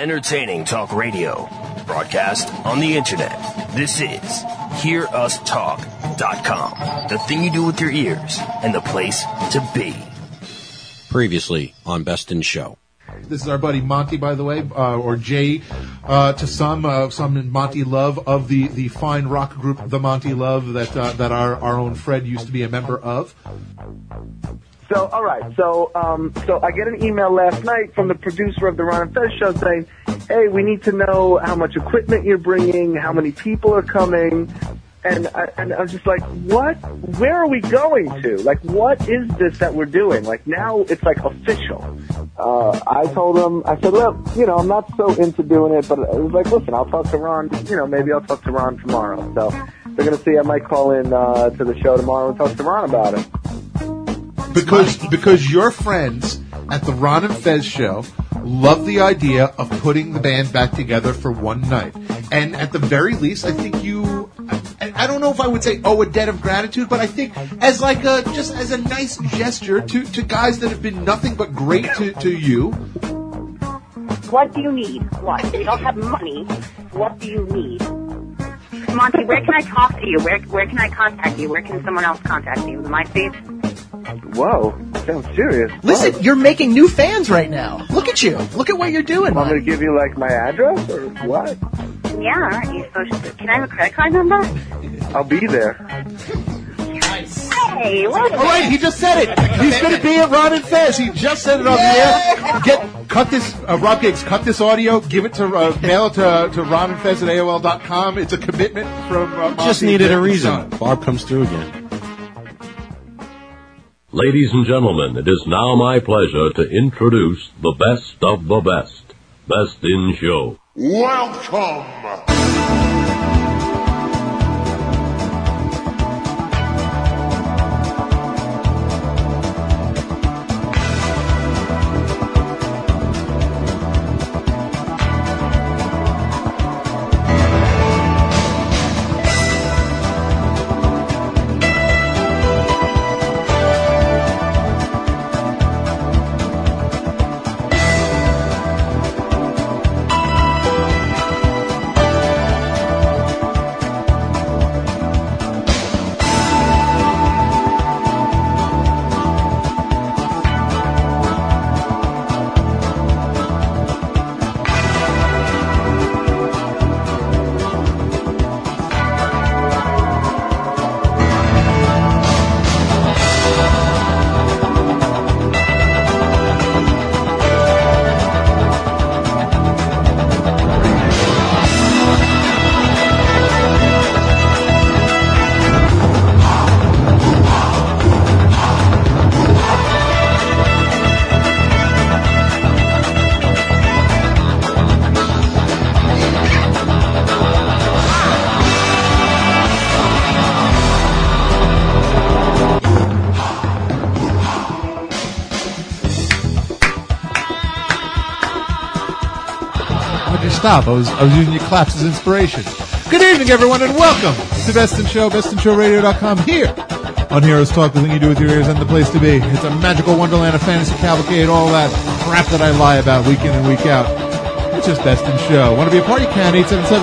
Entertaining talk radio. Broadcast on the internet. This is HearUsTalk.com. The thing you do with your ears and the place to be. Previously on Best in Show. This is our buddy Monty, by the way, or Jay to some Monty Love of the fine rock group The Monty Love that our own Fred used to be a member of. So, all right. So I get an email last night from the producer of the Ron and Fez show saying, "Hey, we need to know how much equipment you're bringing, how many people are coming." And I was just like, what? Where are we going to? Like, what is this that we're doing? Like, now it's like official. I told him, I said, well, I'm not so into doing it, but I was like, listen, I'll talk to Ron, maybe I'll talk to Ron tomorrow. So they're going to see, I might call in to the show tomorrow and talk to Ron about it. Because your friends at the Ron and Fez show love the idea of putting the band back together for one night. And at the very least, I think I don't know if I would say a debt of gratitude, but I think as just as a nice gesture to guys that have been nothing but great to you. What do you need? What? We don't have money. What do you need? Monty, where can I talk to you? Where can I contact you? Where can someone else contact you? MySpace? Whoa, sounds serious. Listen, you're making new fans right now. Look at you. Look at what you're doing. I'm going to give you, my address or what? Yeah, aren't you supposed to? Can I have a credit card number? I'll be there. Hey, what? All right, he just said it. He's going to be at Ron and Fez. He just said it on the air. Cut this, Rob Giggs, cut this audio, give it to, mail it to Ron and Fez at AOL.com. It's a commitment from Just needed a reason. Bob comes through again. Ladies and gentlemen, it is now my pleasure to introduce the best of the best. Best in Show. Welcome! Stop. I was using your claps as inspiration. Good evening, everyone, and welcome to Best in Show, BestInShowRadio.com, here on Heroes Talk, the thing you do with your ears and the place to be. It's a magical wonderland of fantasy cavalcade, all that crap that I lie about week in and week out. It's just Best in Show. Want to be a part? You can.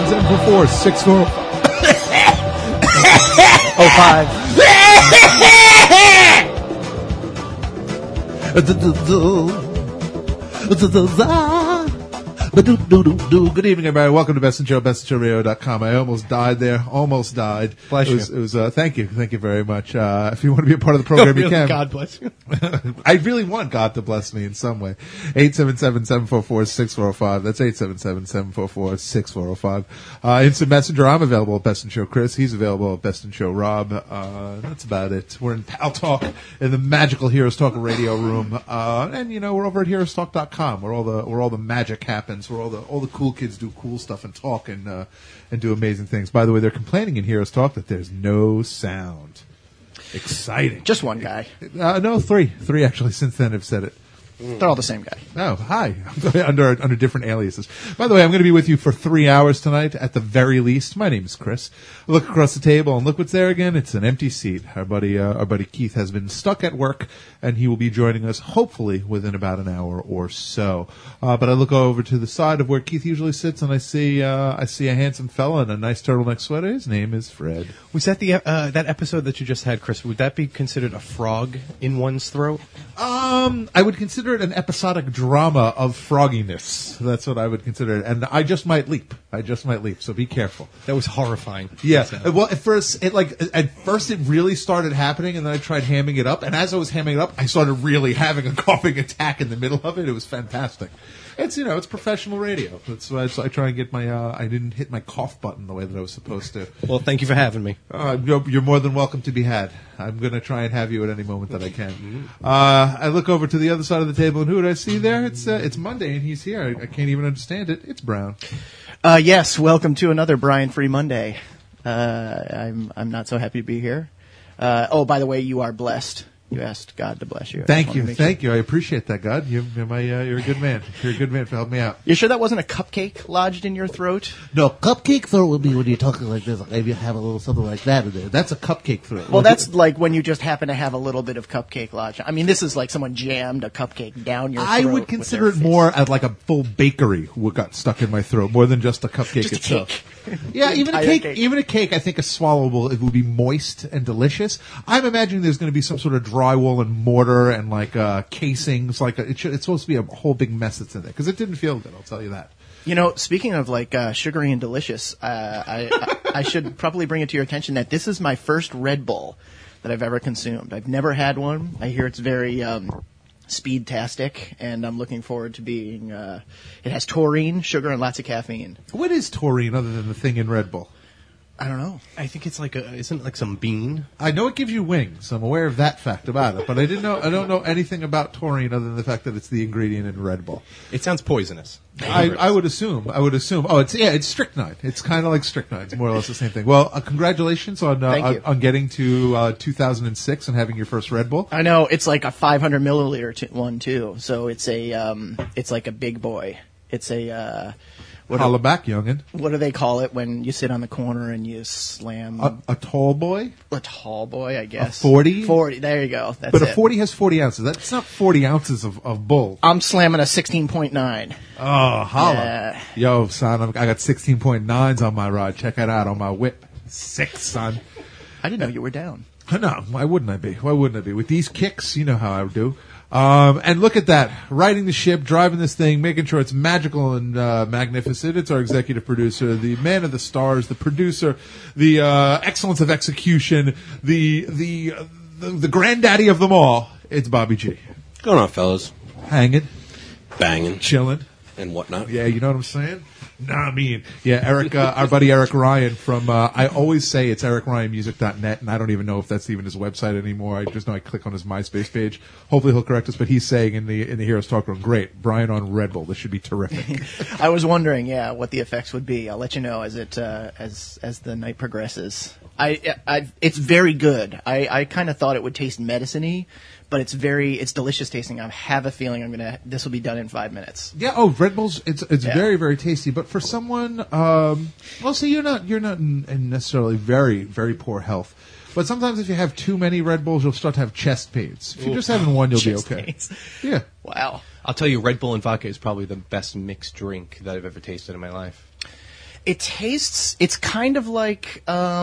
877-744-6405. Good evening, everybody. Welcome to Best in Show, BestInShowRadio.com. I almost died there. Almost died. Bless you. It was thank you very much. If you want to be a part of the program, you can. God bless you. I really want God to bless me in some way. 877-744-6405. That's 877-744-6405. Instant Messenger. I'm available at Best in Show Chris. He's available at Best in Show Rob. That's about it. We're in Pal Talk in the magical Heroes Talk radio room. And we're over at HeroesTalk.com where all the magic happens, where all the cool kids do cool stuff and talk and do amazing things. By the way, they're complaining in Heroes Talk that there's no sound. Exciting. Just one guy. No, three actually since then have said it. They're all the same guy. Oh, hi. under different aliases. By the way, I'm going to be with you for 3 hours tonight at the very least. My name is Chris. I look across the table and look what's there again. It's an empty seat. Our buddy Keith has been stuck at work, and he will be joining us hopefully within about an hour or so. But I look over to the side of where Keith usually sits, and I see a handsome fella in a nice turtleneck sweater. His name is Fred. Was that the that episode that you just had, Chris? Would that be considered a frog in one's throat? I would consider it an episodic drama of frogginess. That's what I would consider it. And I just might leap. So be careful. That was horrifying. Yeah. Well, at first it really started happening, and then I tried hamming it up. And as I was hamming it up, I started really having a coughing attack in the middle of it. It was fantastic. It's professional radio. That's why I try and get my, I didn't hit my cough button the way that I was supposed to. Well, thank you for having me. You're more than welcome to be had. I'm going to try and have you at any moment that I can. I look over to the other side of the table, and who do I see there? It's Monday, and he's here. I can't even understand it. It's Brown. Yes, welcome to another Brian Free Monday. I'm not so happy to be here. By the way, you are blessed. You asked God to bless you. Thank you. I appreciate that, God. You're a good man. You're a good man for helping me out. You sure that wasn't a cupcake lodged in your throat? No, cupcake throat would be when you're talking like this. Like maybe you have a little something like that in there. That's a cupcake throat. Well, that's like when you just happen to have a little bit of cupcake lodged. I mean, this is like someone jammed a cupcake down your throat. I would consider it more as like a full bakery what got stuck in my throat, more than just a cupcake Just a itself. cake. Yeah, even a Entire cake. Even a cake, I think, is swallowable. It would be moist and delicious. I'm imagining there's going to be some sort of drywall and mortar and like casings. It's supposed to be a whole big mess that's in there because it didn't feel good. I'll tell you that. You know, speaking of like sugary and delicious, I should probably bring it to your attention that this is my first Red Bull that I've ever consumed. I've never had one. I hear it's very speed-tastic, and I'm looking forward to being. It has taurine, sugar, and lots of caffeine. What is taurine other than the thing in Red Bull? I don't know. I think it's isn't it like some bean? I know it gives you wings. I'm aware of that fact about it, but I don't know anything about taurine other than the fact that it's the ingredient in Red Bull. It sounds poisonous. I would assume. Oh, it's strychnine. It's kind of like strychnine. It's more or less the same thing. Well, congratulations on getting to 2006 and having your first Red Bull. I know it's like a 500 milliliter one too. So it's it's like a big boy. It's a Holla back, youngin. What do they call it when you sit on the corner and you slam? A tall boy? A tall boy, I guess. A 40? 40, there you go. That's but it. A 40 has 40 ounces. That's not 40 ounces of bull. I'm slamming a 16.9. Oh, holla. Yeah. Yo, son, I got 16.9s on my rod. Check it out on my whip. Sick, son. I didn't know you were down. No, why wouldn't I be? With these kicks, you know how I would do. And look at that, riding the ship, driving this thing, making sure it's magical and magnificent. It's our executive producer, the man of the stars, the producer, the excellence of execution, the granddaddy of them all. It's Bobby G. What's going on, fellas? Hanging, Banging. chilling, And whatnot. Yeah, you know what I'm saying? Nah, I mean, yeah, Eric, our buddy Eric Ryan from, I always say it's ericryanmusic.net, and I don't even know if that's even his website anymore. I just know I click on his MySpace page. Hopefully he'll correct us, but he's saying in the Heroes Talk Room, great, Brian on Red Bull. This should be terrific. I was wondering, what the effects would be. I'll let you know as it, as the night progresses. It's very good. I kind of thought it would taste medicine-y, but it's delicious tasting. I have a feeling this will be done in 5 minutes. Yeah. Red Bull's, it's very, very tasty. But for someone, see, you're not in necessarily very, very poor health. But sometimes if you have too many Red Bulls, you'll start to have chest pains. If you're just having one, you'll be okay. Pains. Yeah. Wow. I'll tell you, Red Bull and vodka is probably the best mixed drink that I've ever tasted in my life. It's kind of like,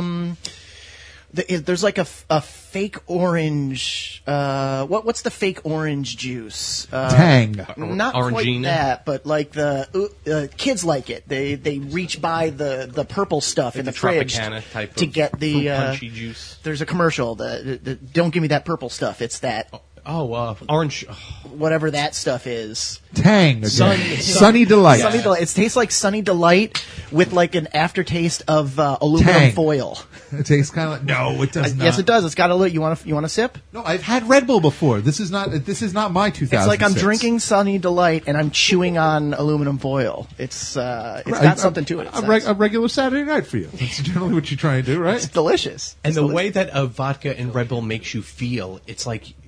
there's like a fake orange. What's the fake orange juice? Tang. Not Orangina? quite that, but like the kids like it. They reach by the purple stuff in the fridge Tropicana type to of get the fruit punchy juice. There's a commercial. The don't give me that purple stuff. It's that. Orange. Whatever that stuff is. Tang. Sunny Delight. Sunny Delight. It tastes like Sunny Delight with like an aftertaste of aluminum Tang. foil. It tastes kind of like, no, it does not. Yes, it does. It's got a little. You want a sip? No, I've had Red Bull before. This is not my 2006. It's like I'm drinking Sunny Delight and I'm chewing on aluminum foil. It's got something to it. A regular Saturday night for you. That's generally what you try and do, right? It's delicious. And the way that a vodka and Red Bull makes you feel, it's like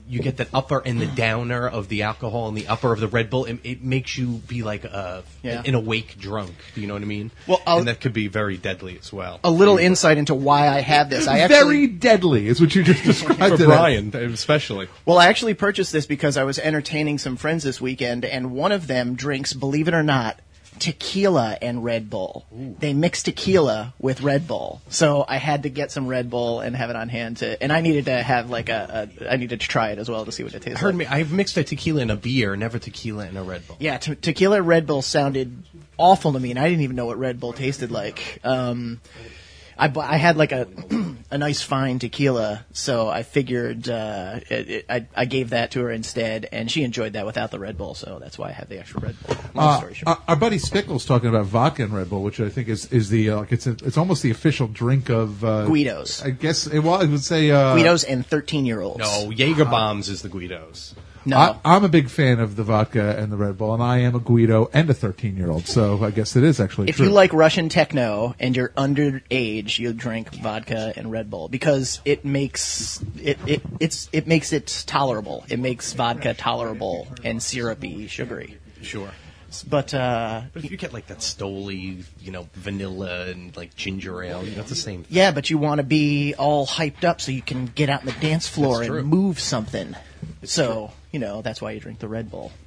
you get that upper and the downer of the alcohol and the upper of the Red Bull. It makes you be like an awake drunk. Do you know what I mean? Well, and that could be very deadly as well. A little insight into why I have this. Very deadly is what you just described. For Brian, especially. Well, I actually purchased this because I was entertaining some friends this weekend, and one of them drinks, believe it or not, tequila and Red Bull. Ooh. They mix tequila with Red Bull. So I had to get some Red Bull and have it on hand and I needed to have I needed to try it as well to see what it tastes like. Heard me, I've mixed a tequila in a beer, never tequila in a Red Bull. Yeah, tequila Red Bull sounded awful to me, and I didn't even know what Red Bull tasted like. I had like a nice fine tequila, so I figured I gave that to her instead, and she enjoyed that without the Red Bull, so that's why I have the extra Red Bull. Long story short. Our buddy Spickle's talking about vodka and Red Bull, which I think is the it's almost the official drink of Guidos. I guess I would say Guidos and 13-year-olds. No, Jaeger bombs is the Guidos. No. I'm a big fan of the vodka and the Red Bull, and I am a Guido and a 13-year-old, so I guess it is actually true. If you like Russian techno and you're underage, you'll drink vodka and Red Bull because it makes it makes it tolerable. It makes vodka tolerable and syrupy, sugary. Sure. But if you get like that Stoli, vanilla and like ginger ale, it's the same thing. Yeah, but you want to be all hyped up so you can get out on the dance floor and move something. So, that's why you drink the Red Bull.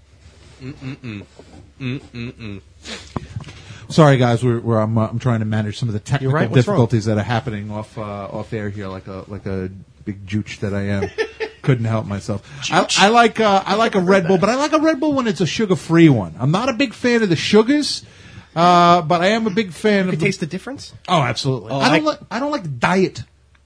Sorry, guys, I'm trying to manage some of the technical difficulties that are happening off air here, like a big jooch that I am. Couldn't help myself. I like a Red Bull, but I like a Red Bull when it's a sugar-free one. I'm not a big fan of the sugars, but I am a big fan of. You taste the difference? Oh, absolutely. I don't like diet.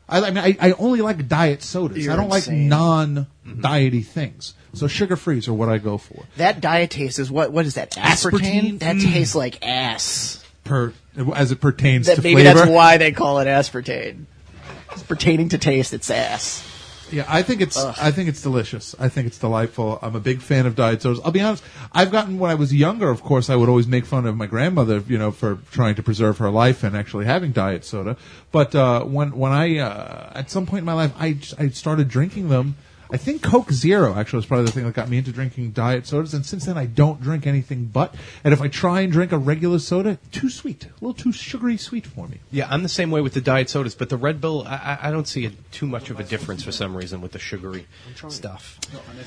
I only like diet sodas. I don't like non-diety things. So sugar-frees are what I go for. That diet taste is what is that? Aspartame? That tastes like ass. As it pertains to maybe flavor. That's why they call it aspartame. It's pertaining to taste, it's ass. Yeah, I think it's delicious. I think it's delightful. I'm a big fan of diet sodas. I'll be honest. When I was younger, of course, I would always make fun of my grandmother, for trying to preserve her life and actually having diet soda. But when I at some point in my life, I started drinking them. I think Coke Zero actually was probably the thing that got me into drinking diet sodas, and since then I don't drink anything but. And if I try and drink a regular soda, too sweet, a little too sugary sweet for me. Yeah, I'm the same way with the diet sodas, but the Red Bull, I don't see too much of a difference for some reason with the sugary stuff.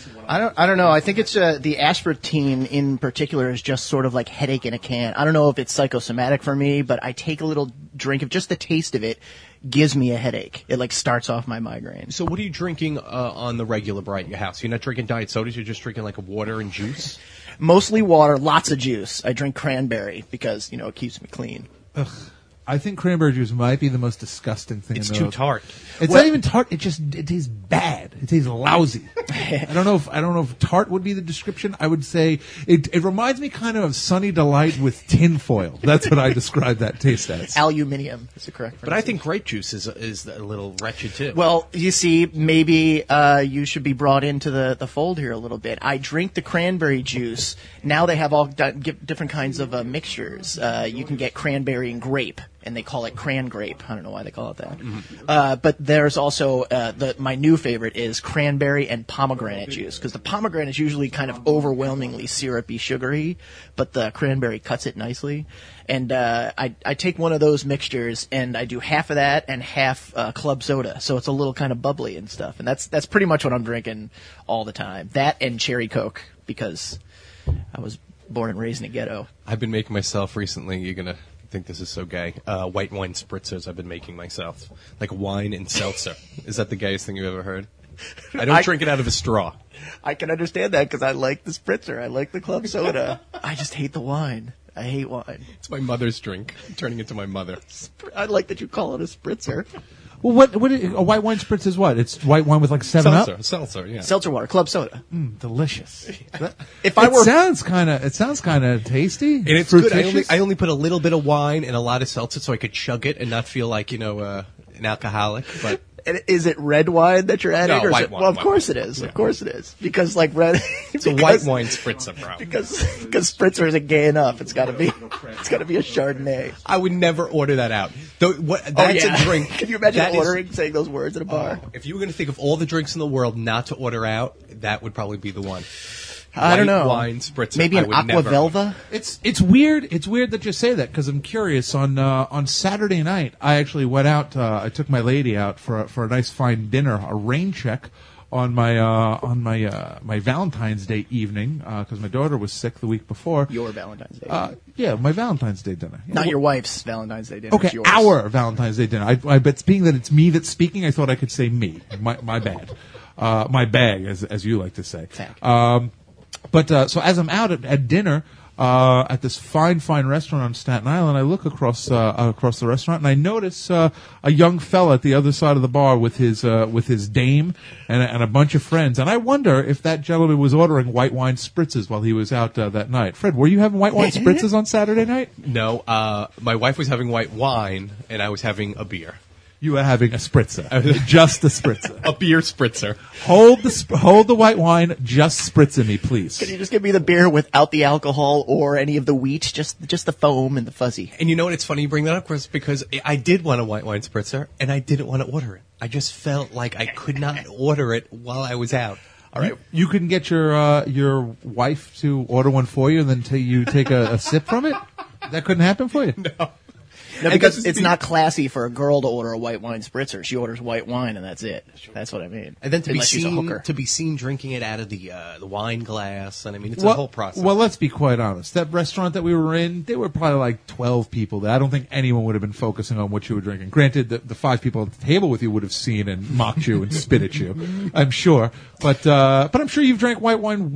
I don't know. I think it's the aspartame in particular is just sort of like headache in a can. I don't know if it's psychosomatic for me, but I take a little drink of just the taste of it. Gives me a headache. It starts off my migraine. So what are you drinking on the regular, Bright, at your house? You're not drinking diet sodas? You're just drinking like a water and juice? Mostly water, lots of juice. I drink cranberry because, it keeps me clean. Ugh. I think cranberry juice might be the most disgusting thing. It's too tart. It's not even tart. It tastes bad. It tastes lousy. I don't know if tart would be the description. I would say it reminds me kind of Sunny Delight with tinfoil. That's what I describe that taste as. Aluminium is the correct. But I think grape juice is a little wretched too. Well, you see, maybe you should be brought into the fold here a little bit. I drink the cranberry juice. Now they have all different kinds of mixtures. You can get cranberry and grape. And they call it cran grape. I don't know why they call it that. Mm-hmm. But there's also my new favorite is cranberry and pomegranate juice because the pomegranate is usually kind of overwhelmingly syrupy, sugary, but the cranberry cuts it nicely. And I take one of those mixtures and I do half of that and half club soda, so it's a little kind of bubbly and stuff. And that's pretty much what I'm drinking all the time. That and cherry Coke because I was born and raised in a ghetto. I've been making myself recently. You're gonna think this is so gay. White wine spritzers I've been making myself. Like wine and seltzer. Is that the gayest thing you've ever heard? I don't drink it out of a straw. I can understand that because I like the spritzer. I like the club soda. I just hate the wine. I hate wine. It's my mother's drink. I'm turning it to my mother. I like that you call it a spritzer. Well, what a white wine spritz is what? It's white wine with like 7-Up? Seltzer, yeah. Seltzer water, club soda. Delicious. It sounds kind of tasty. And it's good. I only put a little bit of wine and a lot of seltzer so I could chug it and not feel like, an alcoholic. But And is it red wine that you're adding? No, or is white it, wine, Well, of white course wine. it is. Of course it is. Because like red, It's a white wine spritzer, bro. because spritzer isn't gay enough. It's got to be a Chardonnay. I would never order that out. That's a drink. Can you imagine that is- ordering, saying those words at a bar? If you were going to think of all the drinks in the world not to order out, that would probably be the one. I don't know. White wine spritzer. Maybe I an would aqua never- velva. It's weird. It's weird that you say that because I'm curious. On Saturday night, I actually went out. I took my lady out for a nice fine dinner, a rain check on my Valentine's Day evening because my daughter was sick the week before. Your Valentine's Day. Yeah, my Valentine's Day dinner. Yeah. Not your wife's Valentine's Day dinner. Okay, it's yours. our Valentine's Day dinner. I bet being that it's me that's speaking, I thought I could say me. My bad. My bag, as you like to say. Fact. But so as I'm out at dinner at this fine restaurant on Staten Island, I look across the restaurant and I notice a young fella at the other side of the bar with his dame and a bunch of friends. And I wonder if that gentleman was ordering white wine spritzes while he was out that night. Fred, were you having white wine spritzes on Saturday night? No, my wife was having white wine, and I was having a beer. You were having a spritzer, just a spritzer. A beer spritzer. Hold the white wine, just spritz me, please. Can you just give me the beer without the alcohol or any of the wheat, just the foam and the fuzzy? And you know what? It's funny you bring that up, Chris, because I did want a white wine spritzer, and I didn't want to order it. I just felt like I could not order it while I was out. All right, you couldn't get your wife to order one for you, and then you take a sip from it. That couldn't happen for you. No, because it's not classy for a girl to order a white wine spritzer. She orders white wine, and that's it. That's what I mean. And then to Unless she's a hooker. be seen drinking it out of the wine glass, and I mean, it's a whole process. Well, let's be quite honest. That restaurant that we were in, there were probably like 12 people there. I don't think anyone would have been focusing on what you were drinking. Granted, the 5 people at the table with you would have seen and mocked you and spit at you, I'm sure. But I'm sure you've drank white wine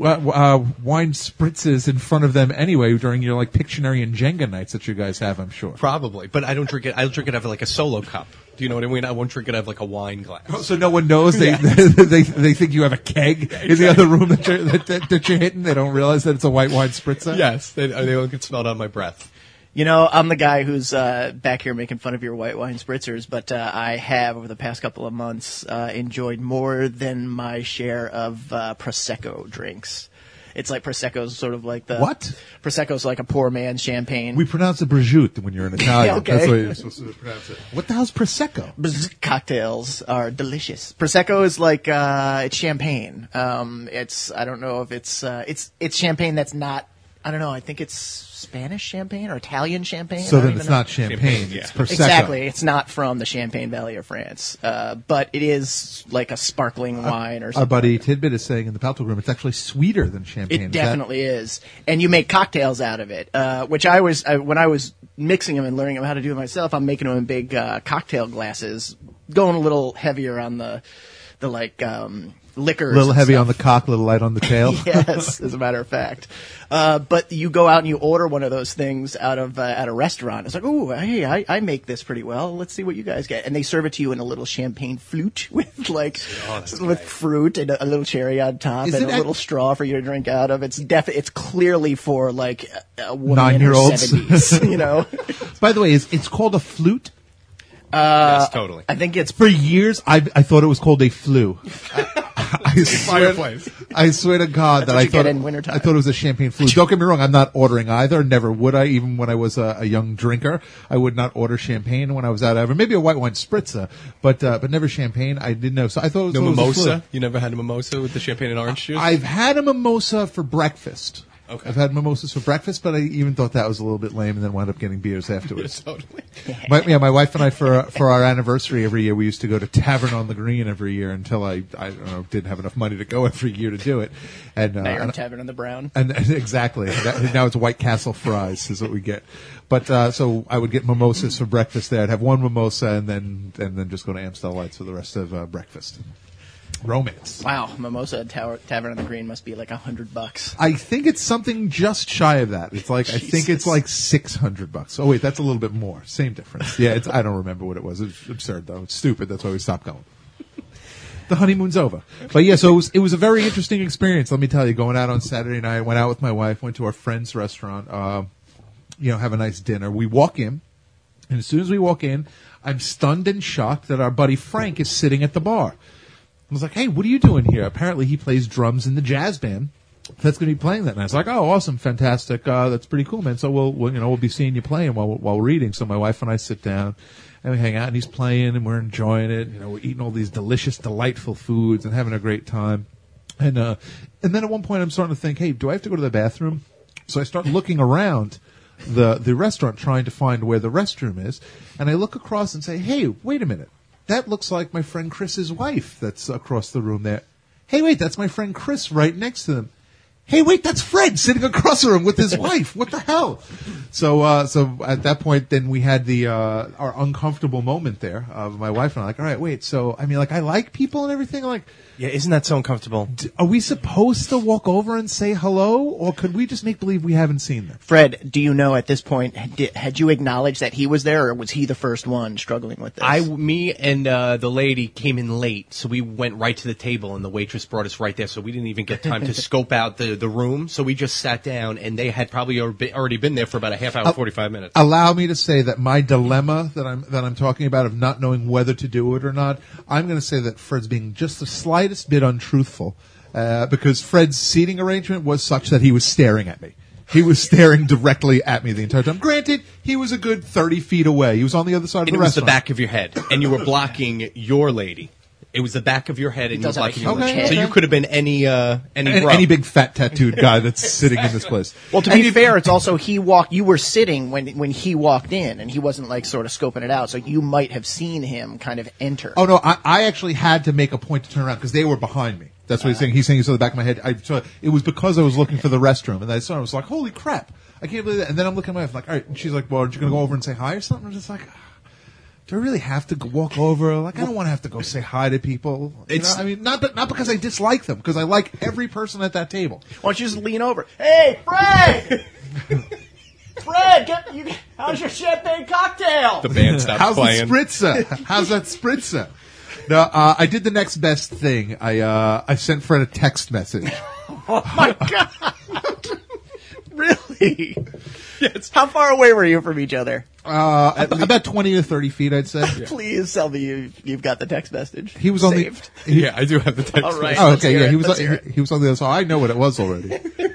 wine spritzes in front of them anyway during your like Pictionary and Jenga nights that you guys have, I'm sure. Probably, but I don't drink it. I'll drink it out of like a solo cup. Do you know what I mean? I won't drink it out of like a wine glass. So no one knows they think you have a keg in the other room that you're hitting. They don't realize that it's a white wine spritzer. Yes, they don't get smelled on my breath. You know, I'm the guy who's back here making fun of your white wine spritzers, but I have, over the past couple of months, enjoyed more than my share of Prosecco drinks. It's like Prosecco's sort of like the... What? Prosecco's like a poor man's champagne. We pronounce it Prosciutto when you're in Italian. Yeah, okay. That's the way you're supposed to pronounce it. What the hell's Prosecco? Cocktails are delicious. Prosecco is like it's champagne. It's I don't know if it's champagne that's not. I don't know. I think it's Spanish champagne or Italian champagne. So I don't then even it's know. not champagne. Yeah. It's Prosecco. Exactly. It's not from the Champagne Valley of France, but it is like a sparkling wine or something. Our buddy Tidbit is saying in the Paltal room it's actually sweeter than champagne. It definitely is. And you make cocktails out of it, which when I was mixing them and learning how to do it myself, I'm making them in big cocktail glasses, going a little heavier on the liquors. A little and heavy stuff. on the cock, a little light on the tail. Yes, as a matter of fact. But you go out and you order one of those things out of at a restaurant. It's like, oh, hey, I make this pretty well. Let's see what you guys get. And they serve it to you in a little champagne flute with with fruit and a little cherry on top Is and it a little straw for you to drink out of. It's clearly for like a woman in her 9-year-olds. 70s, you know. By the way, it's called a flute. Yes, totally. I think it's For years, I thought it was called a flu. I swear, Fireplace. I swear to God that what I you thought get in wintertime. I thought it was a champagne flute. Don't get me wrong, I'm not ordering either. Never would I, even when I was a young drinker. I would not order champagne when I was out ever. Maybe a white wine spritzer, but never champagne. I didn't know. So I thought it was, No it was a mimosa? flu. You never had a mimosa with the champagne and orange juice? I've had a mimosa for breakfast. Okay. I've had mimosas for breakfast, but I even thought that was a little bit lame, and then wound up getting beers afterwards. Totally. My wife and I, for our anniversary every year, we used to go to Tavern on the Green every year until I don't know, didn't have enough money to go every year to do it. And now you're in Tavern on the Brown. and exactly. Now it's White Castle fries is what we get. But so I would get mimosas for breakfast there. I'd have one mimosa and then just go to Amstel Lights for the rest of breakfast. Romance. Wow, mimosa at Tavern on the Green must be like $100. I think it's something just shy of that. It's like I think it's like $600. Oh wait, that's a little bit more. Same difference. Yeah, I don't remember what it was. It's absurd though. It's stupid. That's why we stopped going. The honeymoon's over. But yeah, so it was a very interesting experience. Let me tell you, going out on Saturday night, went out with my wife, went to our friend's restaurant, have a nice dinner. We walk in, And as soon as we walk in, I'm stunned and shocked that our buddy Frank is sitting at the bar. I was like, hey, what are you doing here? Apparently he plays drums in the jazz band that's going to be playing that night. I was like, oh, awesome, fantastic. That's pretty cool, man. So we'll be seeing you playing while we're eating. So my wife and I sit down and we hang out, and he's playing, and we're enjoying it. We're eating all these delicious, delightful foods and having a great time. And then at one point I'm starting to think, hey, do I have to go to the bathroom? So I start looking around the restaurant trying to find where the restroom is. And I look across and say, hey, wait a minute. That looks like my friend Chris's wife that's across the room there. Hey, wait, that's my friend Chris right next to them. Hey, wait, that's Fred sitting across the room with his wife. What the hell? So at that point, then we had our uncomfortable moment there of my wife and I, like, all right, wait, so, I mean, like, I like people and everything, like, Yeah, isn't that so uncomfortable? are we supposed to walk over and say hello, or could we just make believe we haven't seen them? Fred, do you know at this point, had you acknowledged that he was there, or was he the first one struggling with this? Me and the lady came in late, so we went right to the table, and the waitress brought us right there, so we didn't even get time to scope out the room. So we just sat down, and they had probably already been there for about a half hour, 45 minutes. Allow me to say that my dilemma that I'm talking about of not knowing whether to do it or not, I'm going to say that Fred's being just the slightest bit untruthful, because Fred's seating arrangement was such that he was staring at me. He was staring directly at me the entire time. Granted, he was a good 30 feet away. He was on the other side of the It was the restaurant. back of your head, and you were blocking your lady. It was the back of your head, and you were does have a blocking your huge lady. head. So you could have been any Any big fat tattooed guy that's sitting in this place. Well, to be fair, it's also you were sitting when he walked in, and he wasn't like sort of scoping it out, so you might have seen him kind of enter. Oh no, I actually had to make a point to turn around because they were behind me. That's what he's saying. He's saying he saw the back of my head. It was because I was looking for the restroom, and I saw it. I was like, holy crap. I can't believe that. And then I'm looking at my wife like, all right. And she's like, well, aren't you going to go over and say hi or something? I'm just like, do I really have to walk over? Like, I don't want to have to go say hi to people. I mean, not because I dislike them, because I like every person at that table. Why don't you just lean over? Hey, Fred! Fred, how's your champagne cocktail? The band stopped How's playing. the spritzer? How's that spritzer? No, I did the next best thing. I sent Fred a text message. Oh my god! Really? Yes. How far away were you from each other? About 20 to 30 feet, I'd say. Please tell me you've got the text message. He was on saved. Yeah, I do have the text. All right. Oh, Let's okay, hear yeah, it. he was Let's hear it. he was on the other side. I know what it was already.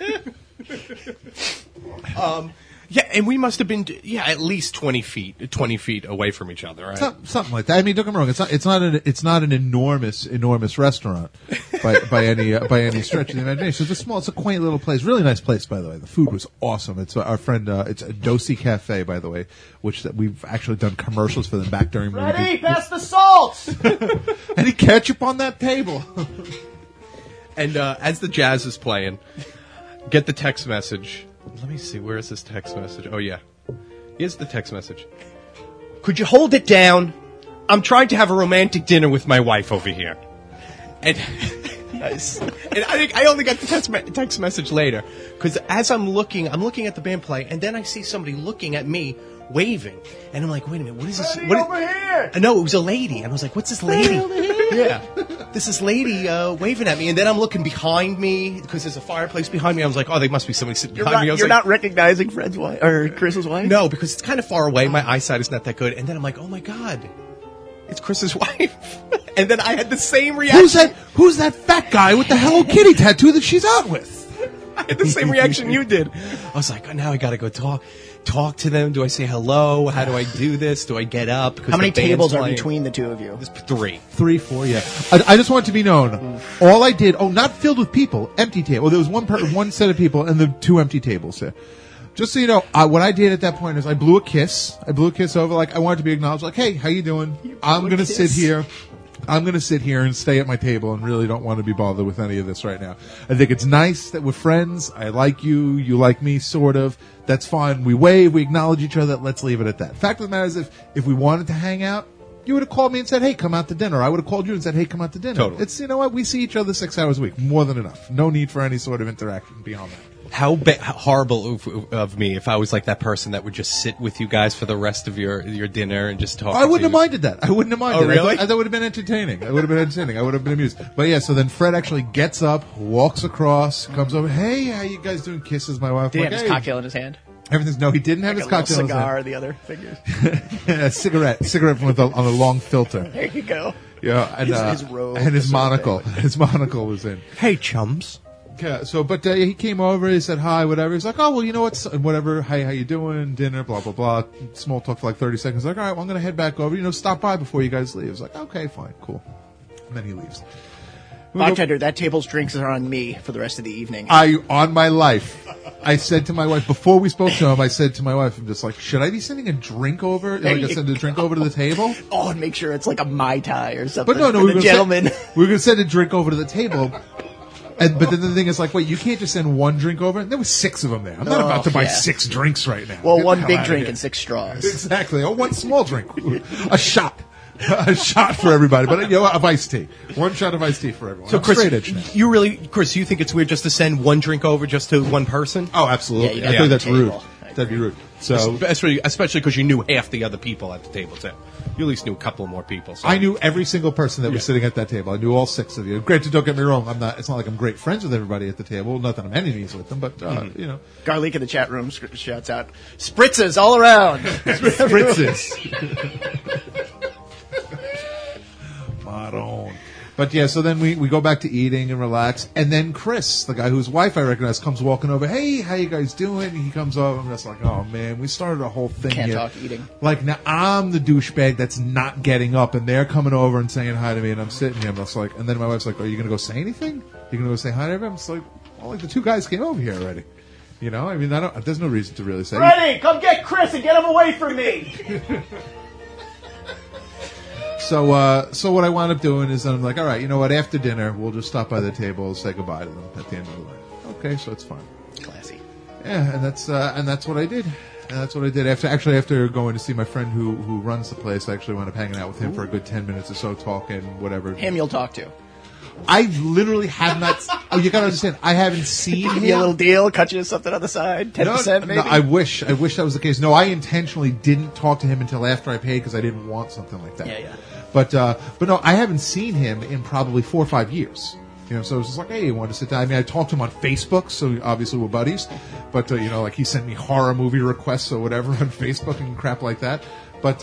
Yeah, and we must have been at least 20 feet away from each other, right? Something like that. I mean, don't get me wrong. It's not an enormous restaurant by any stretch of the imagination. It's a quaint little place. Really nice place, by the way. The food was awesome. It's our friend. It's a Dosi Cafe, by the way, which that we've actually done commercials for them back during. Ready, pass the salt. Any ketchup on that table? And as the jazz is playing, get the text message. Let me see, where is this text message? Oh, yeah. Here's the text message. Could you hold it down? I'm trying to have a romantic dinner with my wife over here. And, Nice. and I only got the text message later. Because as I'm looking at the band play, and then I see somebody looking at me, waving. And I'm like, wait a minute, what is this? Over here. No, it was a lady. And I was like, what's this lady? Yeah. This is lady waving at me. And then I'm looking behind me because there's a fireplace behind me. I was like, oh, there must be somebody sitting behind me. I was You're like, not recognizing Fred's wife or Chris's wife? no, because it's kind of far away. My eyesight is not that good. And then I'm like, oh my God, it's Chris's wife. And then I had the same reaction. Who's that fat guy with the Hello Kitty tattoo that she's out with? I had the same reaction you did. I was like, oh, now I got to go talk to them. Do I say hello? How do I do this? Do I get up? How many the band's tables are playing? between the two of you? There's 3. 3, 4, yeah. I just want it to be known. All I did, not filled with people, empty table. There was one set of people and the 2 empty tables there. Just so you know, what I did at that point is I blew a kiss. I blew a kiss over, like I wanted to be acknowledged. Like, hey, how you doing? I'm gonna sit here. I'm going to sit here and stay at my table and really don't want to be bothered with any of this right now. I think it's nice that we're friends. I like you. You like me, sort of. That's fine. We wave. We acknowledge each other. Let's leave it at that. Fact of the matter is, if we wanted to hang out, you would have called me and said, hey, come out to dinner. I would have called you and said, hey, come out to dinner. Totally. It's, you know what? We see each other 6 hours a week. More than enough. No need for any sort of interaction beyond that. How horrible of me if I was like that person that would just sit with you guys for the rest of your dinner and just talk. I wouldn't have minded that. I wouldn't have minded Oh, really? it. That would have been entertaining. I would have been amused. But yeah, so then Fred actually gets up, walks across, comes over. Hey, how you guys doing? Kisses my wife. Did he Like, have his hey. cocktail in his hand? Everything's no. He didn't have Like his a little cocktail in his cigar, hand. the other fingers. A cigarette on a long filter. There you go. Yeah, and His robe and his was so monocle. His monocle was in. Hey, chums. Yeah, so, but he came over, he said hi, whatever. He's like, oh, well, you know what, whatever, hey, how you doing, dinner, blah, blah, blah. Small talk for like 30 seconds. Like, all right, well, I'm going to head back over, stop by before you guys leave. It's like, okay, fine, cool. And then he leaves. Bartender, that table's drinks are on me for the rest of the evening. On my life, I said to my wife, before we spoke to him, I said to my wife, I'm just like, should I be sending a drink over? Like, I send a drink over to the table? Oh, and make sure it's like a Mai Tai or something. But no, for we were the gentleman. we were going to send a drink over to the table. But then the thing is, like, wait, you can't just send one drink over? There was 6 of them there. I'm not about to buy 6 drinks right now. Well, Get the one hell big outta drink here. and 6 straws. Exactly. Or one small drink. A shot. A shot for everybody. But, of iced tea. One shot of iced tea for everyone. So, I'm Chris, straight edge now. you think it's weird just to send one drink over just to one person? Oh, absolutely. Yeah, I you think got that's the rude. table. That'd be rude. So Especially because you knew half the other people at the table, too. You at least knew a couple more people. So. I knew every single person that was sitting at that table. I knew all 6 of you. Granted, don't get me wrong. It's not like I'm great friends with everybody at the table. Not that I'm enemies with them, but, Garlic in the chat room shouts out, spritzes all around. Fritzes. Maron. But yeah, so then we go back to eating and relax, and then Chris, the guy whose wife I recognize, comes walking over. Hey, how you guys doing? And he comes over. I'm just like, oh man, we started a whole thing Can't here. talk eating. Like now, I'm the douchebag that's not getting up, and they're coming over and saying hi to me, and I'm sitting here. I'm just like, and then my wife's like, are you gonna go say anything? You gonna go say hi to everyone? I'm just like, well, like the 2 guys came over here already. I mean, there's no reason to really say. Freddie, come get Chris and get him away from me. So what I wound up doing is I'm like, all right, you know what? After dinner, we'll just stop by the table, say goodbye to them at the end of the night. Okay, so it's fine. Classy. Yeah, and that's what I did. And that's what I did after going to see my friend who runs the place. I actually wound up hanging out with him for a good 10 minutes or so, talking, whatever. Him you'll talk to. I literally have not. Oh, you gotta understand. I haven't seen Give you a him. little deal, cut you something on the side, 10% maybe. No, I wish that was the case. No, I intentionally didn't talk to him until after I paid because I didn't want something like that. Yeah. But no, I haven't seen him in probably 4 or 5 years. So it was just like, hey, you want to sit down? I mean, I talked to him on Facebook, so obviously we're buddies. But like he sent me horror movie requests or whatever on Facebook and crap like that. But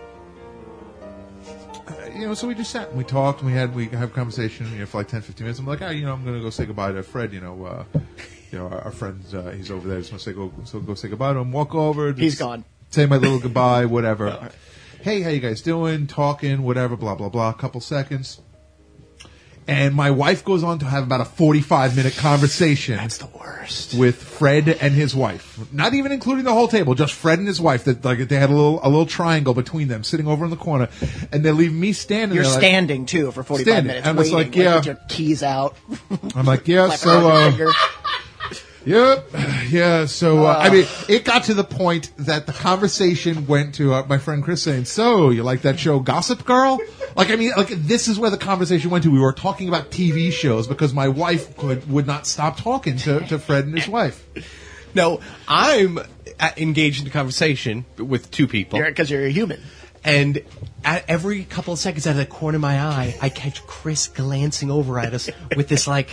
so we just sat and we talked and we have a conversation for like 10-15 minutes. I'm like, I'm going to go say goodbye to Fred. Our friend, he's over there. Just want to go say goodbye to him. Walk over. He's gone. Say my little goodbye, whatever. Hey, how you guys doing? Talking, whatever, blah, blah, blah. A couple seconds. And my wife goes on to have about a 45-minute conversation. That's the worst. With Fred and his wife. Not even including the whole table, just Fred and his wife. That like they had a little triangle between them, sitting over in the corner, and they leave me standing You're there. Like, standing, too, for 45 minutes, I'm just waiting, like, yeah. with your keys out. I'm like, yeah, so, yep. Yeah, so, I mean, it got to the point that the conversation went to my friend Chris saying, so, you like that show Gossip Girl? Like, I mean, like, this is where the conversation went to. We were talking about TV shows because my wife would not stop talking to Fred and his wife. No, I'm engaged in a conversation with 2 people. Because you're a human. And at every couple of seconds out of the corner of my eye, I catch Chris glancing over at us with this like,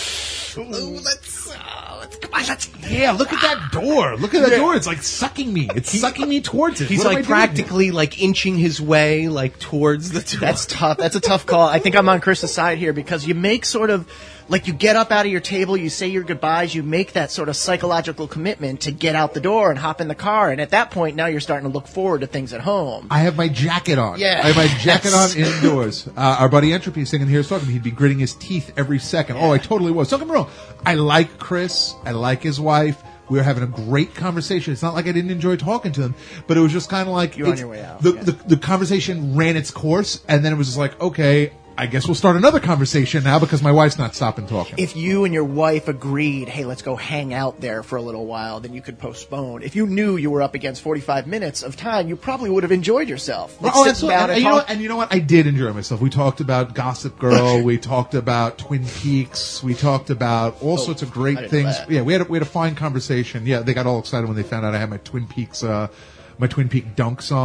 Yeah, look at that door. Look at that door. It's like sucking me. It's sucking me towards it. He's What am I like doing practically like inching his way like towards the door. That's tough. That's a tough call. I think I'm on Chris's side here because you make sort of like you get up out of your table, you say your goodbyes, you make that sort of psychological commitment to get out the door and hop in the car. And at that point, now you're starting to look forward to things at home. I have my jacket on. Yeah. I have my jacket on indoors. Our buddy Entropy sitting here is talking to me. He'd be gritting his teeth every second. Oh, I totally was. Don't get me wrong. I like Chris. I like his wife. We were having a great conversation. It's not like I didn't enjoy talking to them, but it was just kind of like You're on your way out. The conversation ran its course, and then it was just like, okay, I guess we'll start another conversation now because my wife's not stopping talking. If you and your wife agreed, hey, let's go hang out there for a little while, then you could postpone. If you knew you were up against 45 minutes of time, you probably would have enjoyed yourself. Like Oh, that's sitting down and you know what? I did enjoy myself. We talked about Gossip Girl. We talked about Twin Peaks. We talked about all sorts of I great didn't things. know that. Yeah, we had a fine conversation. Yeah, they got all excited when they found out I had my Twin Peak dunks on.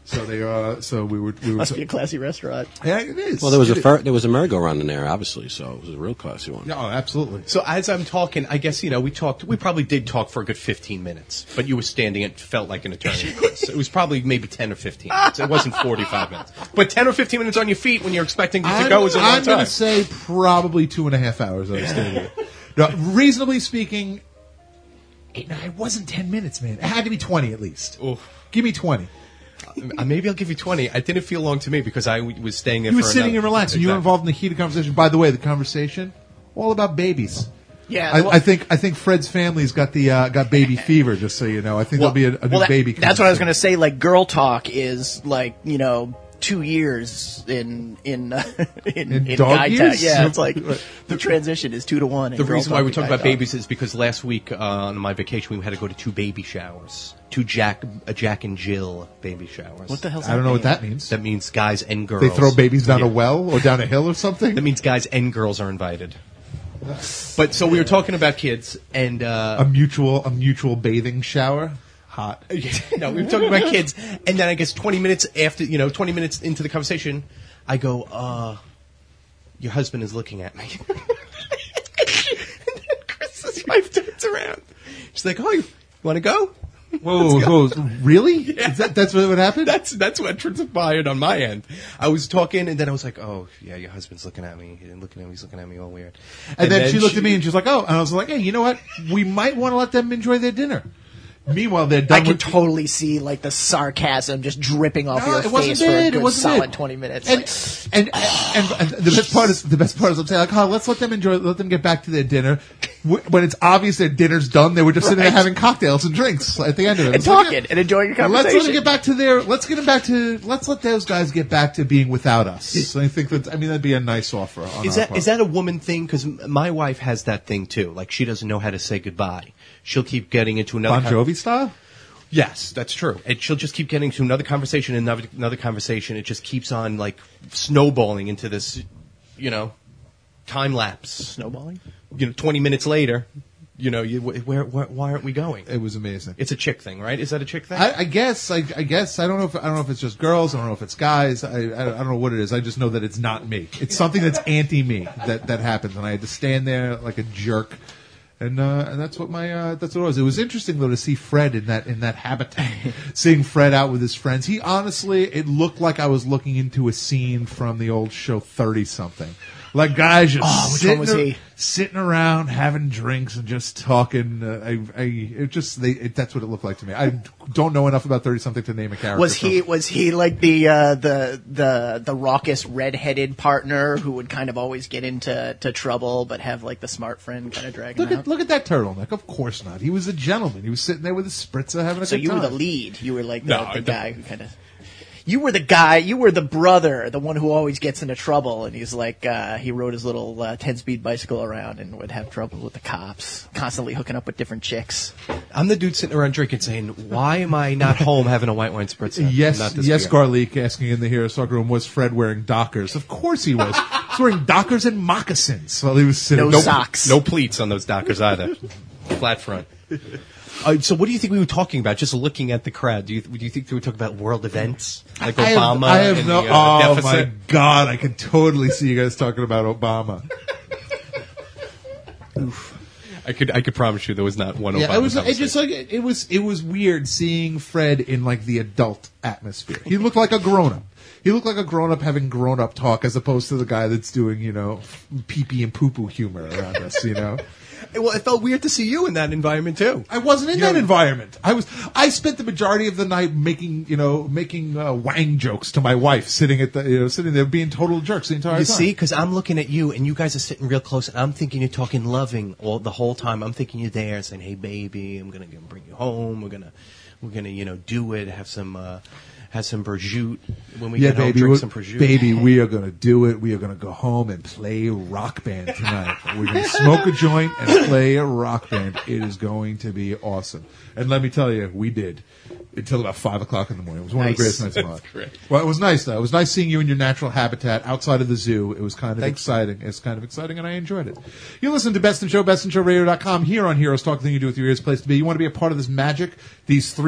So we were. Must be a classy restaurant. Yeah, it is. Well, there was a merry-go-round in there, obviously, so it was a real classy one. Oh, absolutely. So as I'm talking, I guess, we probably did talk for a good 15 minutes, but you were standing, it felt like an eternity, Chris. It was probably maybe 10 or 15 minutes. It wasn't 45 minutes. But 10 or 15 minutes on your feet when you're expecting it to go is a long time. I'm going to say probably 2.5 hours I was standing there. No, reasonably speaking, it wasn't 10 minutes, man. It had to be 20 at least. Oof. Give me 20. Maybe I'll give you 20. It didn't feel long to me because I was staying there You were for sitting another- and relaxing. You were involved in the heated conversation. By the way, the conversation all about babies. Yeah, I think Fred's family's got baby fever. Just so you know, I think there'll be a new baby. That's what I was going to say. Like, girl talk is like 2 years in dog guy years? tag. Yeah, it's like the transition is 2 to 1. in The girl reason why talk we to talk guy about talk. babies is because last week on my vacation we had to go to 2 baby showers, 2 Jack and Jill baby showers. What the hell's I don't know what mean? that means. That means guys and girls. They throw babies down Yeah. a well or down a hill or something. That means guys and girls are invited. But so we were talking about kids and a mutual bathing shower. Hot. no, we were talking about kids, and then I guess 20 minutes after, 20 minutes into the conversation, I go, your husband is looking at me. And then Chris's wife turns around. She's like, oh, you want to go? Whoa, really? Yeah. That's what happened? That's what transpired on my end. I was talking, and then I was like, oh, yeah, your husband's looking at me. He's looking at me all weird. And then she looked at me and she was like, oh, and I was like, hey, you know what? We might want to let them enjoy their dinner. Meanwhile, they're done. I can totally see like the sarcasm just dripping off your face for a good solid 20 minutes. And the best part is I'm saying like, oh, let them get back to their dinner. When it's obvious their dinner's done, they were just sitting there having cocktails and drinks at the end of it. And talking and enjoying your conversation. Let's let those guys get back to being without us. So I think that'd be a nice offer. Is that a woman thing? Because my wife has that thing too. Like she doesn't know how to say goodbye. She'll keep getting into another Bon Jovi style? Yes, that's true. And she'll just keep getting to another conversation and another conversation. It just keeps on like snowballing into this, time lapse. Snowballing? 20 minutes later, why aren't we going? It was amazing. It's a chick thing, right? Is that a chick thing? I guess. I don't know if it's just girls. I don't know if it's guys. I don't know what it is. I just know that it's not me. It's something that's anti me that happens, and I had to stand there like a jerk. And that's what it was. It was interesting though to see Fred in that habitat, seeing Fred out with his friends. He honestly, it looked like I was looking into a scene from the old show 30-something. Like guys just sitting around having drinks and just talking. That's what it looked like to me. I don't know enough about 30-something to name a character. Was he like the raucous redheaded partner who would kind of always get into trouble but have like the smart friend kind of drag him out? Look at that turtleneck. Of course not. He was a gentleman. He was sitting there with his spritzer having a good time. So you were the lead. You were like the guy who kind of. You were the guy, you were the brother, the one who always gets into trouble, and he's like, he rode his little 10-speed bicycle around and would have trouble with the cops, constantly hooking up with different chicks. I'm the dude sitting around drinking saying, why am I not home having a white wine spritzer? Yes, beer? Garlic asking in the Heroes Talk Room, was Fred wearing Dockers? Of course he was. He was wearing Dockers and moccasins while he was sitting. No socks. No pleats on those Dockers either. Flat front. So what do you think we were talking about? Just looking at the crowd, do you think we were talking about world events like Obama? I have no. Deficit? My God! I can totally see you guys talking about Obama. Oof. I could promise you there was not one. Yeah, Obama it was weird seeing Fred in like the adult atmosphere. He looked like a grown up. He looked like a grown up having grown up talk, as opposed to the guy that's doing pee pee and poo poo humor around us. Well, it felt weird to see you in that environment too. I wasn't in that environment. I spent the majority of the night making wang jokes to my wife, sitting there being total jerks the entire time. You see, because I'm looking at you, and you guys are sitting real close, and I'm thinking you're talking loving the whole time. I'm thinking you're there and saying, "Hey, baby, I'm gonna bring you home. We're gonna do it. Have some prosciutto when we get home. Drink some prosciutto. Baby, we are going to do it. We are going to go home and play Rock Band tonight. We're going to smoke a joint and play a Rock Band. It is going to be awesome." And let me tell you, we did. Until about 5 o'clock in the morning. It was one of the greatest nights of my life. Well, it was nice, though. It was nice seeing you in your natural habitat outside of the zoo. It was kind of exciting. It's kind of exciting, and I enjoyed it. You listen to Best in Show, bestinshowradio.com, here on Heroes Talk, the thing you do with your ears, place to be. You want to be a part of this magic, these 3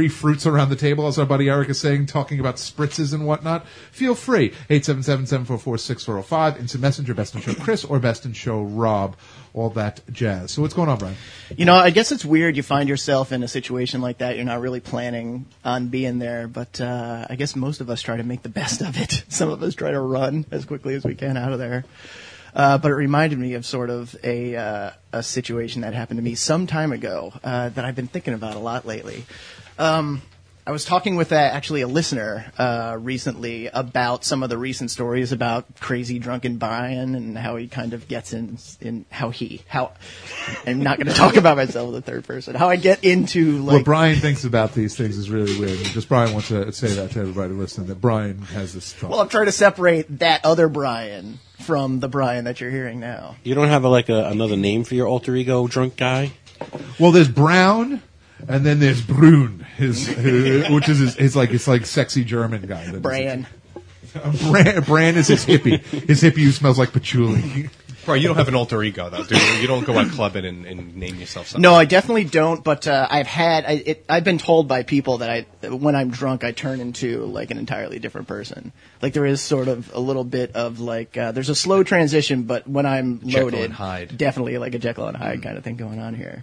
free fruits around the table, as our buddy Eric is saying, talking about spritzes and whatnot, feel free. 877-744-6405, Instant Messenger, Best in Show Chris, or Best in Show Rob. All that jazz. So what's going on, Brian? You know, I guess it's weird you find yourself in a situation like that. You're not really planning on being there, but I guess most of us try to make the best of it. Some of us try to run as quickly as we can out of there. But it reminded me of sort of a situation that happened to me some time ago that I've been thinking about a lot lately. I was talking with actually a listener recently about some of the recent stories about crazy drunken Brian and how he kind of gets in how I'm not going to talk about myself in the third person. How I get into like what Brian thinks about these things is really weird. Just Brian wants to say that to everybody listening, that Brian has this thought. Well, I'm trying to separate that other Brian from the Brian that you're hearing now. You don't have another name for your alter ego drunk guy? Well, there's Brown. And then there's Brun, which is his like sexy German guy. Bran. Bran is his hippie. His hippie who smells like patchouli. Bro, you don't have an alter ego, though, do you? You don't go out clubbing and name yourself something. No, I definitely don't, but I've been told by people that when I'm drunk, I turn into like an entirely different person. Like there is sort of a little bit of like, there's a slow transition, but when I'm loaded, Jekyll and Hyde. Definitely like a Jekyll and Hyde kind of thing going on here.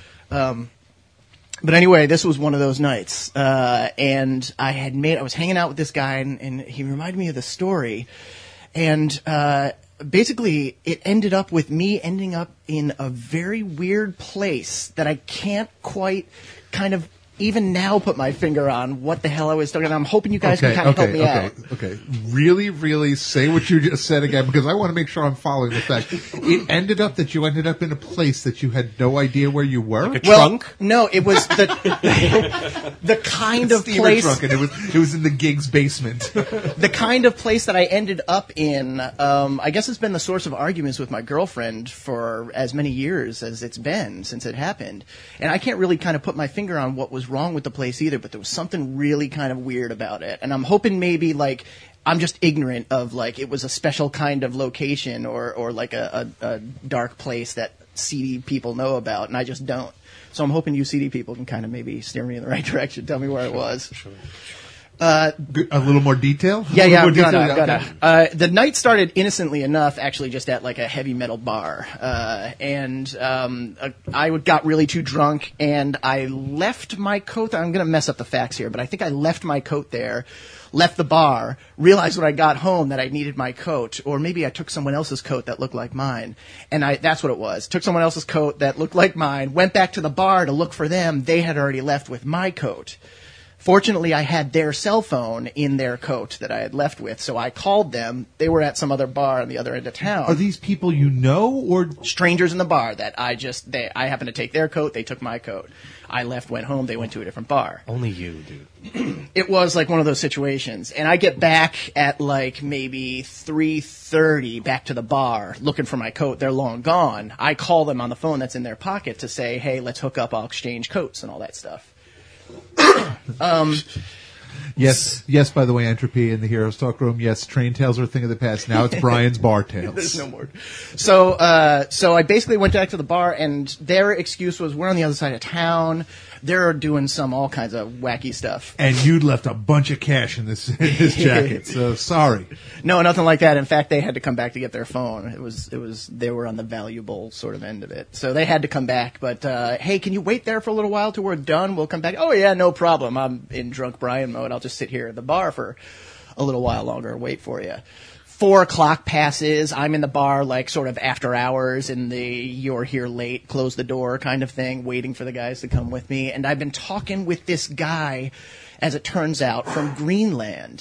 But anyway, this was one of those nights, and I was hanging out with this guy, and he reminded me of the story, and basically it ended up with me ending up in a very weird place that I can't quite kind of even now put my finger on what the hell I was talking about. I'm hoping you guys can kind of help me out. Okay. Really, really say what you just said again, because I want to make sure I'm following the fact. It ended up that you ended up in a place that you had no idea where you were? Like a trunk? No, it was the kind of place. Trunk, and it was in the gig's basement. The kind of place that I ended up in, I guess it's been the source of arguments with my girlfriend for as many years as it's been since it happened. And I can't really kind of put my finger on what was wrong with the place either, but there was something really kind of weird about it. And I'm hoping maybe like I'm just ignorant of like it was a special kind of location or like a dark place that seedy people know about, and I just don't. So I'm hoping you seedy people can kind of maybe steer me in the right direction, tell me where it was. Sure. A little more detail? Yeah, I'm gonna. The night started innocently enough, actually, just at like a heavy metal bar, and I got really too drunk, and I left my coat. I'm gonna mess up the facts here, but I think I left my coat there, left the bar, realized when I got home that I needed my coat, or maybe I took someone else's coat that looked like mine, and that's what it was. Took someone else's coat that looked like mine, went back to the bar to look for them. They had already left with my coat. Fortunately, I had their cell phone in their coat that I had left with, so I called them. They were at some other bar on the other end of town. Are these people you know, or strangers in the bar that I happened to take their coat, they took my coat. I left, went home, they went to a different bar. Only you, dude. It was like one of those situations. And I get back at like maybe 3:30 back to the bar looking for my coat. They're long gone. I call them on the phone that's in their pocket to say, hey, let's hook up, I'll exchange coats and all that stuff. Yes, by the way, Entropy in the Heroes Talk Room. Yes, train tales are a thing of the past. Now it's Brian's bar tales. There's no more. So I basically went back to the bar, and their excuse was, we're on the other side of town. They're doing all kinds of wacky stuff. And you'd left a bunch of cash in this jacket, so sorry. No, nothing like that. In fact, they had to come back to get their phone. It was they were on the valuable sort of end of it. So they had to come back, but hey, can you wait there for a little while till we're done? We'll come back. Oh yeah, no problem. I'm in drunk Brian mode. I'll just sit here at the bar for a little while longer and wait for you. 4:00 passes. I'm in the bar, like sort of after hours in the you're here late, close the door kind of thing, waiting for the guys to come with me. And I've been talking with this guy, as it turns out, from Greenland.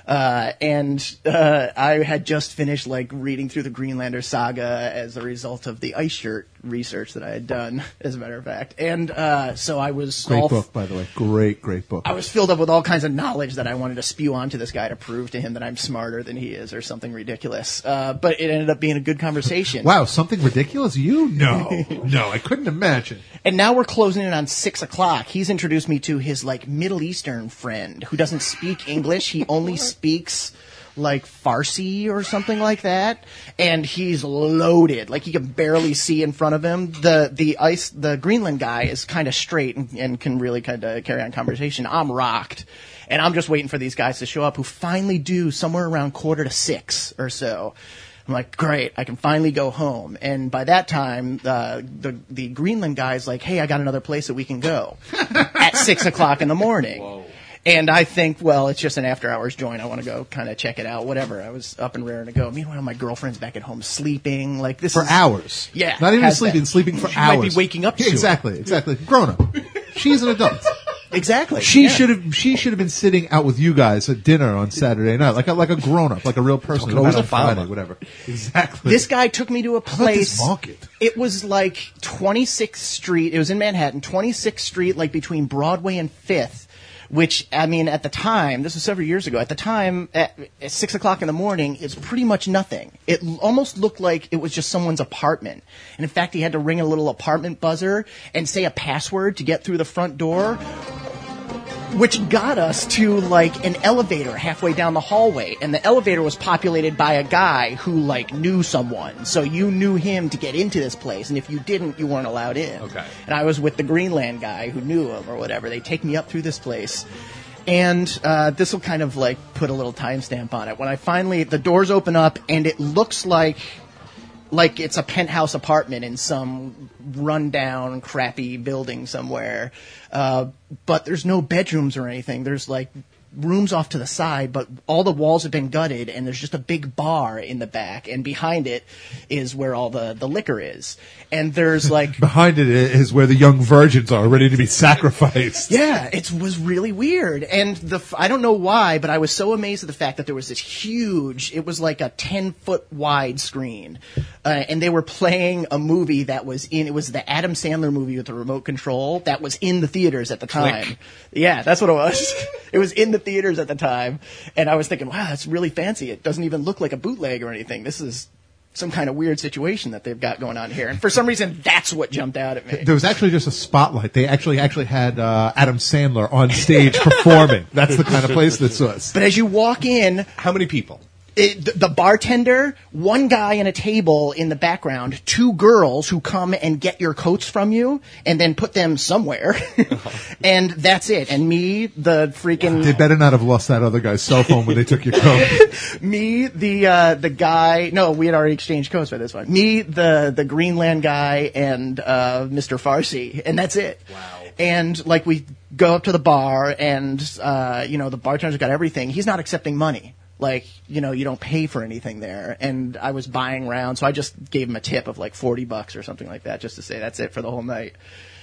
I had just finished like reading through the Greenlander saga as a result of the ice shirt research that I had done, as a matter of fact. And so I was great book, by the way. Great book. I was filled up with all kinds of knowledge that I wanted to spew onto this guy to prove to him that I'm smarter than he is, or something ridiculous. But it ended up being a good conversation. Wow, something ridiculous? No, I couldn't imagine. And now we're closing in on 6:00. He's introduced me to his like Middle Eastern friend who doesn't speak English. He only speaks like Farsi or something like that, and he's loaded. Like, you can barely see in front of him. The Greenland guy is kind of straight and can really kind of carry on conversation. I'm rocked. And I'm just waiting for these guys to show up, who finally do somewhere around 5:45 or so. I'm like, great, I can finally go home. And by that time, the Greenland guy's like, hey, I got another place that we can go at 6 o'clock in the morning. Whoa. And I think, well, it's just an after-hours joint. I want to go kind of check it out, whatever. I was up and raring to go. Meanwhile, my girlfriend's back at home sleeping. Like, this For is, hours. Yeah. Not even has sleeping, that. sleeping for She hours. might be waking up soon. Exactly. Grown up. She's an adult. Exactly. She yeah. should have been sitting out with you guys at dinner on Saturday night, like a grown up, like a real person. Talking Not to on a farmer. Friday, whatever. Exactly. This guy took me to a How about this place. market? It was like 26th Street. It was in Manhattan, 26th Street, like between Broadway and 5th. Which, I mean, at the time, this was several years ago, at the time, at 6 o'clock in the morning, it's pretty much nothing. It almost looked like it was just someone's apartment. And in fact, he had to ring a little apartment buzzer and say a password to get through the front door, which got us to, like, an elevator halfway down the hallway. And the elevator was populated by a guy who, like, knew someone. So you knew him to get into this place. And if you didn't, you weren't allowed in. Okay. And I was with the Greenland guy who knew him or whatever. They take me up through this place. And this will kind of, like, put a little timestamp on it. When I finally, the doors open up, and it looks like it's a penthouse apartment in some rundown, crappy building somewhere. But there's no bedrooms or anything. There's, like, rooms off to the side, but all the walls have been gutted, and there's just a big bar in the back, and behind it is where all the liquor is. And there's, like... Behind it is where the young virgins are ready to be sacrificed. Yeah, it was really weird. And I don't know why, but I was so amazed at the fact that there was this huge, it was like a 10-foot wide screen. And they were playing a movie that was it was the Adam Sandler movie with the remote control that was in the theaters at the time. Click. Yeah, that's what it was. It was in the theaters at the time. And I was thinking, wow, that's really fancy. It doesn't even look like a bootleg or anything. This is some kind of weird situation that they've got going on here. And for some reason, that's what jumped out at me. There was actually just a spotlight. They actually had Adam Sandler on stage performing. That's the kind of place this was. But as you walk in, How many people? the bartender, one guy and a table in the background, two girls who come and get your coats from you and then put them somewhere. And that's it. And me, the freaking... They better not have lost that other guy's cell phone when they took your coat. Me, the guy... No, we had already exchanged coats for this one. Me, the Greenland guy, and Mr. Farsi. And that's it. Wow. And, like, we go up to the bar, and, the bartender's got everything. He's not accepting money. Like, you don't pay for anything there. And I was buying rounds, so I just gave him a tip of like $40 or something like that, just to say that's it for the whole night.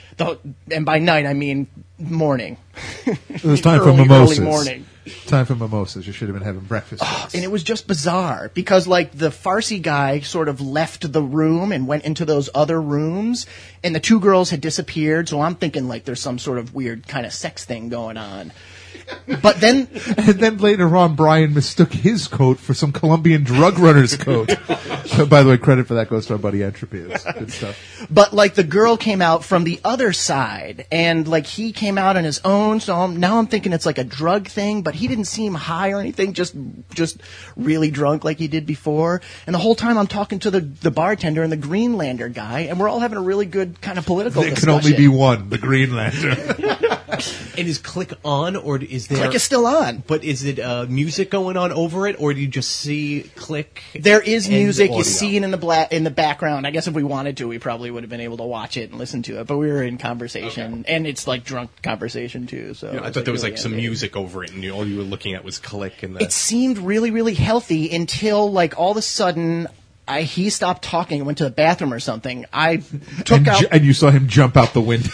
And by night, I mean morning. It was time for Early mimosas. morning. Time for mimosas. You should have been having breakfast. And it was just bizarre because, like, the Farsi guy sort of left the room and went into those other rooms, and the two girls had disappeared. So I'm thinking, like, there's some sort of weird kind of sex thing going on. But then... And then later on, Brian mistook his coat for some Colombian drug runner's coat. By the way, credit for that goes to our buddy Entropy. It's good stuff. But, like, the girl came out from the other side, and, like, he came out on his own, so now I'm thinking it's like a drug thing, but he didn't seem high or anything, just really drunk like he did before. And the whole time I'm talking to the bartender and the Greenlander guy, and we're all having a really good kind of political There discussion. can only be one, the Greenlander. And is Click on, or is there... Click is still on. But is it music going on over it, or do you just see Click? There is and music. You audio? see it in the background. I guess if we wanted to, we probably would have been able to watch it and listen to it. But we were in conversation, and it's like drunk conversation too. So I it's, thought there was really like some animated. music over it, and all you were looking at was Click. And It seemed really, really healthy until, like, all of a sudden, he stopped talking and went to the bathroom or something. I took out And you saw him jump out the window.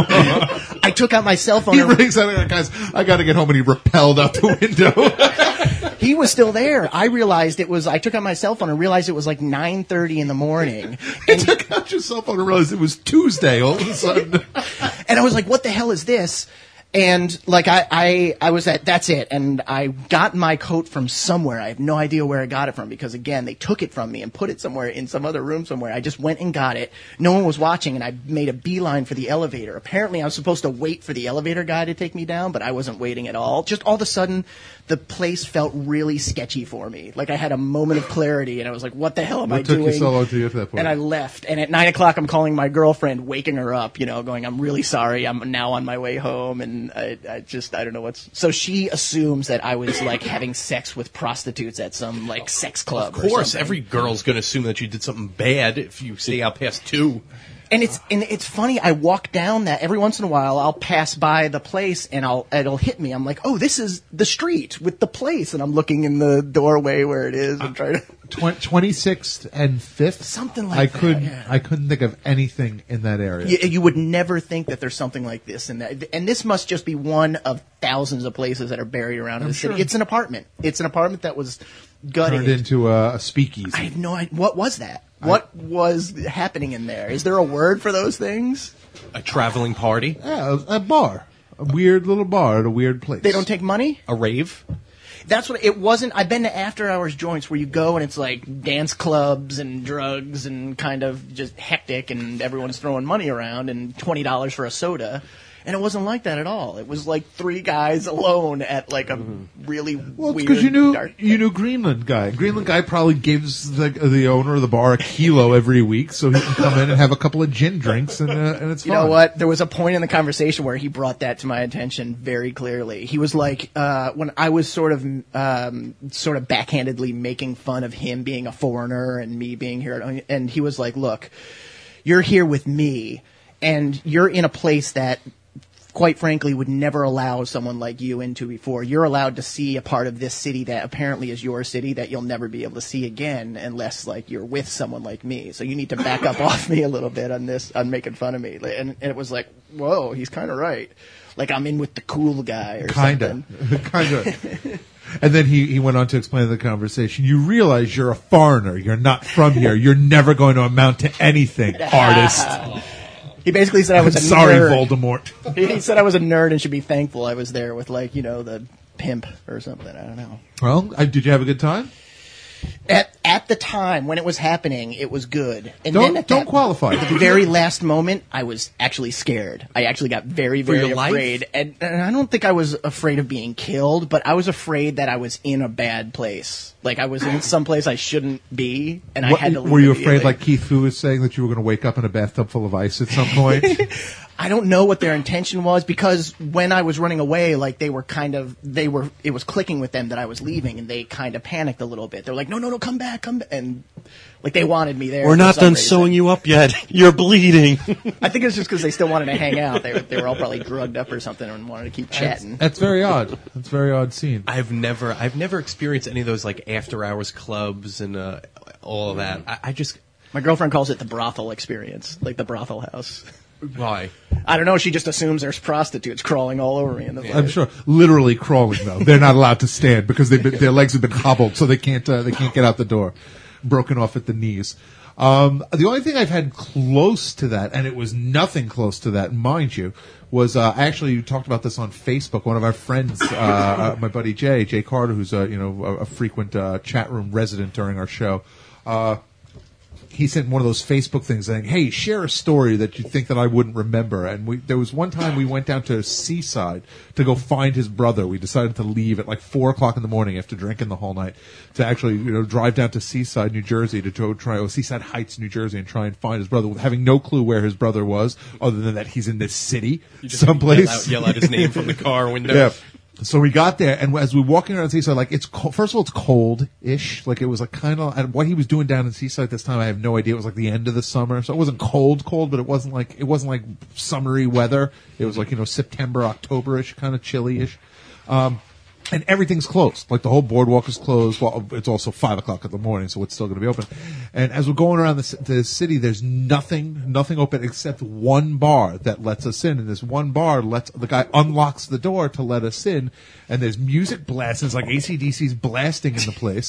I took out my cell phone. He and- rings out, like, guys, I got to get home, and he rappelled out the window. He was still there. I took out my cell phone and realized it was like 9:30 in the morning. You took out your cell phone and realized it was Tuesday all of a sudden. And I was like, what the hell is this? And like I was at, that's it. And I got my coat from somewhere. I have no idea where I got it from because again, they took it from me and put it somewhere in some other room somewhere. I just went and got it. No one was watching and I made a beeline for the elevator. Apparently I was supposed to wait for the elevator guy to take me down, but I wasn't waiting at all. Just all of a sudden, the place felt really sketchy for me. Like I had a moment of clarity and I was like, what the hell am I doing? What took you so long to get to that point? And I left. And at 9 o'clock, I'm calling my girlfriend, waking her up, you know, going, I'm really sorry. I'm now on my way home. And I don't know what's. So she assumes that I was like having sex with prostitutes at some like sex club. Of course, or something. every girl's going to assume that you did something bad if you stay out past 2. And it's funny. I walk down that every once in a while. I'll pass by the place and it'll hit me. I'm like, oh, this is the street with the place, and I'm looking in the doorway where it is and trying to 26th and 5th, something like that. I couldn't think of anything in that area. You would never think that there's something like this in that, and this must just be one of thousands of places that are buried around in the city. It's an apartment. It's an apartment that was gutted, turned into a speakeasy. I have no idea. What was that? What was happening in there? Is there a word for those things? A traveling party? Yeah, a bar. A weird little bar at a weird place. They don't take money? A rave? That's what it wasn't. I've been to after hours joints where you go and it's like dance clubs and drugs and kind of just hectic and everyone's throwing money around and $20 for a soda. And it wasn't like that at all. It was like 3 guys alone at like a really weird, because you dark knew Greenland Guy. Greenland Guy probably gives the owner of the bar a kilo every week so he can come in and have a couple of gin drinks and it's fun. You know what? There was a point in the conversation where he brought that to my attention very clearly. He was like, when I was sort of backhandedly making fun of him being a foreigner and me being here, and he was like, look, you're here with me and you're in a place that quite frankly, would never allow someone like you into before. You're allowed to see a part of this city that apparently is your city that you'll never be able to see again unless, like, you're with someone like me. So you need to back up off me a little bit on this, on making fun of me. And it was like, whoa, he's kind of right. Like, I'm in with the cool guy or something. Kind of. And then he went on to explain the conversation. You realize you're a foreigner. You're not from here. You're never going to amount to anything, artist. He basically said I was a sorry, nerd. Voldemort. He said I was a nerd and should be thankful I was there with, like, you know, the pimp or something. I don't know. Well, did you have a good time? At the time when it was happening, it was good. And don't qualify. At the very last moment, I was actually scared. I actually got very, very afraid. And I don't think I was afraid of being killed, but I was afraid that I was in a bad place. Like, I was in some place I shouldn't be, and I had to leave. Were you afraid, like Keith Fu was saying, that you were going to wake up in a bathtub full of ice at some point? I don't know what their intention was, because when I was running away, like, it was clicking with them that I was leaving, and they kind of panicked a little bit. They're like, no, come back. And, like, they wanted me there. We're not done sewing you up yet. You're bleeding. I think it's just because they still wanted to hang out. They were all probably drugged up or something and wanted to keep chatting. That's very odd. That's a very odd scene. I've never experienced any of those, like, after-hours clubs and all of that. I just... My girlfriend calls it the brothel experience, like the brothel house. Why? I don't know. She just assumes there's prostitutes crawling all over me in the place. I'm sure, literally crawling though. They're not allowed to stand because their legs have been hobbled, so they can't get out the door, broken off at the knees. The only thing I've had close to that, and it was nothing close to that, mind you, was actually you talked about this on Facebook. One of our friends, my buddy Jay Carter, who's a frequent chat room resident during our show. He sent one of those Facebook things saying, hey, share a story that you think that I wouldn't remember. And there was one time we went down to Seaside to go find his brother. We decided to leave at like 4 o'clock in the morning after drinking the whole night to actually, drive down to Seaside, New Jersey Seaside Heights, New Jersey, and try and find his brother, having no clue where his brother was other than that he's in this city someplace. Yell out his name from the car window. Yeah. So we got there, and as we were walking around Seaside, like, first of all, it's cold-ish. Like, it was like kind of, and what he was doing down in Seaside this time, I have no idea. It was like the end of the summer, so it wasn't cold, but it wasn't like summery weather. It was like, September, October-ish, kind of chilly-ish. And everything's closed. Like, the whole boardwalk is closed. Well, it's also 5 o'clock in the morning, so it's still going to be open. And as we're going around the city, there's nothing open except one bar that lets us in. And this one bar the guy unlocks the door to let us in. And there's music blasting. It's like AC/DC's blasting in the place.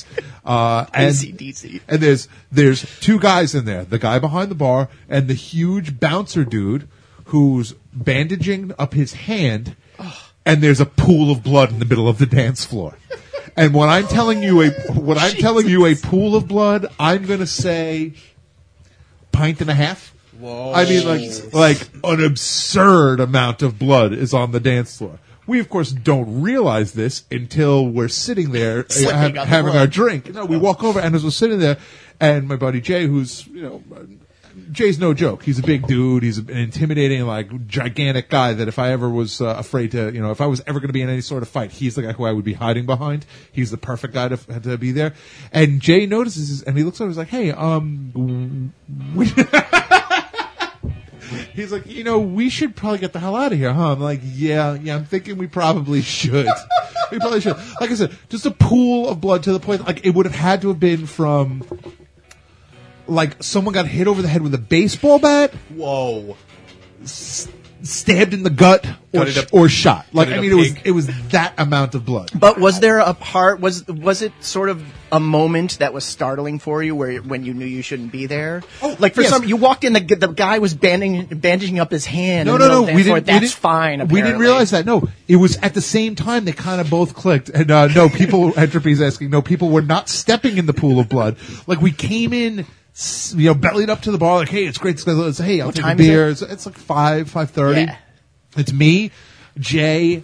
AC/DC. And there's 2 guys in there. The guy behind the bar and the huge bouncer dude who's bandaging up his hand and there's a pool of blood in the middle of the dance floor. And when I'm telling you a pool of blood, I'm going to say pint and a half. Whoa. I mean, like an absurd amount of blood is on the dance floor. We, of course, don't realize this until we're sitting there having our drink. No, we walk over, and as we're sitting there, and my buddy Jay, who's, Jay's no joke. He's a big dude. He's an intimidating, like, gigantic guy that if I ever was afraid to, if I was ever going to be in any sort of fight, he's the guy who I would be hiding behind. He's the perfect guy to be there. And Jay notices, and he looks over, he's like, hey, he's like, we should probably get the hell out of here, huh? I'm like, yeah, I'm thinking we probably should. We probably should. Like I said, just a pool of blood to the point, like, it would have had to have been from, like, someone got hit over the head with a baseball bat. Whoa. Stabbed in the gut or shot. Like, I mean, it was that amount of blood. But was there a part, was it sort of a moment that was startling for you when you knew you shouldn't be there? Oh, like, for yes. some, you walked in, the guy was bandaging up his hand. No. We didn't, fine, apparently. We didn't realize that. No, it was at the same time they kind of both clicked. And, no, Entropy's asking, no, people were not stepping in the pool of blood. Like, we came in, bellied up to the bar, like, hey, it's great. Hey, I'll take a beer. It's like 5:30. Yeah. It's me, Jay,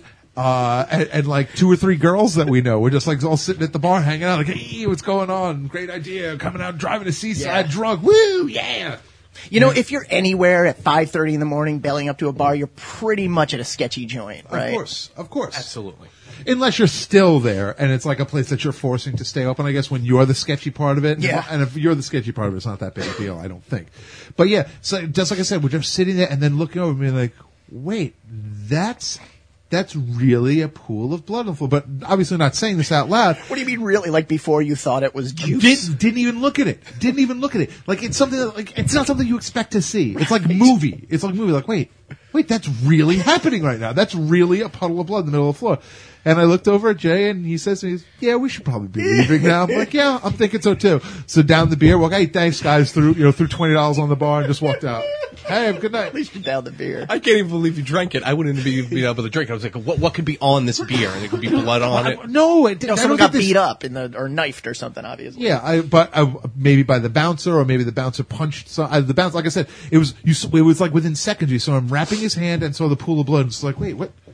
and like 2 or 3 girls that we know. We're just like all sitting at the bar hanging out, like, hey, what's going on? Great idea. Coming out, driving to Seaside drunk. Woo, yeah. If you're anywhere at 5:30 in the morning bellying up to a bar, you're pretty much at a sketchy joint, right? Of course. Absolutely. Unless you're still there and it's like a place that you're forcing to stay open, I guess, when you're the sketchy part of it. Yeah. And if you're the sketchy part of it, it's not that big a deal, I don't think. But yeah, so just like I said, we're just sitting there and then looking over me like, wait, that's really a pool of blood on the floor. But obviously not saying this out loud. What do you mean really? Like before you thought it was juice? Didn't even look at it. Like it's something that, like, it's not something you expect to see. It's like movie. Like, wait, that's really happening right now. That's really a puddle of blood in the middle of the floor. And I looked over at Jay, and he says to me, yeah, we should probably be leaving now. I'm like, yeah, I'm thinking so too. So down the beer, hey, thanks guys, threw $20 on the bar and just walked out. Hey, have a good night. At least you down the beer. I can't even believe you drank it. I wouldn't be able to drink it. I was like, what could be on this beer? And there could be blood on it. No, someone got beat up or knifed or something, obviously. Yeah, but maybe by the bouncer, or maybe the bouncer punched the bouncer. Like I said, it was like within seconds you saw him wrapping his hand and saw the pool of blood. It's like, wait, what?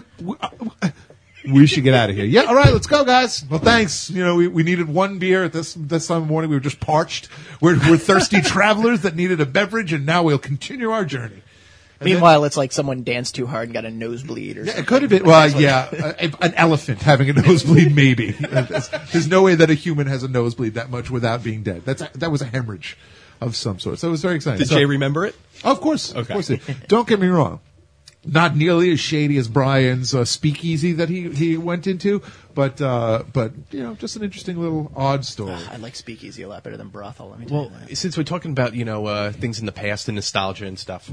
We should get out of here. Yeah, all right, let's go, guys. Well, thanks. We needed one beer at this time of the morning. We were just parched. We're thirsty travelers that needed a beverage, and now we'll continue our journey. Meanwhile, it's like someone danced too hard and got a nosebleed or something. It could have been. Well, yeah, an elephant having a nosebleed, maybe. There's no way that a human has a nosebleed that much without being dead. That was a hemorrhage of some sort. So it was very exciting. Did Jay remember it? Of course. Okay. Of course. Don't get me wrong. Not nearly as shady as Brian's speakeasy that he went into, but just an interesting little odd story. I like speakeasy a lot better than brothel. Let me tell you that. Since we're talking about things in the past and nostalgia and stuff,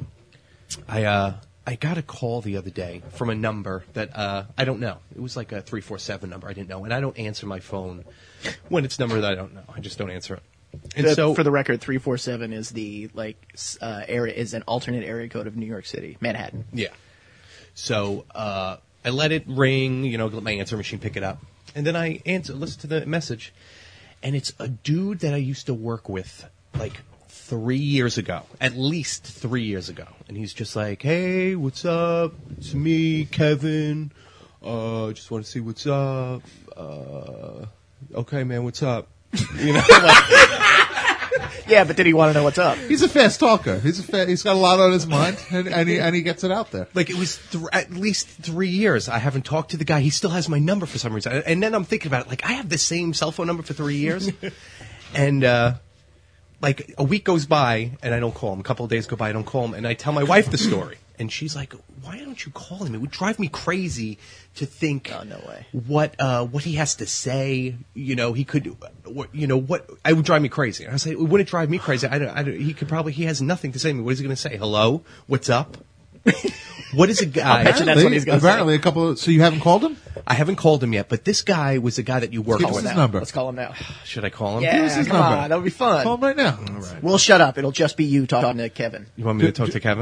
I got a call the other day from a number that I don't know. It was like a 347 number I didn't know, and I don't answer my phone when it's a number that I don't know. I just don't answer it. And so, for the record, 347 is the area is an alternate area code of New York City, Manhattan. Yeah. So I let it ring, let my answer machine pick it up, and then I listen to the message, and it's a dude that I used to work with like 3 years ago, at least 3 years ago, and he's just like, "Hey, what's up? It's me, Kevin. Just want to see what's up. Okay, man, what's up?" Yeah, but did he want to know what's up? He's a fast talker. He's got a lot on his mind, and he gets it out there. Like, it was at least 3 years. I haven't talked to the guy. He still has my number for some reason. And then I'm thinking about it. Like, I have the same cell phone number for 3 years. And, like, a week goes by, and I don't call him. A couple of days go by, I don't call him. And I tell my wife the story. And she's like, why don't you call him? It would drive me crazy to think no way. What he has to say. He could, what I would drive me crazy. And I say, it wouldn't drive me crazy. He has nothing to say to me. What is he going to say? Hello? What's up? What is a guy? I bet you that's what he's going to say. Apparently so you haven't called him? I haven't called him yet, but this guy was a guy that you worked Give us with. his number. Let's call him now. Should I call him? Yeah, his come number. on. That'll be fun. Call him right now. All right. We'll shut up. It'll just be you talking to Kevin. You want me to talk to Kevin?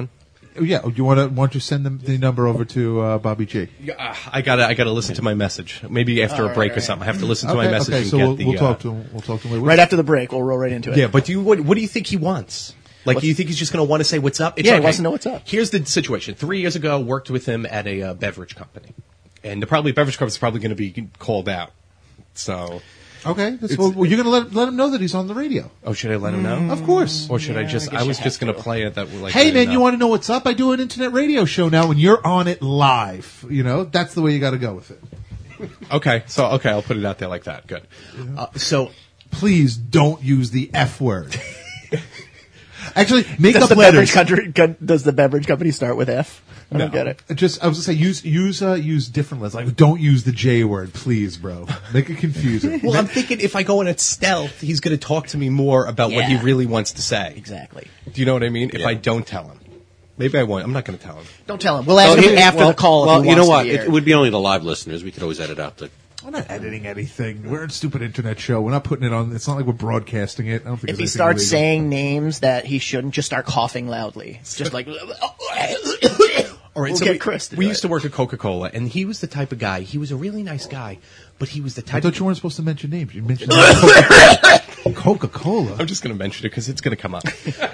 Yeah. Do you want to send them the number over to Bobby G? I gotta listen to my message. Maybe after a break or something. I have to listen to my message. Okay, and so get we'll the, talk to him. We'll talk to him later. Right after the break, we'll roll right into it. Yeah, but what do you think he wants? Like, do you think he's just going to want to say what's up? Yeah, he wants to know what's up. Here's the situation. 3 years ago, worked with him at a beverage company. And beverage company is probably going to be called out. So... Okay, well, you're going to let him know that he's on the radio. Oh, should I let him know? Of course. Or should I was just going to play it that like. Hey, man, you want to know what's up? I do an internet radio show now, and you're on it live. That's the way you got to go with it. Okay, I'll put it out there like that. Good. So please don't use the F word. Actually, make does up letters. Does the beverage company start with F? I don't get it. I was gonna say use different letters. Like, don't use the J word, please, bro. Make it confusing. Well, I'm thinking if I go in at stealth, he's going to talk to me more about what he really wants to say. Exactly. Do you know what I mean? If I don't tell him, maybe I won't. I'm not going to tell him. Don't tell him. We'll ask him after the call. Well, if he you know wants what? to be It would be only the live listeners. We could always edit out the. We're not editing anything. We're a stupid internet show. We're not putting it on. It's not like we're broadcasting it. I don't think If he there's starts anything saying names that he shouldn't, just start coughing loudly. It's just like. All right, We'll so get Chris to we do used it. to work at Coca-Cola, and he was the type of guy. He was a really nice guy, but he was the I type. thought you weren't supposed to mention names. You mentioned Coca-Cola. I'm just going to mention it because it's going to come up.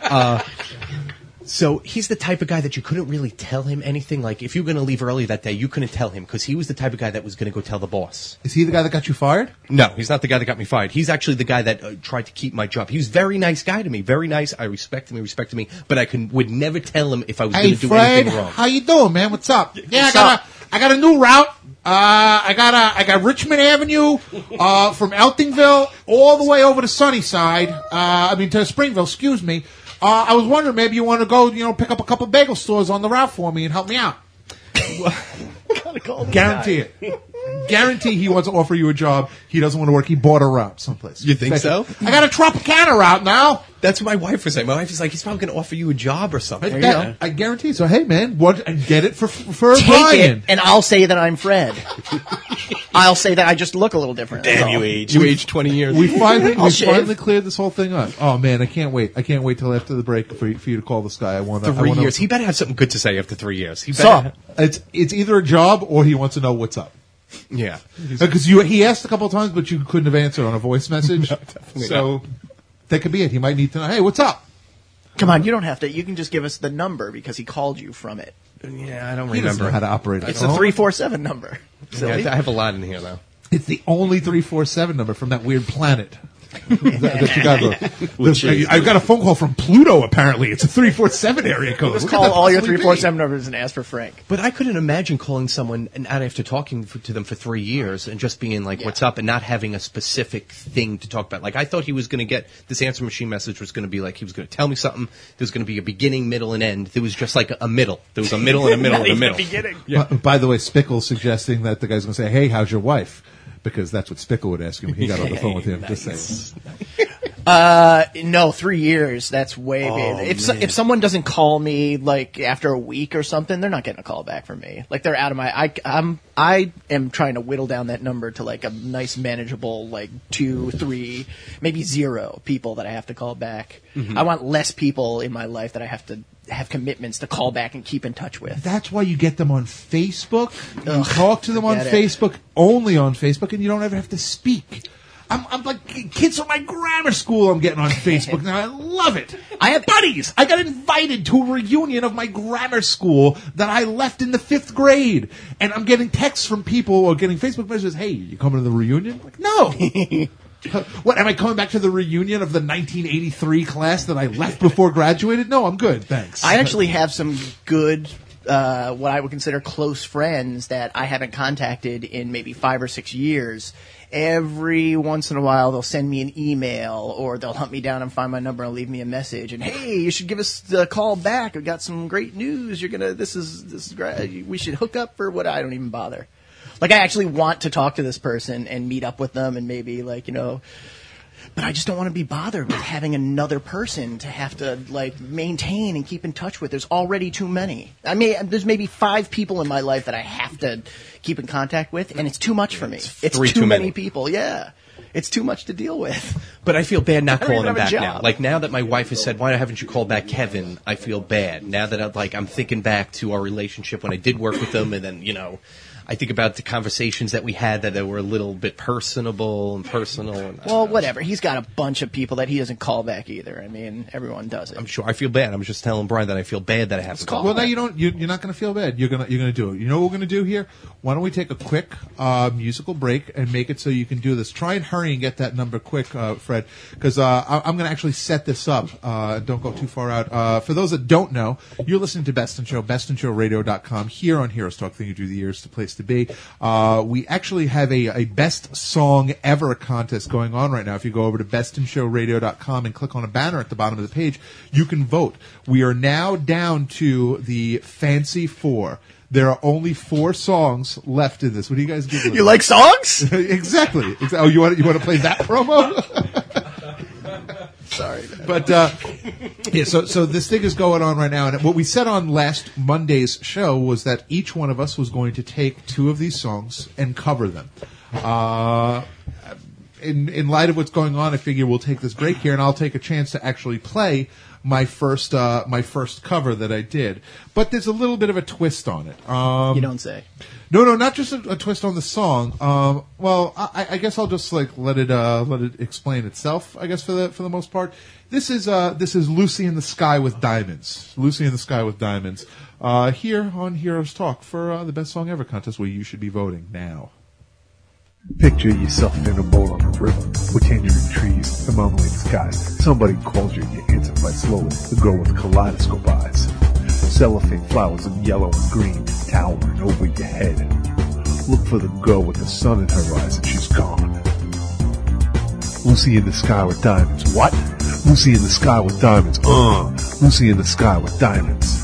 So he's the type of guy that you couldn't really tell him anything. Like, if you were going to leave early that day, you couldn't tell him because he was the type of guy that was going to go tell the boss. Is he the guy that got you fired? No, he's not the guy that got me fired. He's actually the guy that tried to keep my job. He was a very nice guy to me. Very nice. I respect him. He respected me. But I would never tell him if I was going to do anything wrong. How you doing, man? What's up? Yeah, I got a new route. I got Richmond Avenue from Eltingville all the way over to Sunnyside. To Springville. Excuse me. I was wondering, maybe you want to go, pick up a couple bagel stores on the route for me and help me out. Guarantee it. Guarantee he wants to offer you a job. He doesn't want to work. He bought a route someplace. You think so? I got a Tropicana route now. That's what my wife was saying. My wife is like, he's probably going to offer you a job or something. I guarantee. So, hey, man, and get it for Take Brian. it, and I'll say that I'm Fred. I'll say that I just look a little different. Damn you, age. You aged 20 years. We finally shave. cleared this whole thing up. Oh man, I can't wait. I can't wait till after the break for you to call this guy. I want 3 years. He better have something good to say after 3 years. He So, better. It's either a job or he wants to know what's up. Yeah. Because he asked a couple of times, but you couldn't have answered on a voice message. So that could be it. He might need to know. Hey, what's up? come on, you don't have to. You can just give us the number because he called you from it. Yeah, I don't He doesn't know remember. how to operate. It's a 347 number. Yeah, Silly. I have a lot in here though. It's the only 347 number from that weird planet. that you got. I've got a phone call from Pluto. Apparently, it's a 347 area code. Just What could call that all your possibly be? 347 numbers and ask for Frank. But I couldn't imagine calling someone and after talking to them for 3 years and just being like, "What's up?" and not having a specific thing to talk about. Like I thought he was going to get this answer machine message was going to be like he was going to tell me something. There was going to be a beginning, middle, and end. There was just like a middle. There was a middle and a middle and a middle. Beginning. Yeah. By the way, Spickle's suggesting that the guy's going to say, "Hey, how's your wife?" Because that's what Spickle would ask him. He got on the phone with him. Just saying. No, 3 years. That's way big. If someone doesn't call me like after a week or something, they're not getting a call back from me. Like they're out of my. I am trying to whittle down that number to like a nice, manageable, like 2, 3, maybe 0 people that I have to call back. I want less people in my life that I have to have commitments to call back and keep in touch with. That's why you get them on Facebook. You talk to them on Get it. Facebook, only on Facebook, and you don't ever have to speak. I'm like kids from my grammar school. I'm getting on Facebook now. I love it. I have buddies. I got invited to a reunion of my grammar school that I left in the 5th grade, and I'm getting texts from people or getting Facebook messages. Hey, you coming to the reunion? I'm like, no. What, am I coming back to the reunion of the 1983 class that I left before graduated? No, I'm good. Thanks. I actually have some good, what I would consider close friends that I haven't contacted in maybe 5 or 6 years. Every once in a while, they'll send me an email or they'll hunt me down and find my number and leave me a message. And hey, you should give us the call back. We've got some great news. This is great. We should hook up for what? I don't even bother. Like I actually want to talk to this person and meet up with them and maybe like, but I just don't want to be bothered with having another person to have to like maintain and keep in touch with. There's already too many. There's maybe 5 people in my life that I have to keep in contact with, and it's too much for me. It's too many people. Yeah. It's too much to deal with. But I feel bad not I don't calling even him have a back now. job. Like now that my wife has said, "Why haven't you called back Kevin?" I feel bad. Now that I'm thinking back to our relationship when I did work with him, and then I think about the conversations that we had that were a little bit personal. And Well, whatever. He's got a bunch of people that he doesn't call back either. I mean, everyone does it. I'm sure I feel bad. I'm just telling Brian that I feel bad that I have to call. Well, no, you don't. You're not going to feel bad. You're gonna do it. You know what we're going to do here? Why don't we take a quick musical break and make it so you can do this? Try and hurry and get that number quick, Fred, because I'm going to actually set this up. Don't go too far out. For those that don't know, you're listening to Best in Show, bestinshowradio.com here on Heroes Talk. Thing you do the years to place to be. We actually have a best song ever contest going on right now. If you go over to bestinshowradio.com and click on a banner at the bottom of the page, you can vote. We are now down to the Fancy Four. There are only 4 songs left in this. What do you guys give? You like songs? Exactly. Oh, you want to play that promo? Sorry, man. But yeah, so this thing is going on right now, and what we said on last Monday's show was that each one of us was going to take 2 of these songs and cover them. In light of what's going on, I figure we'll take this break here, and I'll take a chance to actually play my first cover that I did. But there's a little bit of a twist on it. You don't say. No, not just a twist on the song. Well, I guess I'll just let it explain itself. I guess for the most part, this is Lucy in the Sky with Diamonds. Lucy in the Sky with Diamonds. Here on Heroes Talk for the best song ever contest, where you should be voting now. Picture yourself in a boat on a river with tangerine trees and marmalade skies. Somebody calls you and you answer quite slowly. The girl with kaleidoscope eyes. Cellophane flowers in yellow and green towering over your head. Look for the girl with the sun in her eyes and she's gone. Lucy in the Sky with Diamonds. What? Lucy in the Sky with Diamonds. Lucy in the Sky with Diamonds.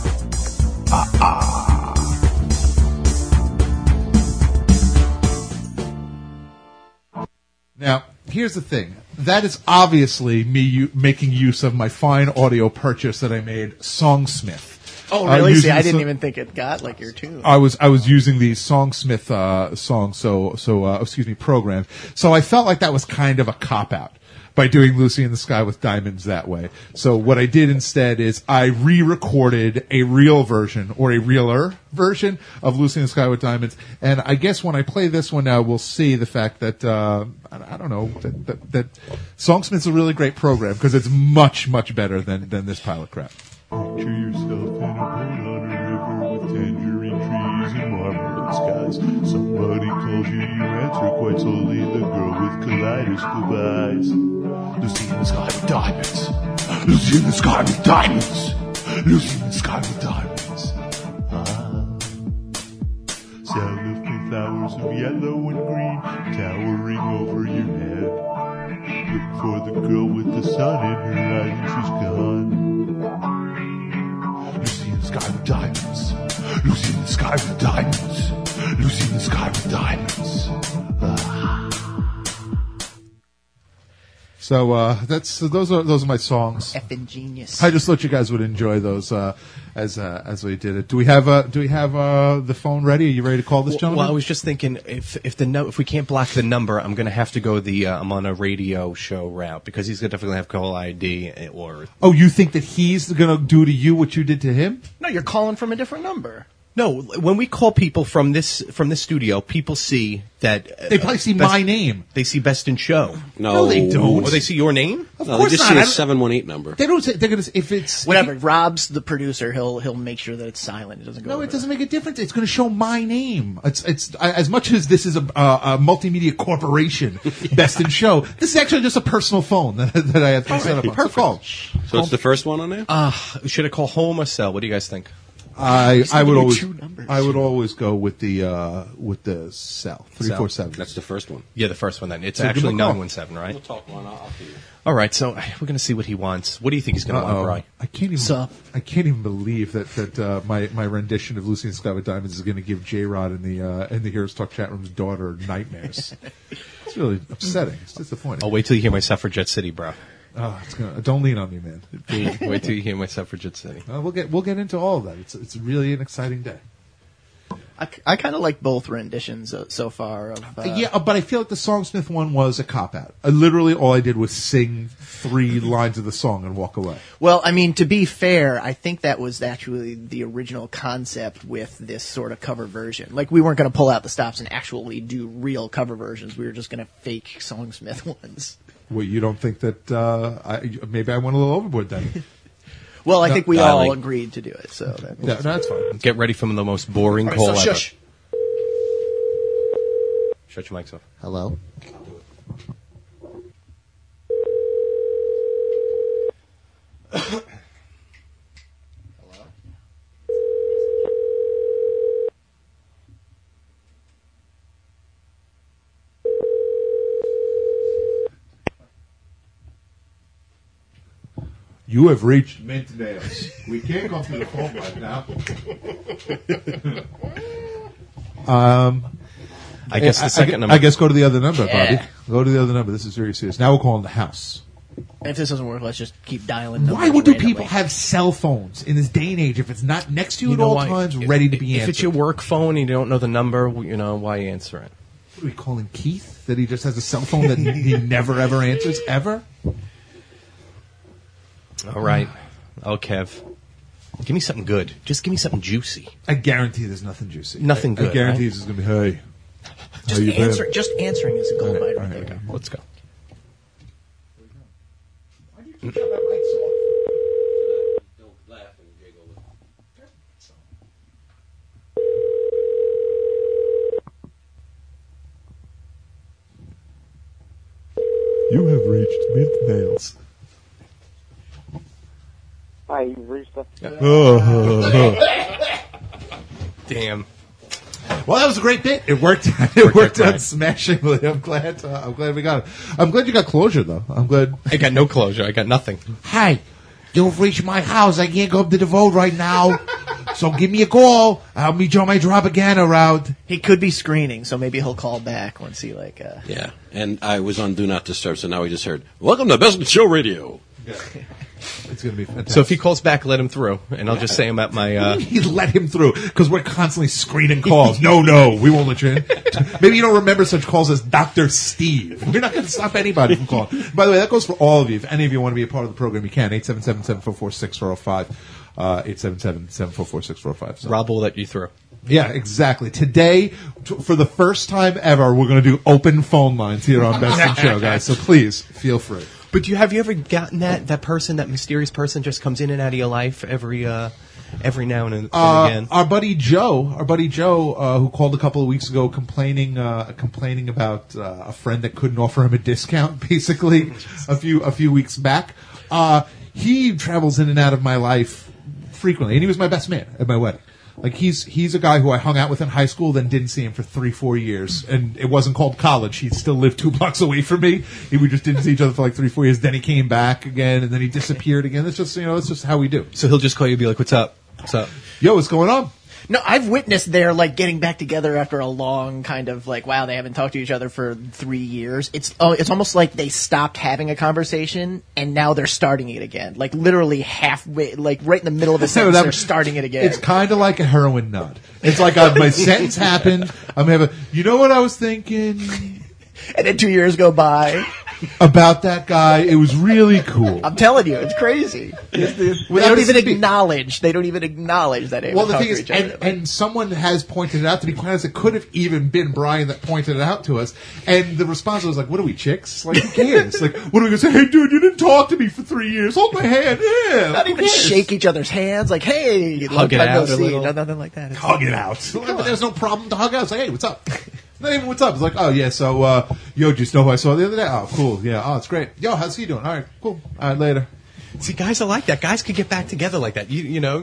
Now, here's the thing. That is obviously me making use of my fine audio purchase that I made, Songsmith. Oh, really? See, I didn't even think it got like your tune. I was using the Songsmith program. So I felt like that was kind of a cop out by doing Lucy in the Sky with Diamonds that way. So what I did instead is I re-recorded a real version, or a realer version, of Lucy in the Sky with Diamonds. And I guess when I play this one now, we'll see the fact that, I don't know, that Songsmith's a really great program, because it's much, much better than this pile of crap. Picture yourself in a boat on a river with tangerine trees and marmalade skies. Somebody calls you, you answer quite slowly. The girl with kaleidoscope eyes. Lucy in the Sky with Diamonds. Lucy in the Sky with Diamonds. Lucy in the Sky with Diamonds. Cellophane flowers of yellow and green towering over your head. Look for the girl with the sun in her eyes and she's gone. Lucy in the Sky with Diamonds. Lucy in the Sky with Diamonds. Lucy in the Sky with Diamonds. So those are my songs. Effing genius. I just thought you guys would enjoy those as we did it. Do we have the phone ready? Are you ready to call this gentleman? Well, I was just thinking if we can't block the number, I'm going to have to go the I'm on a radio show route, because he's going to definitely have call ID or. Oh, you think that he's going to do to you what you did to him? No, you're calling from a different number. No, when we call people from this studio, people see that they probably see my name. They see Best in Show. No, they don't. Or they see your name. Of No, course they just not. see a 718 number. They don't say they're going to. If it's Whatever. Rob's the producer. He'll make sure that it's silent. It doesn't go. No, over it doesn't make a difference. It's going to show my name. It's as much as this is a multimedia corporation, Best in Show. This is actually just a personal phone that I have to set up on. Perfect. Call. So it's the first one on there? Should I call home or cell? What do you guys think? I would always two numbers. I would always go with the cell 347. That's the first one. Yeah, the first one then. It's So give actually him a call. 917, right? We'll talk one. I'll see you. All right, so we're going to see what he wants. What do you think he's going to want, Brian? I can't even. Sup? I can't even believe that my rendition of Lucy in the Sky with Diamonds is going to give J-Rod in the Heroes Talk chat room's daughter nightmares. It's really upsetting. It's disappointing. I'll wait till you hear my Suffragette City, bro. Oh, don't lean on me, man. Wait till you hear my Suffragette City. We'll get into all of that. It's really an exciting day. I kind of like both renditions so far. Of, Yeah, but I feel like the Songsmith one was a cop-out. Literally, all I did was sing 3 lines of the song and walk away. Well, I mean, to be fair, I think that was actually the original concept with this sort of cover version. Like, we weren't going to pull out the stops and actually do real cover versions. We were just going to fake Songsmith ones. Well, you don't think that maybe I went a little overboard then? Well, I think we all agreed to do it, so Yeah, that's fine. Get ready for the most boring All right, call so ever. shush. Shut your mics off. Hello? You have reached Mint Nails. We can't go through the phone right now. I guess the second number. I guess go to the other number, Yeah. Bobby. Go to the other number. This is very serious. Now we're calling the house. And if this doesn't work, let's just keep dialing numbers Why would do randomly. people have cell phones in this day and age if it's not next to you, You at know all why? times, ready to be If answered? it's your work phone and you don't know the number, why answer it? What are we calling Keith? That he just has a cell phone that he never ever answers ever? All right. Oh, Kev. Give me something good. Just give me something juicy. I guarantee there's nothing juicy. Nothing good, I guarantee right? it's going to be, hey. Just, how you been? just answering is a gold mine right there. Let's go. You have reached Mint Nails. Hi, you've reached the... Damn. Well, that was a great bit. It worked. It worked out out smashingly. I'm glad we got it. I'm glad you got closure, though. I'm glad. I got no closure. I got nothing. Hi, you've reached my house. I can't go up to the vote right now. So give me a call. I'll meet you on my Dropagana route. He could be screening, so maybe he'll call back once he Yeah, and I was on Do Not Disturb, so now we just heard, welcome to Best in Show Radio. It's going to be fantastic. So if he calls back, let him through, and I'll just say I'm at my. He let him through because we're constantly screening calls. No, we won't let you in. Maybe you don't remember such calls as Dr. Steve. We're not going to stop anybody from calling. By the way, that goes for all of you. If any of you want to be a part of the program, you can. 877-744-6405. 877-744-6405. So. Rob will let you through. Yeah, exactly. Today, for the first time ever, we're going to do open phone lines here on Best in Show, guys. So please, feel free. But have you ever gotten that person, that mysterious person, just comes in and out of your life every now and again? Our buddy Joe, who called a couple of weeks ago complaining about a friend that couldn't offer him a discount, basically, a few weeks back. He travels in and out of my life frequently, and he was my best man at my wedding. Like he's a guy who I hung out with in high school, then didn't see him for 3-4 years, and it wasn't called college. He still lived 2 blocks away from me. We just didn't see each other for like 3-4 years. Then he came back again, and then he disappeared again. It's just it's just how we do. So he'll just call you and be like, "What's up? What's up? Yo, what's going on?" No, I've witnessed their getting back together after a long kind of wow, they haven't talked to each other for 3 years. It's almost like they stopped having a conversation and now they're starting it again. Like literally halfway, right in the middle of a sentence, they're starting it again. It's kind of like a heroin nut. It's like my sentence happened. I'm having. You know what I was thinking? And then 2 years go by. About that guy, it was really cool. I'm telling you, it's crazy. They don't even acknowledge that they Well, the talk thing to is, each other. and someone has pointed it out to me. Quite honestly, it could have even been Brian that pointed it out to us. And the response was like, "What are we, chicks? Like, who cares? Like, what are we gonna say? Hey, dude, you didn't talk to me for 3 years. Hold my hand. Yeah, Not who even cares? shake each other's hands. Like, hey, Hug it long time no out a see. little. Nothing like that. It's Hug it out. But there's no problem to hug out. It's like, hey, what's up? Not even what's up. It's like, oh yeah, so yo, do you know who I saw the other day? Oh, cool. Yeah. Oh, it's great. Yo, how's he doing? All right, cool. All right, later. See, guys are like that. Guys could get back together like that.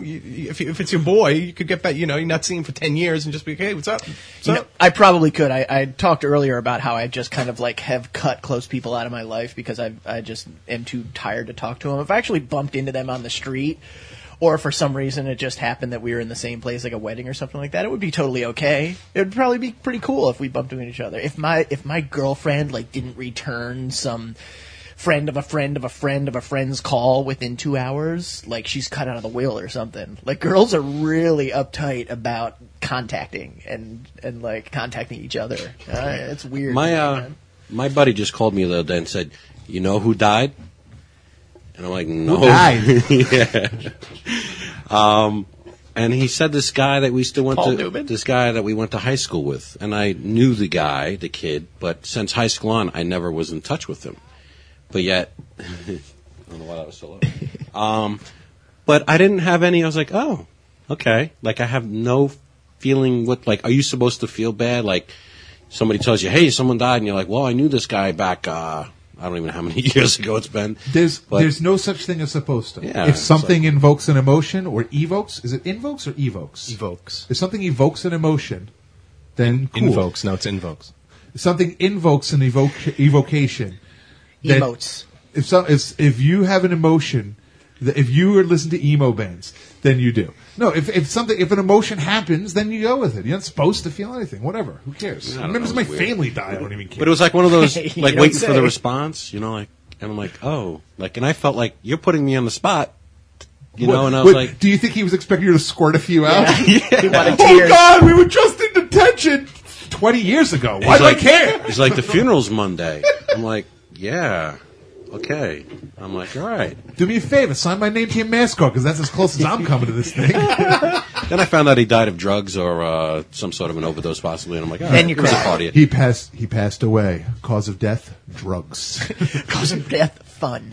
If it's your boy, you could get back. You're not seeing him for 10 years and just be, hey, what's up? I probably could. I talked earlier about how I just kind of have cut close people out of my life because I just am too tired to talk to them. If I actually bumped into them on the street, or for some reason it just happened that we were in the same place, like a wedding or something like that, it would be totally okay. It would probably be pretty cool if we bumped into each other. If my girlfriend didn't return some friend of a friend of a friend of a friend's call within 2 hours, like she's cut out of the will or something. Like girls are really uptight about contacting and like contacting each other. It's weird. My buddy just called me the other day and said, "You know who died?" And I'm like, "No." Who died? Yeah. And he said this guy that we still went Paul to Newman? this guy that we went to high school with, and I knew the guy, the kid, but since high school on, I never was in touch with him. But yet, I don't know why that was so low. But I didn't have any. I was like, oh, okay. Like I have no feeling. What like? Are you supposed to feel bad? Like somebody tells you, hey, someone died, and you're like, well, I knew this guy back. I don't even know how many years ago it's been. There's no such thing as supposed to. Yeah, if something invokes an emotion or evokes, is it invokes or evokes? Evokes. If something evokes an emotion, then cool. Invokes. No, it's invokes. If something invokes an evocation, then Emotes. If you have an emotion, if you are listening to emo bands, then you do. No, if an emotion happens, then you go with it. You're not supposed to feel anything. Whatever. Who cares? I don't Members of know, my it's weird. family die. I don't even care. But it was like one of those, You like don't waiting for the say. response, you know, like, and I'm like, oh, like, and I felt like you're putting me on the spot, you What- know, and I what- was like, do you think he was expecting you to squirt a few out? He wanted Oh tears. God, we were just in detention 20 years ago. Why do I care? He's like, the funeral's Monday. I'm like, yeah, okay. I'm like, all right. Do me a favor, sign my name to your mask card because that's as close as I'm coming to this thing. Then I found out he died of drugs or some sort of an overdose, possibly, and I'm like, all Then right, you it was a cry. party. He passed away. Cause of death, drugs. Cause of death, fun.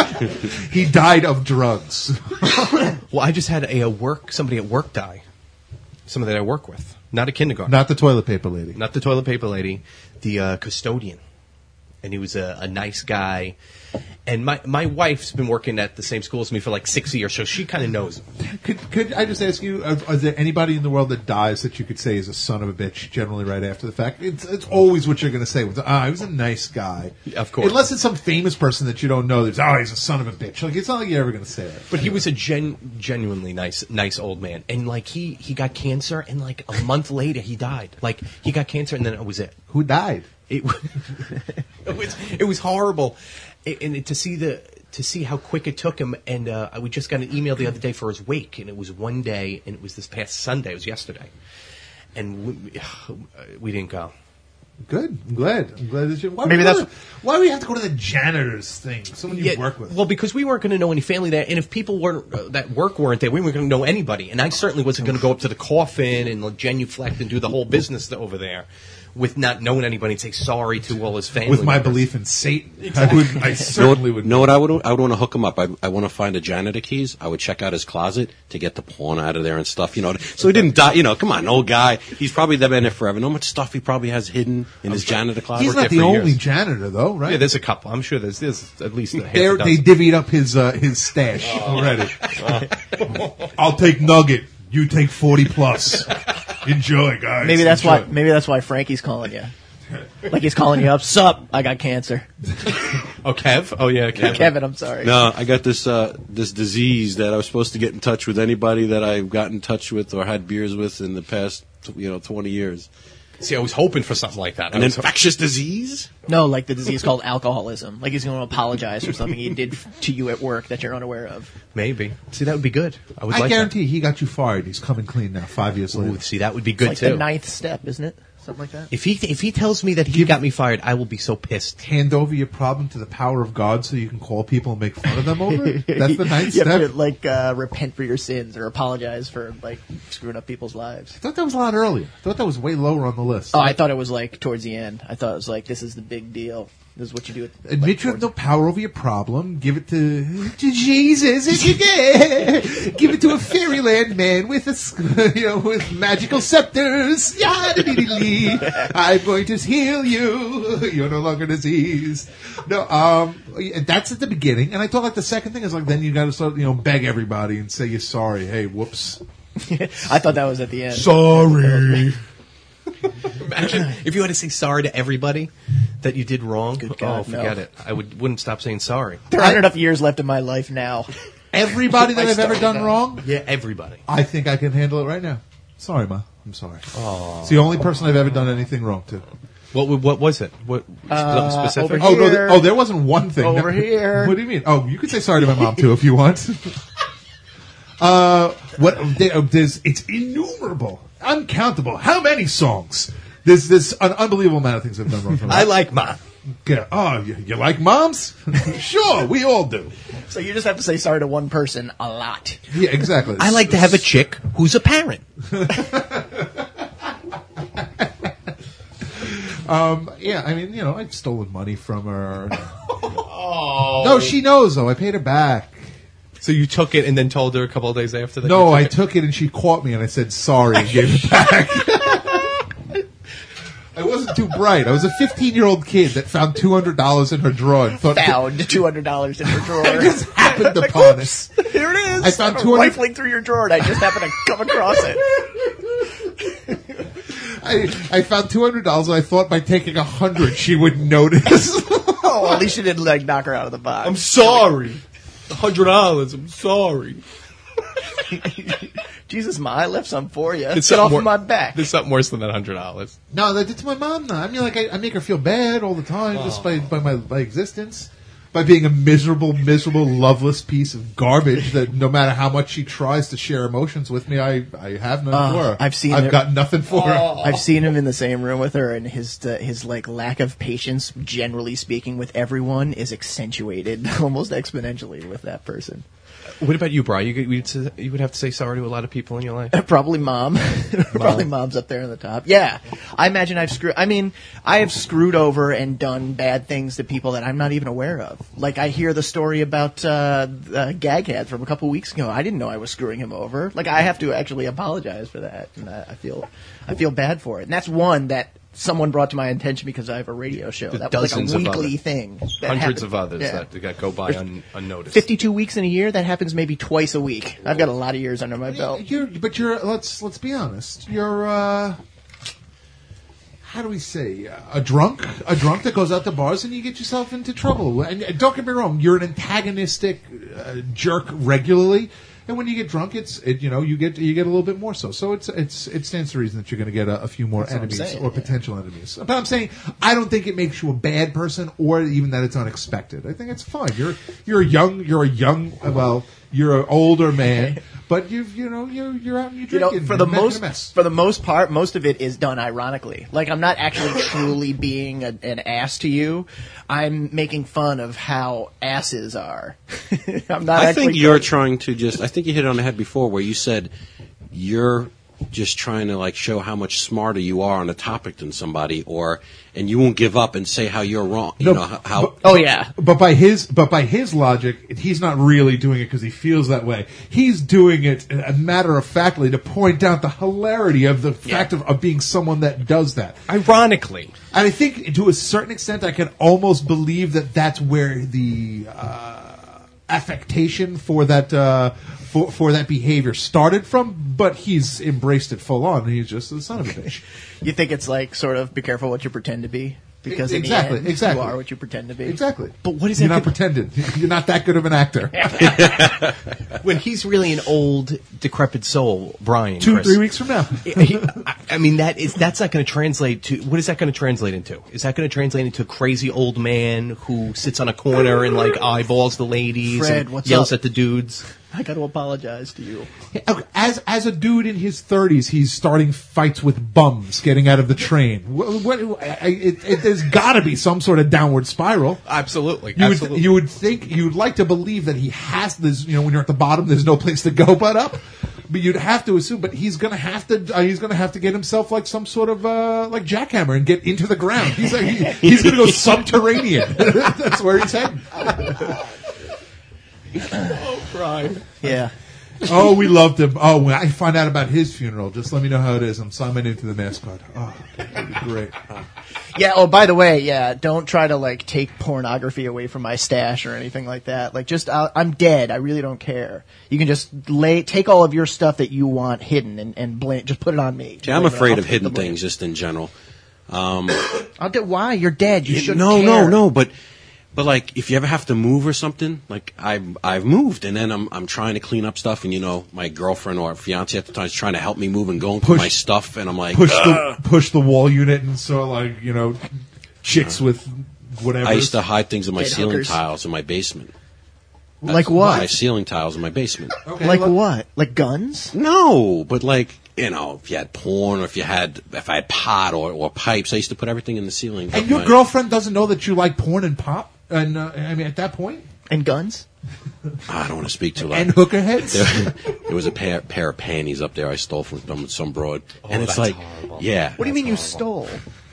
He died of drugs. Well, I just had somebody at work die. Somebody that I work with. Not a kindergarten. Not the toilet paper lady. Not the toilet paper lady. The custodian. And he was a nice guy. And my wife's been working at the same school as me for like 6 years, so she kind of knows him. Could I just ask you, is there anybody in the world that dies that you could say is a son of a bitch generally right after the fact? It's always what you're going to say. He was a nice guy. Of course. Unless it's some famous person that you don't know. He's a son of a bitch. Like, it's not like you're ever going to say that. But he was a genuinely nice old man. And like he got cancer, and like a month later he died. Like he got cancer, and then it was it. Who died? It was horrible, and to see how quick it took him. And we just got an email the other day for his wake, and it was one day, and it was this past Sunday. It was yesterday, and we didn't go. Good. I'm glad that you. Why Maybe why do we have to go to the janitor's thing? Someone you work with. Well, because we weren't going to know any family there, and if people weren't that work weren't there, we weren't going to know anybody. And I certainly wasn't going to go up to the coffin and genuflect and do the whole business over there with not knowing anybody and say sorry to all his family. With my members. belief in Satan, Exactly. I certainly would. Know what I would want to hook him up. I want to find the janitor keys. I would check out his closet to get the porn out of there and stuff. You know, so he didn't die. You know, come on, old guy. He's probably been there forever. Know how much stuff he probably has hidden in his janitor closet. He's not the only janitor, though, right? Yeah, there's a couple. I'm sure there's at least a half They a dozen. divvied up his stash already. I'll take Nugget. You take 40 plus. Enjoy, guys. Maybe that's Enjoy. why Frankie's calling you. Like he's calling you up. Sup? I got cancer. Oh, Kev? Oh, yeah, Kev. Kevin, I'm sorry. No, I got this disease that I was supposed to get in touch with anybody that I've got in touch with or had beers with in the past 20 years. See, I was hoping for something like that. An infectious disease? No, like the disease called alcoholism. Like he's going to apologize for something he did to you at work that you're unaware of. Maybe. See, that would be good. I would I like guarantee he got you fired. He's coming clean now, 5 years that. later. Ooh, see, that would be It's good, like too. the ninth step, isn't it? Something like that. If he tells me that he got me fired, I will be so pissed. Hand over your problem to the power of God so you can call people and make fun of them over it? That's the ninth You have step? to, like, repent for your sins or apologize for, like, screwing up people's lives. I thought that was a lot earlier. I thought that was way lower on the list. Oh, I thought it was, like, towards the end. I thought it was, like, this is the big deal. This is what you do. Admit you have no power over your problem. Give it to Jesus if you can. Give it to a fairyland man with with magical scepters. Yada-dee-dee-dee. I'm going to heal you. You're no longer diseased. No, that's at the beginning. And I thought like the second thing is like then you got to start beg everybody and say you're sorry. Hey, whoops. I thought that was at the end. Sorry. Imagine if you had to say sorry to everybody that you did wrong. Good God, forget no. it. I wouldn't stop saying sorry. There aren't enough years left in my life now. Everybody that I I've ever started done that. wrong, Yeah, everybody. I think I can handle it right now. Sorry, Ma. I'm sorry. It's the only person I've ever done anything wrong to. What was it? What something specific? over Oh no! There wasn't one thing. Over here. What do you mean? Oh, you could say sorry to my mom too if you want. It's innumerable, uncountable. How many songs? There's an unbelievable amount of things I've done wrong. I like mom. Yeah. Oh, you like moms? Sure, we all do. So you just have to say sorry to one person a lot. Yeah, exactly. I like to have a chick who's a parent. Yeah, I mean, I've stolen money from her. No, she knows though. I paid her back. So you took it and then told her a couple of days after that? No, I took it and she caught me and I said sorry and gave it back. I wasn't too bright. I was a 15-year-old kid that found $200 in her drawer and thought Found $200 in her drawer. I just happened upon it. Here it is. I found I'm 200 rifling through your drawer and I just happened to come across it. I found $200 and I thought by taking 100 she would notice. Oh, at least you didn't knock her out of the box. I'm sorry. $100. I'm sorry. Jesus, Ma, I left some for you. It's Get off something of my back. There's something worse than that $100. No, that did to my mom now. I mean, I make her feel bad all the time just by my existence. By being a miserable, loveless piece of garbage that no matter how much she tries to share emotions with me, I have none for her. I've got nothing for her. I've seen him in the same room with her, and his like lack of patience, generally speaking, with everyone is accentuated almost exponentially with that person. What about you, Brian? You would have to say sorry to a lot of people in your life. Probably mom. Probably mom's up there on the top. Yeah, I imagine I have screwed over and done bad things to people that I'm not even aware of. Like I hear the story about Gaghead from a couple weeks ago. I didn't know I was screwing him over. Like I have to actually apologize for that, and I feel bad for it. And that's one that someone brought to my attention because I have a radio show. That was like a weekly thing. Hundreds of others that go by unnoticed. 52 weeks in a year. That happens maybe twice a week. I've got a lot of years under my belt. Let's be honest. You're how do we say a drunk that goes out to bars and you get yourself into trouble. And don't get me wrong, you're an antagonistic jerk regularly. And when you get drunk, you get a little bit more so. So it stands to reason that you're going to get a few more enemies or potential enemies. But I'm saying I don't think it makes you a bad person or even that it's unexpected. I think it's fine. You're an older man, but you're out and you drinking. For the most part, most of it is done ironically. Like I'm not actually truly being an ass to you. I'm making fun of how asses are. I think you're trying to I think you hit it on the head before where you said you're just trying to like show how much smarter you are on a topic than somebody, and you won't give up and say how you're wrong. But by his logic, he's not really doing it because he feels that way. He's doing it a matter of factly to point out the hilarity of the fact of being someone that does that. Ironically. And I think to a certain extent, I can almost believe that that's where the affectation for that for that behavior started from, but he's embraced it full on, and he's just the son of a bitch. You think it's like sort of be careful what you pretend to be? Because exactly, in the end, you are what you pretend to be. Exactly. But what is You're not pretending. You're not that good of an actor. When he's really an old, decrepit soul, Brian. 2-3 weeks from now. I mean, that's not going to translate to. What is that going to translate into? Is that going to translate into a crazy old man who sits on a corner and like eyeballs the ladies Fred, and what's yells up? at the dudes? I got to apologize to you. As a dude in his 30s, he's starting fights with bums getting out of the train. There's got to be some sort of downward spiral. Absolutely. You would think, you'd like to believe that he has this. When you're at the bottom, there's no place to go but up. But you'd have to assume. But he's going to have to. He's going to have to get himself like some sort of like jackhammer and get into the ground. He's going to go subterranean. That's where he's heading. Oh, Brian. Yeah. Oh, we loved him. Oh, when I find out about his funeral, just let me know how it is. I'm signing into the mascot. Oh, that'd be great. Yeah. Oh, by the way, don't try to like take pornography away from my stash or anything like that. Like, I'm dead. I really don't care. You can just take all of your stuff that you want hidden and blame. Just put it on me. I'm afraid of hidden things just in general. Why? You're dead. You shouldn't care. No. But But like, if you ever have to move or something, like I've moved, and then I'm trying to clean up stuff, and my girlfriend or fiance at the time is trying to help me move and going through my stuff, and I'm like, push the wall unit, and so like chicks with whatever. I used to hide things in my Dead ceiling hookers. tiles in my basement. Like My what? ceiling tiles in my basement. Okay, Like look- what? Like guns? No, but like if you had porn, or if I had pot or pipes, I used to put everything in the ceiling. And your girlfriend doesn't know that you like porn and pop, and I mean at that point, And guns? I don't want to speak too loud. and hooker heads. There was a pair of panties up there I stole from some broad, and it's that's like, horrible. yeah. What do you mean you stole?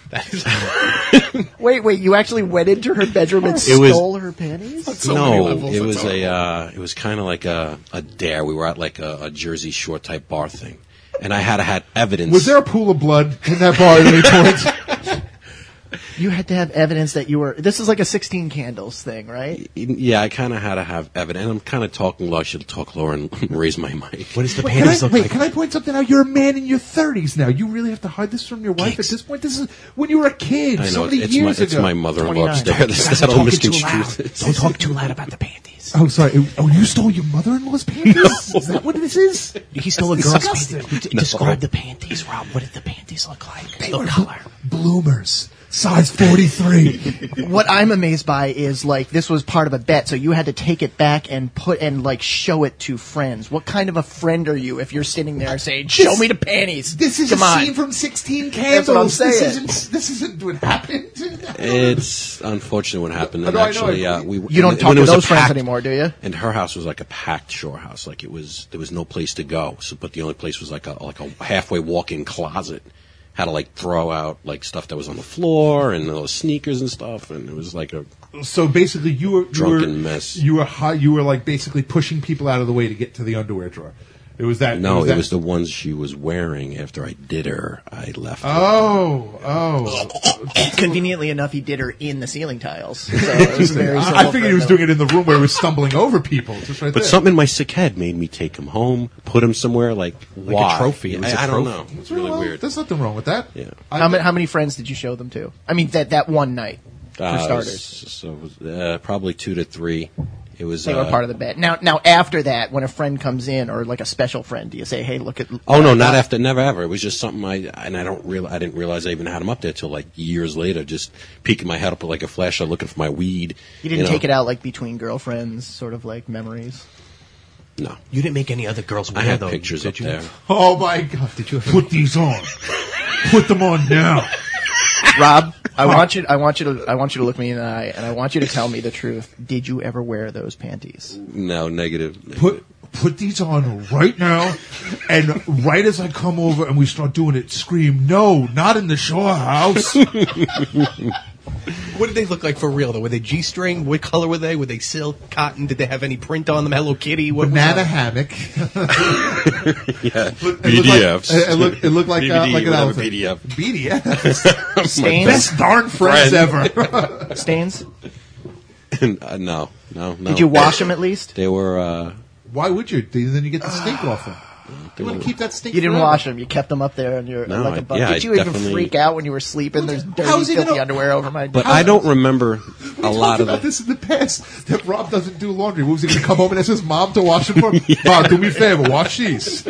Wait, you actually went into her bedroom and It was- stole her panties? No, it was it was kind of like a dare. We were at like a Jersey Shore type bar thing, and I had to have evidence. Was there a pool of blood in that bar at any point? You had to have evidence that you were. This is like a 16 candles thing, right? Yeah, I kind of had to have evidence. And I'm kind of talking low. I should talk lower and raise my mic. What does the Wait, panties look like? can I point something out? You're a man in your 30s now. You really have to hide this from your wife at this point? This is when you were a kid, I know so many it's years it's ago. my mother-in-law 29. upstairs. That'll misconstrue this. Don't talk too loud about the panties. Oh, sorry. Oh, you stole your mother-in-law's panties? Is that what this is? He stole a That's girl's disgusting. panties. Describe the panties, Rob. What did the panties look like? They The were color. bloomers. Size 43. What I'm amazed by is like this was part of a bet, so you had to take it back and like show it to friends. What kind of a friend are you if you're sitting there saying, "Show me the panties"? This is Come a on. scene from 16 Candles. That's what I'm saying. This isn't what happened. It's unfortunate what happened. And No, I know. actually, You don't talk when it to was a those friends packed- anymore, do you? And her house was like a packed shore house. Like there was no place to go. So, but the only place was like a halfway walk-in closet. Had to like throw out like stuff that was on the floor and those sneakers and stuff. And it was like a So basically, you were Drunken mess. You were you were like basically pushing people out of the way to get to the underwear drawer. It was that. no. It that- was the ones she was wearing after I did her. I left. her. Oh. Conveniently enough, he did her in the ceiling tiles. So it was very. I figured he was doing it in the room where he was stumbling over people. Just right But there. something in my sick head made me take him home, put him somewhere like why? a trophy. It was a I don't trophy. know. It's really Well, weird. There's nothing wrong with that. Yeah. How many friends did you show them to? I mean, that one night for starters. So it was, probably 2 to 3. It was. They were part of the bet. Now after that, when a friend comes in or like a special friend, do you say, "Hey, look at"? Oh no, not after, never ever. It was just something I didn't realize I even had him up there till like years later. Just peeking my head up with like a flashlight, looking for my weed. You didn't take it out like between girlfriends, sort of like memories. No, You didn't make any other girls wear I had those, pictures did up you? there. Oh my God! Did you put these on? Put them on now. Rob, I want you to look me in the eye, and I want you to tell me the truth. Did you ever wear those panties? No, negative. Put these on right now, and right as I come over and we start doing it, scream, "No, not in the shore house!" What did they look like for real, though? Were they G-string? What color were they? Were they silk, cotton? Did they have any print on them? Hello Kitty? What was Banana that? hammock. Yeah, BDFs. It looked like BBD, like an whatever, elephant. PDF. BDF. Stains? Best darn friends ever. Stains? No. Did you wash them at least? They were. Why would you? Then you get the stink off them. You want to keep that stink. You didn't forever. wash them. You kept them up there and you're No, like a bug. yeah, Did you I even definitely- freak out when you were sleeping? There's dirty, How's he filthy gonna- underwear over my. But I don't remember a lot Talked of about the. this in the past that Rob doesn't do laundry. What was he going to come home and ask his mom to wash it for him? Mom, do me a favor, wash these.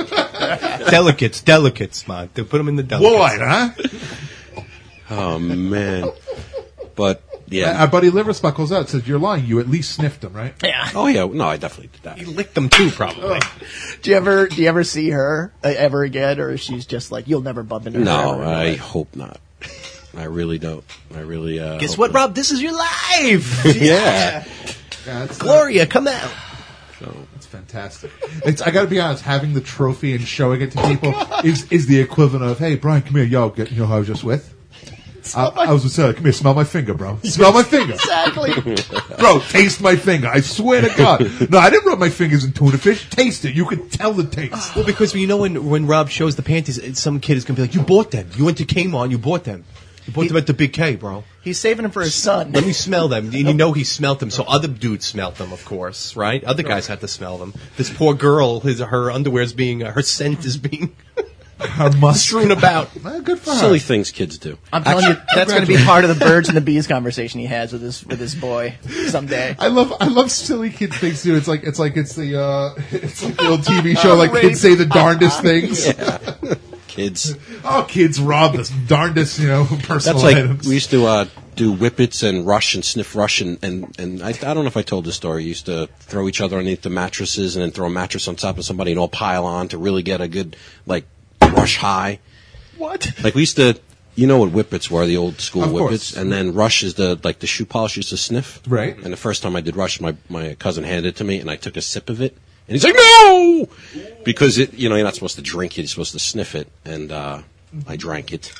Delicates, man. They put them in the delicates. Woolite, huh? Oh man, but yeah. Our buddy Liverspot goes out and says, "You're lying. You at least sniffed them, right?" Yeah. Oh yeah, no, I definitely did that. You licked them too, probably. Do you ever see her ever again, or she's just like you'll never bump into her? No, ever I again? hope not. I really don't. I really. Guess hope what, not. Rob? This is your life. Yeah. Gloria, come out. It's fantastic. I got to be honest. Having the trophy and showing it to people is the equivalent of, "Hey, Brian, come here. Yo, you know who I was just with? I was with come here. Smell my finger, bro. Smell my finger, Exactly. bro. Taste my finger. I swear to God. No, I didn't rub my fingers in tuna fish. Taste it. You could tell the taste. Well, because you know when Rob shows the panties, some kid is going to be like, "You bought them. You went to Kmart. You bought them. You bought them at the Big K, bro. He's saving them for his son. Let me smell them." And you know he smelt them, so other dudes smelt them, of course, right? Other guys had to smell them. This poor girl, her underwear's being, her scent is being. Her musk. Strewn about. Good for her. Silly things kids do. I'm telling you, that's going to be part of the birds and the bees conversation he has with his boy someday. I love silly kid things too. It's like the old TV show like kids say the darndest things. Yeah. Kids. Oh, kids rob the darndest, personal That's like items. we used to do whippets and rush and sniff rush and I don't know if I told this story. We used to throw each other underneath the mattresses and then throw a mattress on top of somebody and all pile on to really get a good rush high. What? Like we used to, you know what whippets were, the old school Of whippets, course. and then rush is the shoe polish used to sniff. Right. And the first time I did rush, my cousin handed it to me and I took a sip of it. And he's like, no! Because you're not supposed to drink it, you're supposed to sniff it. And I drank it.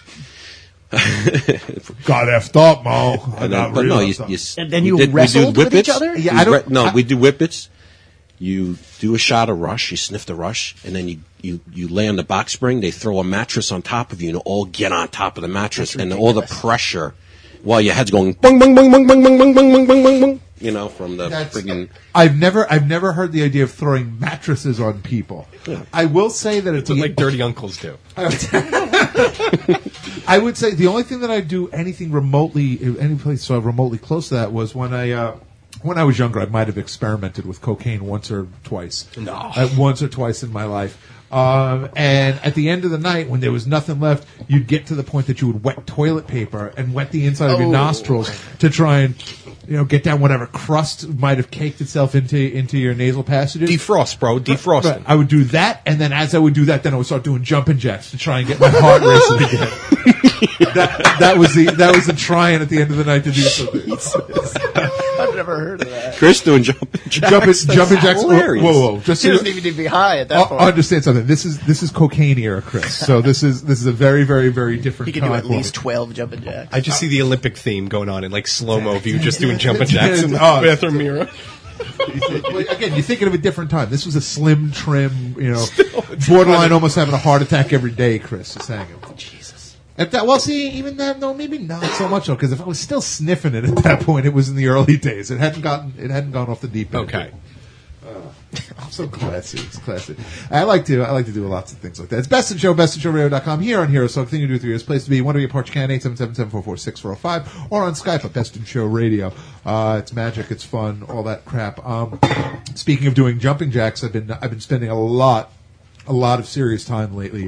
Got effed up, Mo. And then, you we wrestled with each other? Yeah, we do whippets. You do a shot of rush, you sniff the rush, and then you lay on the box spring, they throw a mattress on top of you, and all get on top of the mattress, and all the pressure while your head's going bung, bung, bung, bung, bung, bung, bung, bung, bung, bung, bung, bung, from the friggin'... I've never heard the idea of throwing mattresses on people. Yeah. I will say that It's what like dirty uncles do. I would say the only thing that I do anything remotely, any place remotely close to that was when I was younger. I might have experimented with cocaine once or twice. No. Once or twice in my life. And at the end of the night, when there was nothing left, you'd get to the point that you would wet toilet paper and wet the inside of your nostrils to try and, get down whatever crust might have caked itself into your nasal passages. Defrost, bro. Defrost. Right. I would do that, and then as I would do that, then I would start doing jumping jacks to try and get my heart racing again. that was the trying at the end of the night to do something. I've never heard of that. Chris doing jumping jacks. Jumping jacks. Hilarious. Whoa. Just He doesn't even need to be high at that point. understand something. This is cocaine era, Chris. So this is a very, very, very different. He can do time at least 12 jumping jacks. I just see the Olympic theme going on in slow-mo of you just doing jumping jacks in the Oh. bathroom mirror. Again, you're thinking of a different time. This was a slim, trim, borderline almost having a heart attack every day, Chris is hanging. Jesus. Even then, no, maybe not so much though, because if I was still sniffing it at that point, it was in the early days. It hadn't gone off the deep end. Okay. I'm so classy. It's classy. I like to do lots of things like that. It's Best in Show, bestinshowradio.com, here on Heroes Talk. Thing to do with your place to be. Want to be a part, you can, 877-744-6405, or on Skype at Best in Show Radio. It's magic, it's fun, all that crap. Speaking of doing jumping jacks, I've been spending a lot of serious time lately,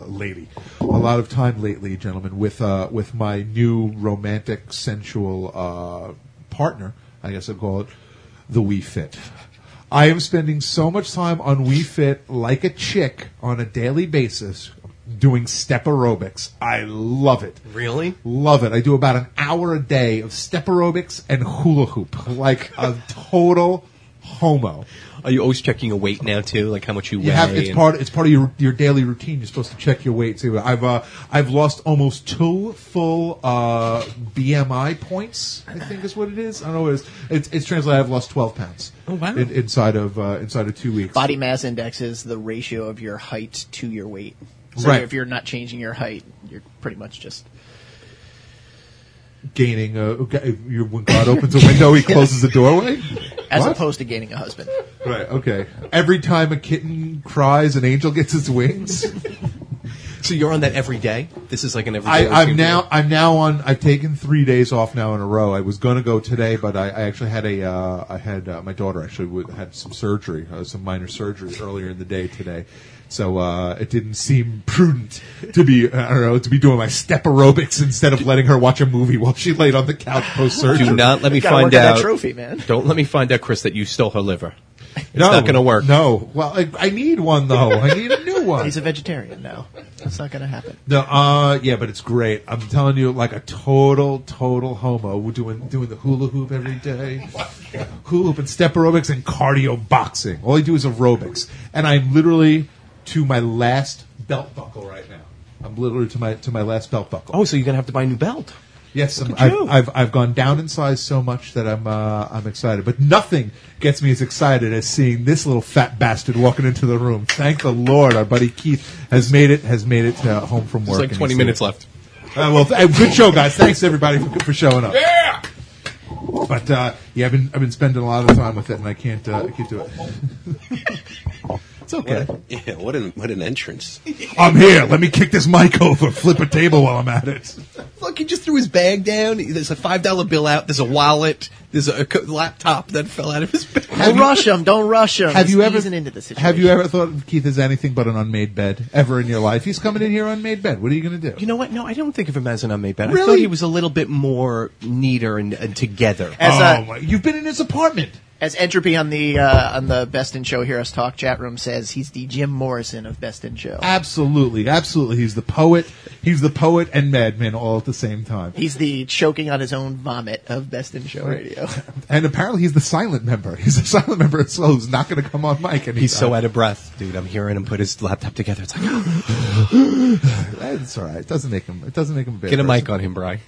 gentlemen, with my new romantic, sensual partner, I guess I'd call it, the Wii Fit. I am spending so much time on Wii Fit like a chick on a daily basis doing step aerobics. I love it. Really? Love it. I do about an hour a day of step aerobics and hula hoop like a total homo. Are you always checking your weight now too, like how much you weigh? It's part of your daily routine. You're supposed to check your weight. So I've lost almost 2 full BMI points, I think is what it is. I don't know what it is. It's translated. I've lost 12 pounds. Oh wow! Inside of 2 weeks. Body mass index is the ratio of your height to your weight. So Right. if you're not changing your height, you're pretty much just gaining when God opens a window, he closes the doorway. as What? opposed to gaining a husband. Right. Okay. Every time a kitten cries, an angel gets its wings. So you're on that every day? This is like an everyday I'm routine now on. I've taken 3 days off now in a row. I was going to go today, but I actually had my daughter actually had some surgery, some minor surgery earlier in the day today. So it didn't seem prudent to be doing my step aerobics instead of letting her watch a movie while she laid on the couch post surgery. Do not let me Gotta find work on out. that trophy, man. Don't let me find out, Chris, that you stole her liver. It's not going to work. No. Well, I need one though. I need a new one. He's a vegetarian now. That's not going to happen. No, yeah, but it's great. I'm telling you, like a total homo. We're doing the hula hoop every day, hula hoop and step aerobics and cardio boxing. All I do is aerobics, and I'm literally to my last belt buckle right now. I'm literally to my last belt buckle. Oh, so you're going to have to buy a new belt. Yes, I've gone down in size so much that I'm excited. But nothing gets me as excited as seeing this little fat bastard walking into the room. Thank the Lord, our buddy Keith has made it home from work. There's like 20 minutes left. Good show, guys. Thanks everybody for showing up. Yeah. But I've been spending a lot of time with it, and I can't do it. It's okay. What an entrance. I'm here. Let me kick this mic over. Flip a table while I'm at it. Look, he just threw his bag down. There's a $5 bill out. There's a wallet. There's a laptop that fell out of his bag. Don't rush him. Don't rush him. Have He's you ever easing into the situation. Have you ever thought of Keith as anything but an unmade bed ever in your life? He's coming in here unmade bed. What are you going to do? You know what? No, I don't think of him as an unmade bed. I Really? thought he was a little bit more neater and together. You've been in his apartment. As Entropy on the Best in Show Heroes Talk chat room says, he's the Jim Morrison of Best in Show. Absolutely. He's the poet. He's the poet and madman all at the same time. He's the choking on his own vomit of Best in Show Radio. And apparently he's the silent member. He's the silent member as well who's not going to come on mic. And He's so out of breath, dude. I'm hearing him put his laptop together. It's like, That's all right. It doesn't make him a bad get a mic person. on him, Bri.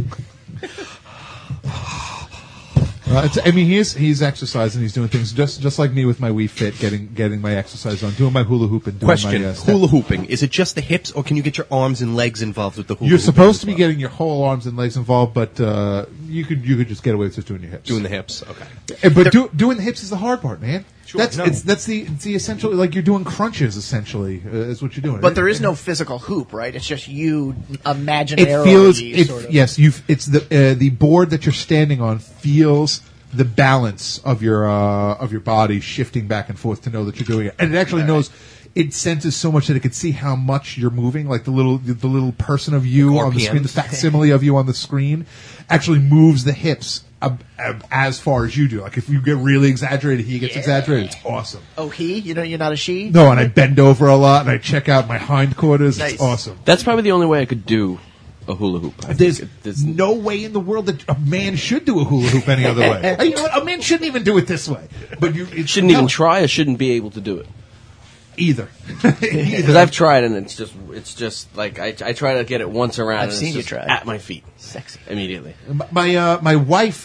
He's exercising. He's doing things just like me with my Wii Fit, getting my exercise on, doing my hula hoop and doing Question: my step. hula hooping, is it just the hips, or can you get your arms and legs involved with the hula? You're hooping supposed as to be well? getting your whole arms and legs involved, but you could just get away with just doing your hips. Doing the hips, okay. But doing the hips is the hard part, man. Sure, That's the essential. Like you're doing crunches, essentially, is what you're doing. But there is no physical hoop, right? It's just you imaginarily It feels. sort of. Yes, it's the board that you're standing on feels the balance of your body shifting back and forth to know that you're doing it, and it actually knows. It senses so much that it can see how much you're moving, like the little person of you on the screen, the facsimile of you on the screen, actually moves the hips as far as you do. Like if you get really exaggerated, he gets exaggerated. It's awesome. Oh, you're not a she? No, and I bend over a lot, and I check out my hindquarters. Nice. It's awesome. That's probably the only way I could do a hula hoop. There's no way in the world that a man should do a hula hoop any other way. You know what? A man shouldn't even do it this way. But you shouldn't even try. I shouldn't be able to do it. Either. Because I've tried and it's just like I try to get it once around. I've and seen it's you just try. at my feet. Sexy. Immediately. My wife,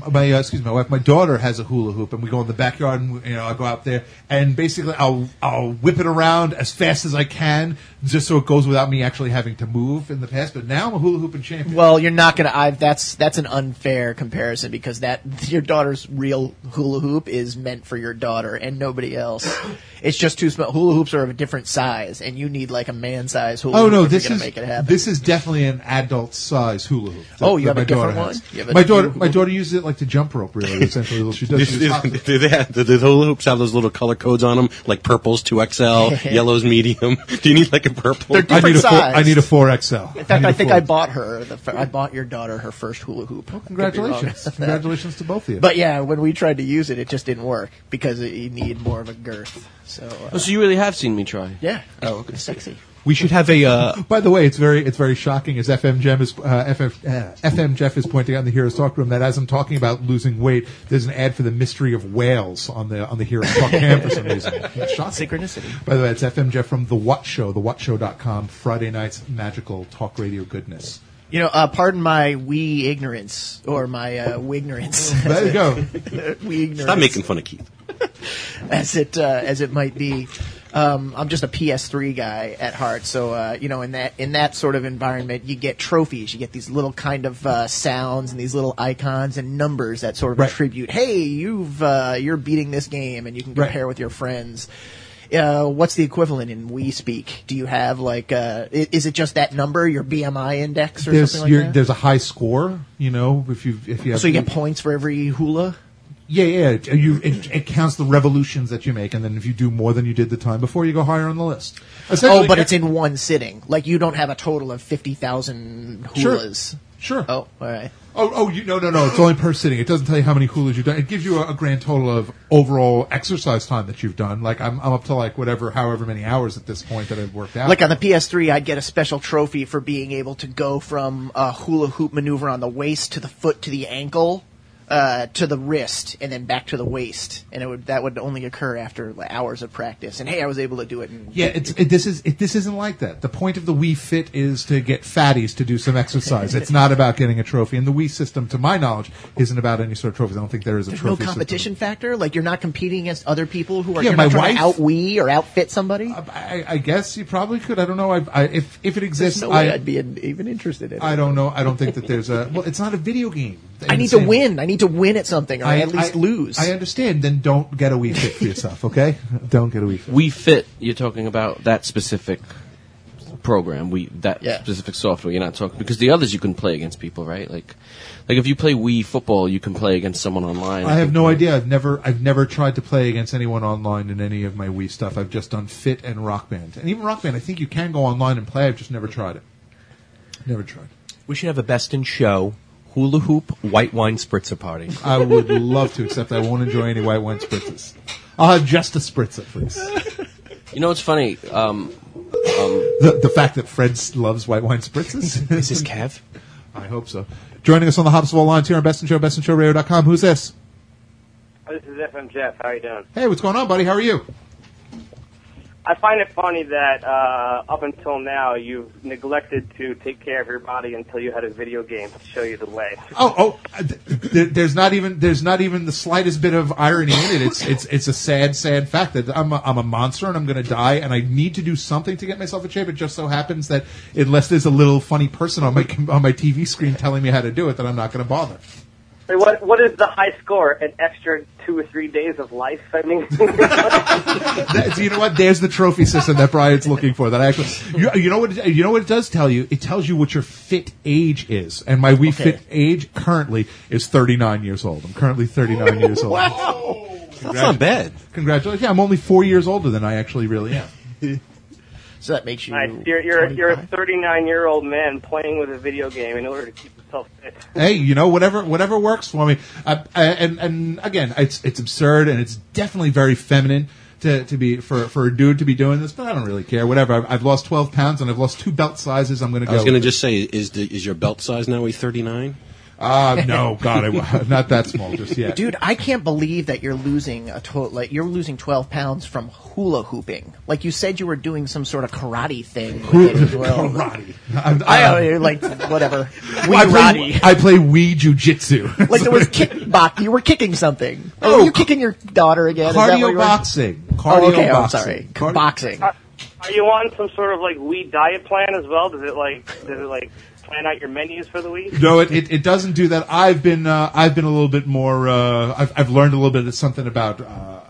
my daughter has a hula hoop, and we go in the backyard, and I go out there, and basically I'll whip it around as fast as I can, just so it goes without me actually having to move in the past. But now I'm a hula hooping champion. Well, you're not gonna. That's an unfair comparison because your daughter's real hula hoop is meant for your daughter and nobody else. It's just too small. Hula hoops are of a different size, and you need like a man-size hula hoop. Oh no, if this you're is gonna make it happen. this is definitely an adult size hula hoop. Oh, you have my a different daughter one? has. You have a My different daughter uses it like to jump rope. Really, essentially, she does. Do the hula hoops have those little color codes on them, like purples 2XL, yellows medium? Do you need like a purple? They're different size. I need a 4XL. In fact, I think I bought your daughter her first hula hoop. Congratulations! Congratulations to both of you. But yeah, when we tried to use it, it just didn't work because you need more of a girth. So So you really have seen me try? yeah, Oh, okay. it's sexy. We should have a. By the way, it's very shocking as FM Jeff is pointing out in the Heroes Talk room that as I'm talking about losing weight, there's an ad for the Mystery of Whales on the Heroes Talk cam for some reason. It's shocking. Synchronicity. By the way, it's FM Jeff from The What Show, thewhatshow.com, Friday night's magical talk radio goodness. Pardon my wee ignorance or my wignorance. There you go. Wee ignorance. Stop making fun of Keith. as it might be. I'm just a PS3 guy at heart, so in that sort of environment, you get trophies, you get these little kind of sounds and these little icons and numbers that sort of attribute, hey, you're beating this game, and you can compare with your friends. What's the equivalent in Wii speak? Do you have is it just that number, your BMI index or something like that? There's a high score, if you have. So you get points for every hula? Yeah. It counts the revolutions that you make, and then if you do more than you did the time before, you go higher on the list. Oh, but it's in one sitting. Like you don't have a total of 50,000 hulas. Sure. Oh, all right. No. It's only per sitting. It doesn't tell you how many hulas you've done. It gives you a grand total of overall exercise time that you've done. Like I'm up to however many hours at this point that I've worked out. Like on the PS3, I'd get a special trophy for being able to go from a hula hoop maneuver on the waist to the foot to the ankle. To the wrist and then back to the waist, and that would only occur after hours of practice. And hey, I was able to do it. This isn't like that. The point of the Wii Fit is to get fatties to do some exercise. It's not about getting a trophy. And the Wii system, to my knowledge, isn't about any sort of trophies. I don't think there is a There's trophy. no competition factor. Like you're not competing against other people who are Yeah, you're my not trying wife- to out Wii or outfit somebody. I guess you probably could. I don't know. If it exists, There's no way I'd be even interested in it. I don't know. I don't think that there's a. Well, it's not a video game. I need to win. I need to win at something, or at least lose. I understand. Then don't get a Wii Fit for yourself, okay? Don't get a Wii Fit. Wii Fit, you're talking about that specific program, specific software. You're not talking because the others you can play against people, right? Like if you play Wii football, you can play against someone online. I have no idea. I've never tried to play against anyone online in any of my Wii stuff. I've just done Fit and Rock Band, and even Rock Band. I think you can go online and play. I've just never tried it. Never tried. We should have a best in show hula hoop white wine spritzer party. I would love to, except I won't enjoy any white wine spritzers. I'll have just a spritzer, please. You know what's funny? The fact that Fred loves white wine spritzers. Is this Kev? I hope so. Joining us on the hottest of all lines here on Best in Show, bestinshowradio.com. Who's this? This is FM Jeff. How you doing? Hey, what's going on, buddy? How are you? I find it funny that up until now you've neglected to take care of your body until you had a video game to show you the way. There's not even the slightest bit of irony in it. It's a sad fact that I'm a monster and I'm going to die and I need to do something to get myself in shape. It just so happens that unless there's a little funny person on my TV screen telling me how to do it, that I'm not going to bother. What is the high score? An extra 2 or 3 days of life? I mean, you know what? There's the trophy system that Brian's looking for. That actually, you know what it does tell you? It tells you what your fit age is, and my Wii Fit age currently is 39 years old. I'm currently 39 years old. Wow, that's not bad. Congratulations! Yeah, I'm only 4 years older than I actually really am. So that makes you. Nice. You're a 39-year-old man playing with a video game in order to keep yourself fit. Hey, you know, whatever works for me. And again, it's absurd and it's definitely very feminine to be for a dude to be doing this, but I don't really care. Whatever. I've lost 12 pounds and I've lost 2 belt sizes. I'm going to go. I was going to just say, is your belt size now 39? No, God, not that small just yet. Dude, I can't believe that you're losing you're losing 12 pounds from hula hooping. Like you said, you were doing some sort of karate thing. With it as well. Karate. Like whatever. I play Wii Jiu-Jitsu. Like there was kickbox. You were kicking something. Oh, were you kicking your daughter again? Cardio boxing. Oh, okay. I'm sorry. Boxing. Are you on some sort of like Wii diet plan as well? Does it like plan out your menus for the week? No, it doesn't do that. I've been a little bit more. I've learned a little bit of something about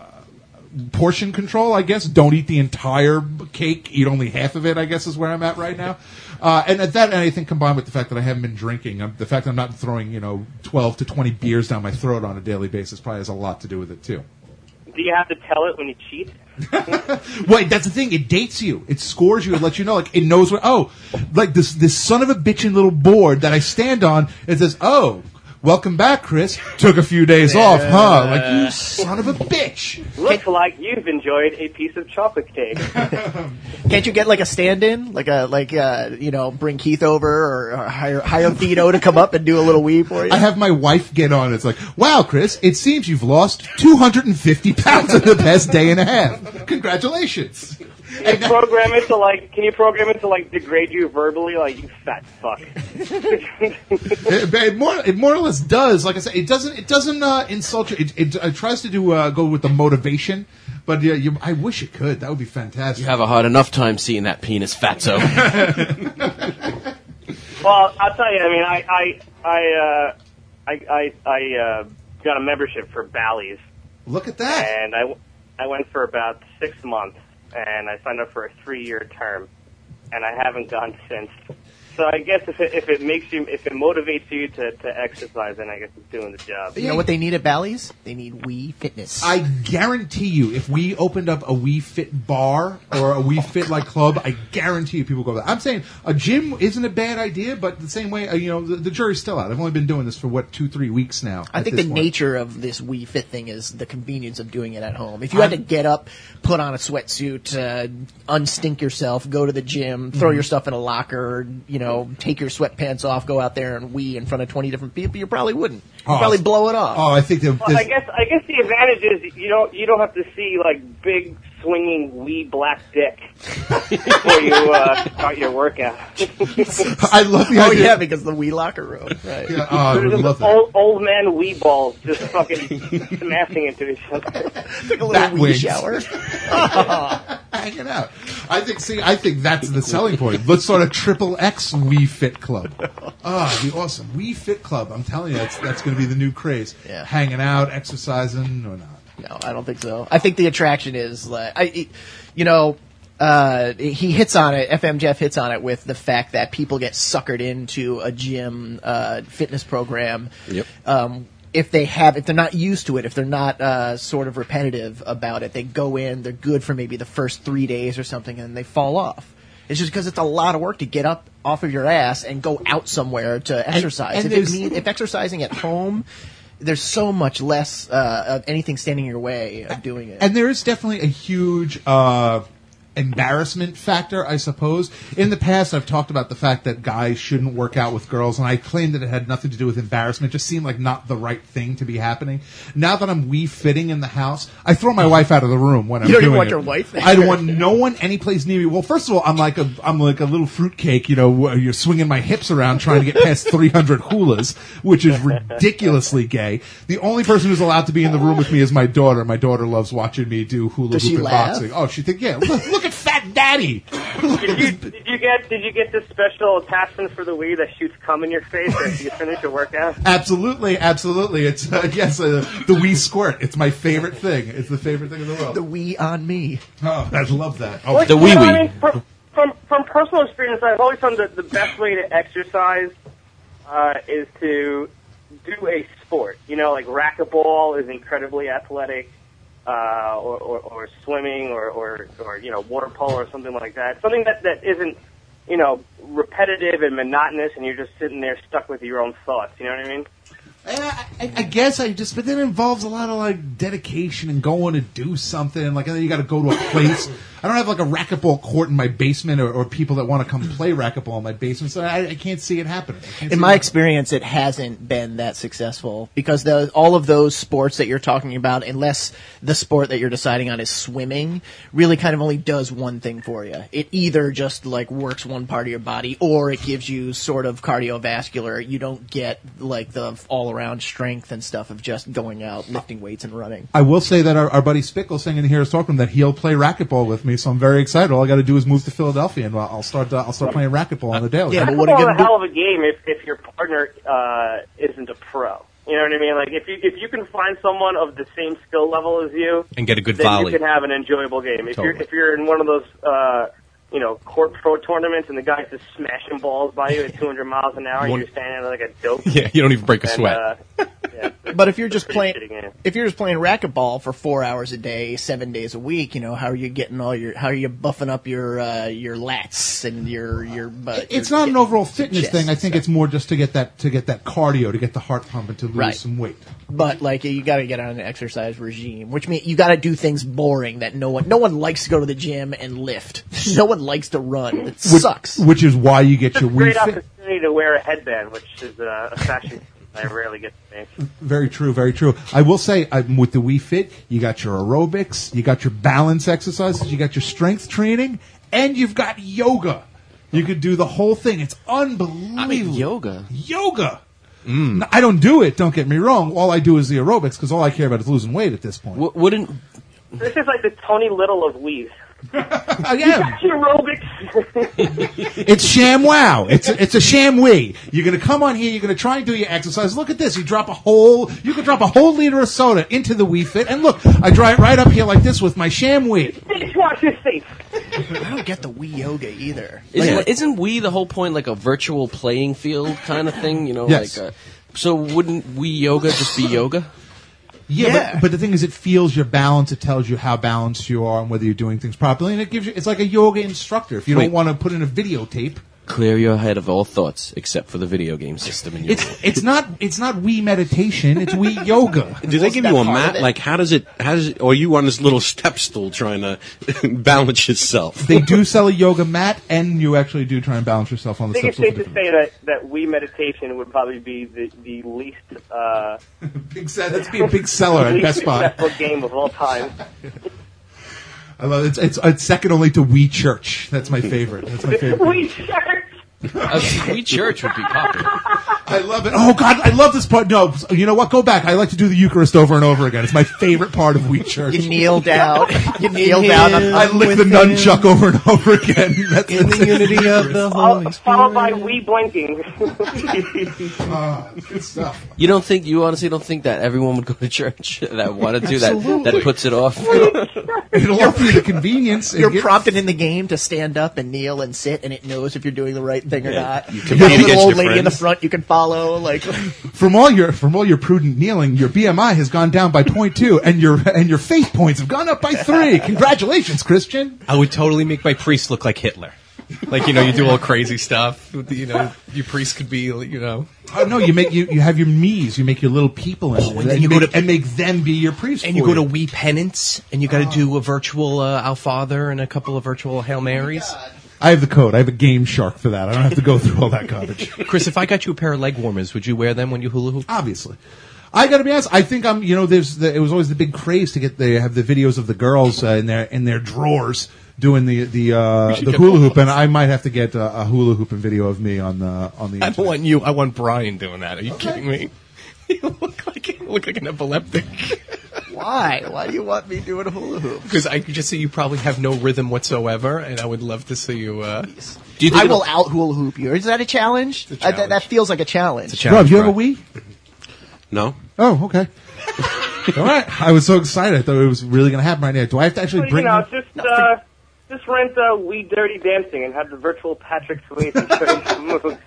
portion control. I guess don't eat the entire cake. Eat only half of it. I guess is where I'm at right now. And at that, and I think combined with the fact that I haven't been drinking, the fact that I'm not throwing 12 to 20 beers down my throat on a daily basis probably has a lot to do with it too. Do you have to tell it when you cheat? Wait, that's the thing. It dates you. It scores you. It lets you know. Like it knows what. Oh, like this son of a bitchin' little board that I stand on. It says, "Oh, welcome back, Chris. Took a few days off, huh? Like you son of a bitch." Looks like you've enjoyed a piece of chocolate cake. Can't you get like a stand-in, bring Keith over or hire Vito to come up and do a little Wii for you? I have my wife get on. It's like, wow, Chris, it seems you've lost 250 pounds in the past day and a half. Congratulations. Can you program it to degrade you verbally, like you fat fuck? It more or less does. Like I said, it doesn't insult you. It tries to go with the motivation, but I wish it could. That would be fantastic. You have a hard enough time seeing that penis, fatso. Well, I'll tell you. I mean, I got a membership for Bally's. Look at that. And I went for about 6 months. And I signed up for a 3-year term, and I haven't gone since. So I guess if it motivates you to exercise, then I guess it's doing the job. You know what they need at Bally's? They need Wii Fitness. I guarantee you, if we opened up a Wii Fit bar or a Wii Fit like club, I guarantee you people go there. I'm saying a gym isn't a bad idea, but the same way, the jury's still out. I've only been doing this for 2-3 weeks now. I think the nature of this Wii Fit thing is the convenience of doing it at home. If you had to get up, put on a sweatsuit, unstink yourself, go to the gym, throw your stuff in a locker, take your sweatpants off, go out there and Wii in front of 20 different people, you probably wouldn't. You'd probably blow it off. Oh, I think I guess the advantage is you don't have to see like big swinging Wii black dick before you start your workout. I love the idea. Oh yeah, because the Wii locker room. Right. Yeah, I would There's love that. old man Wii balls just fucking smashing into each other. Took a little Bat Wii wings. shower. Hanging out. I think that's the selling point. Let's start a XXX Wii Fit Club. It'd be awesome. Wii Fit Club. I'm telling you, that's going to be the new craze. Yeah. Hanging out, exercising, or not. No, I don't think so. I think the attraction is like, he hits on it. FM Jeff hits on it with the fact that people get suckered into a gym fitness program. Yep. If they're not used to it, if they're not sort of repetitive about it, they go in, they're good for maybe the first 3 days or something, and they fall off. It's just because it's a lot of work to get up off of your ass and go out somewhere to exercise. and If exercising at home, there's so much less of anything standing in your way of doing it. And there is definitely a huge embarrassment factor, I suppose. In the past, I've talked about the fact that guys shouldn't work out with girls, and I claimed that it had nothing to do with embarrassment. It just seemed like not the right thing to be happening. Now that I'm Wii fitting in the house, I throw my wife out of the room when I'm doing it. You don't even want your wife there. I don't want no one any place near me. Well, first of all, I'm like a little fruitcake, you're swinging my hips around trying to get past 300 hulas, which is ridiculously gay. The only person who's allowed to be in the room with me is my daughter. My daughter loves watching me do hula Does hoop she and laugh? boxing. Oh, she thinks, yeah, look at Fat Daddy. Did you get this special attachment for the Wii that shoots cum in your face after you finish your workout? Absolutely. It's the Wii squirt. It's my favorite thing. It's the favorite thing in the world. The Wii on me. Oh, I love that. Oh, Well, The you know, wee-wee. I mean, from personal experience, I've always found that the best way to exercise is to do a sport. Like racquetball is incredibly athletic, or swimming, or water polo or something like that. Something that isn't repetitive and monotonous, and you're just sitting there stuck with your own thoughts. You know what I mean? I guess but then it involves a lot of like dedication and going to do something. And then you got to go to a place. I don't have like a racquetball court in my basement or people that want to come play racquetball in my basement. So I can't see it happening. In my experience, it hasn't been that successful because all of those sports that you're talking about, unless the sport that you're deciding on is swimming, really kind of only does one thing for you. It either just like works one part of your body or it gives you sort of cardiovascular. You don't get like the all-around strength and stuff of just going out, lifting weights and running. I will say that our buddy Spickle saying in here is talking that he'll play racquetball with me, so I'm very excited. All I got to do is move to Philadelphia, and I'll start playing racquetball on the daily. Yeah, but Racquetball is a hell of a game if your partner isn't a pro. You know what I mean? Like if you can find someone of the same skill level as you And get a good then volley. you can have an enjoyable game. If you're in one of those court pro tournaments and the guy's just smashing balls by you at 200 miles an hour, and you're standing there like a dope. Yeah, you don't even break a sweat. But if you're just playing, shitty game. racquetball for 4 hours a day, 7 days a week, how are you getting how are you buffing up your lats and your It's not an overall fitness thing. I think it's more just to get that cardio, to get the heart pumping, to lose some weight. But like you got to get on an exercise regime, which means you got to do things boring that no one likes to go to the gym and lift. No one likes to run. It sucks. Which is why you get your Great Wii Fit. opportunity to wear a headband, which is a fashion I rarely get to make. Very true, very true. I will say, with the Wii Fit, you got your aerobics, you got your balance exercises, you got your strength training, and you've got yoga. You could do the whole thing. It's unbelievable. I mean, yoga. Yoga. No, I don't do it, don't get me wrong. All I do is the aerobics, because all I care about is losing weight at this point. Wouldn't This is like the Tony Little of weed. I You am. got your aerobics. It's ShamWow. It's a ShamWee. You're gonna come on here. You're gonna try and do your exercise. Look at this. You could drop a whole liter of soda into the Wii Fit, and look, I dry it right up here like this with my ShamWee. Dishwasher safe. I don't get the Wii yoga either. Isn't Wii the whole point like a virtual playing field kind of thing? Yes. So wouldn't Wii yoga just be yoga? Yeah. But the thing is, it feels your balance. It tells you how balanced you are and whether you're doing things properly, and it's like a yoga instructor. If you don't want to put in a videotape. Clear your head of all thoughts except for the video game system in your It's not Wii meditation. It's Wii yoga. Do they give you a mat? Like, how does it, or are you on this little step stool trying to balance yourself? They do sell a yoga mat, and you actually do try and balance yourself on the I think step it's stool. safe to say that Wii meditation would probably be the least That'd be a big seller at least Best Buy. successful game of all time. I love it. It's second only to We Church. That's my favorite. That's my favorite. We Church. We Church would be popular. I love it. Oh God, I love this part. No, you know what? Go back. I like to do the Eucharist over and over again. It's my favorite part of We Church. You kneel down. You kneel down. I lick the nunchuck over and over again. That's In the unity of the Holy Spirit. Followed by we blinking. Good stuff. You honestly don't think that everyone would go to church that want to do that puts it off? It'll offer you the convenience. You're prompted in the game to stand up and kneel and sit, and it knows if you're doing the right thing or not. You There's compete a little against old your lady in the friends. front you can follow. Like From all your prudent kneeling, your BMI has gone down by 0.2, and your faith points have gone up by 3. Congratulations, Christian. I would totally make my priest look like Hitler. Like, you do all crazy stuff. Your priest could be, Oh no, you have your me's, you make your little people in there, and then you go to and make them be your priest. And you go to We Penance, and you got to do a virtual Our Father and a couple of virtual Hail Marys. I have the code. I have a Game Shark for that. I don't have to go through all that garbage. Chris, if I got you a pair of leg warmers, would you wear them when you hula hoop? Obviously. I gotta be honest, I think I'm, it was always the big craze to have the videos of the girls in their drawers doing the hula hoop, and I might have to get a hula hooping video of me on the I don't internet. want you. I want Brian doing that. Are you kidding me? You look like an epileptic. why? Why do you want me doing a hula hoop? Because I could just see you probably have no rhythm whatsoever, and I would love to see you. Do you think I will out hula hoop you. Is that a challenge? It's a challenge. That feels like a challenge. It's a challenge. Rob, you have a Wii? No. Oh, okay. All right. I was so excited. I thought it was really going to happen right now. Do I have to actually bring them? Just rent We Dirty Dancing and have the virtual Patrick Swayze show some moves.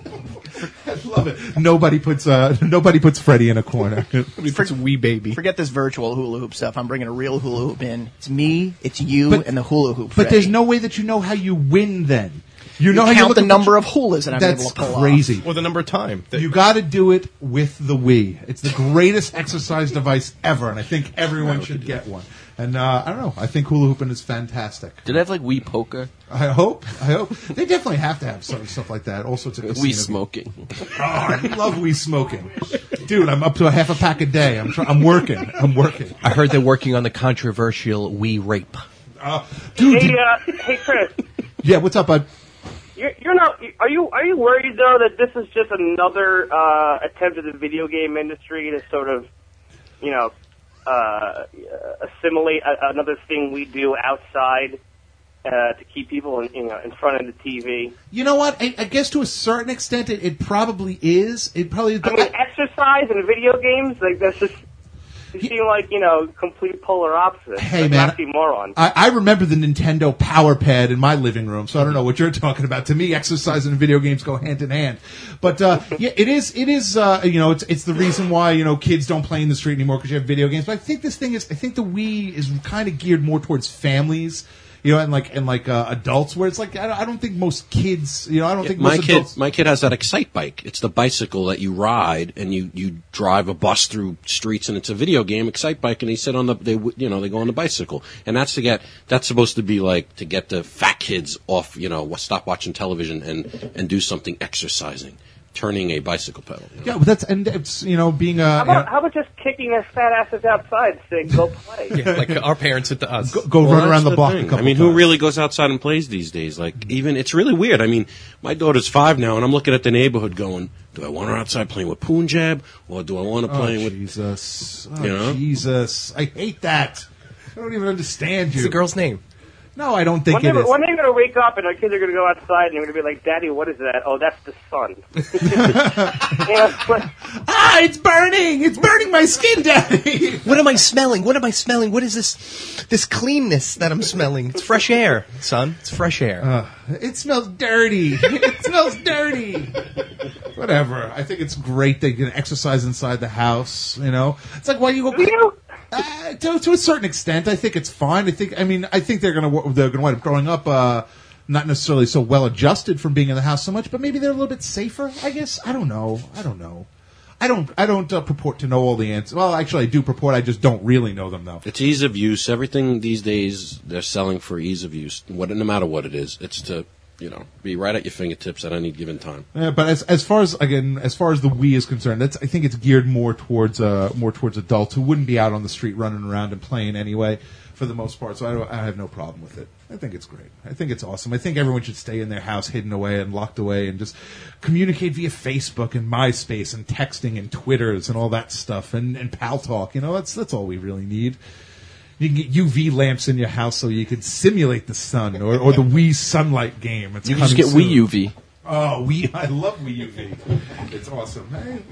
I love it. Nobody puts Freddie in a corner. It's Wee Baby. Forget this virtual hula hoop stuff. I'm bringing a real hula hoop in. It's me, it's you, and the hula hoop. But there's no way that you know how you win then. You know how count you the number of hulas that I'm able to pull That's crazy. Or the number of time. You got to do it with the Wii. It's the greatest exercise device ever, and I think everyone should get one. And I don't know. I think hula hooping is fantastic. Do they have like Wii Poker? I hope. They definitely have to have some stuff like that. All sorts of Wii Smoking. Oh, I love Wii Smoking, dude. I'm up to a half a pack a day. I'm working. I heard they're working on the controversial Wii Rape. Dude. Hey, Chris. Yeah, what's up, bud? You're not. Are you worried though that this is just another attempt of the video game industry to sort of, assimilate another thing we do outside to keep people in front of the TV? You know what? I guess to a certain extent, it probably is. It probably. I mean, exercise and video games, like that's just. You seem like, complete polar opposites. Hey, like man. oxymorons. I remember the Nintendo Power Pad in my living room, so I don't know what you're talking about. To me, exercise and video games go hand in hand. But yeah, it is. It's the reason why kids don't play in the street anymore because you have video games. But I think the Wii is kind of geared more towards families. And adults, where it's like I don't think most kids. I don't think most adults. My kid has that Excite Bike. It's the bicycle that you ride and you drive a bus through streets, and it's a video game Excite Bike. And they sit on they go on the bicycle, and that's supposed to be like to get the fat kids off. Stop watching television and do something exercising. Turning a bicycle pedal. Yeah, but it's being a. How about just kicking their fat asses outside, saying go play? Yeah, like our parents did to us. Go run around the block. Who really goes outside and plays these days? It's really weird. I mean, my daughter's 5 now, and I'm looking at the neighborhood going, do I want her outside playing with Punjab, or do I want her playing with... Jesus. Jesus. I hate that. I don't even understand you. What's the girl's name? No, I don't think One it is. day you're going to wake up and our kids are going to go outside and you're going to be like, Daddy, what is that? Oh, that's the sun. It's burning! It's burning my skin, Daddy! What am I smelling? What is this cleanness that I'm smelling? It's fresh air, son. It's fresh air. It smells dirty. It smells dirty. Whatever. I think it's great they can exercise inside the house, It's like, why you go... To a certain extent, I think it's fine. I think they're gonna wind up growing up not necessarily so well adjusted from being in the house so much, but maybe they're a little bit safer. I guess I don't know. I don't purport to know all the answers. Well, actually, I do purport. I just don't really know them though. It's ease of use. Everything these days they're selling for ease of use. No matter what it is, it's to be right at your fingertips at any given time. Yeah, but as far as the Wii is concerned, I think it's geared more towards adults who wouldn't be out on the street running around and playing anyway, for the most part. So I have no problem with it. I think it's great. I think it's awesome. I think everyone should stay in their house, hidden away and locked away, and just communicate via Facebook and MySpace and texting and Twitters and all that stuff and Pal Talk. That's all we really need. You can get UV lamps in your house so you can simulate the sun, or the Wii Sunlight game. You can just get Wii UV. Oh, I love Wii UV. It's awesome.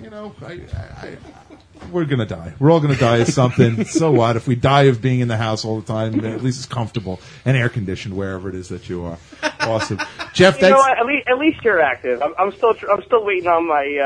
Hey, we're gonna die. We're all gonna die of something. So what? If we die of being in the house all the time, at least it's comfortable and air conditioned wherever it is that you are. Awesome, Jeff. You know what? At least you're active. I'm still waiting on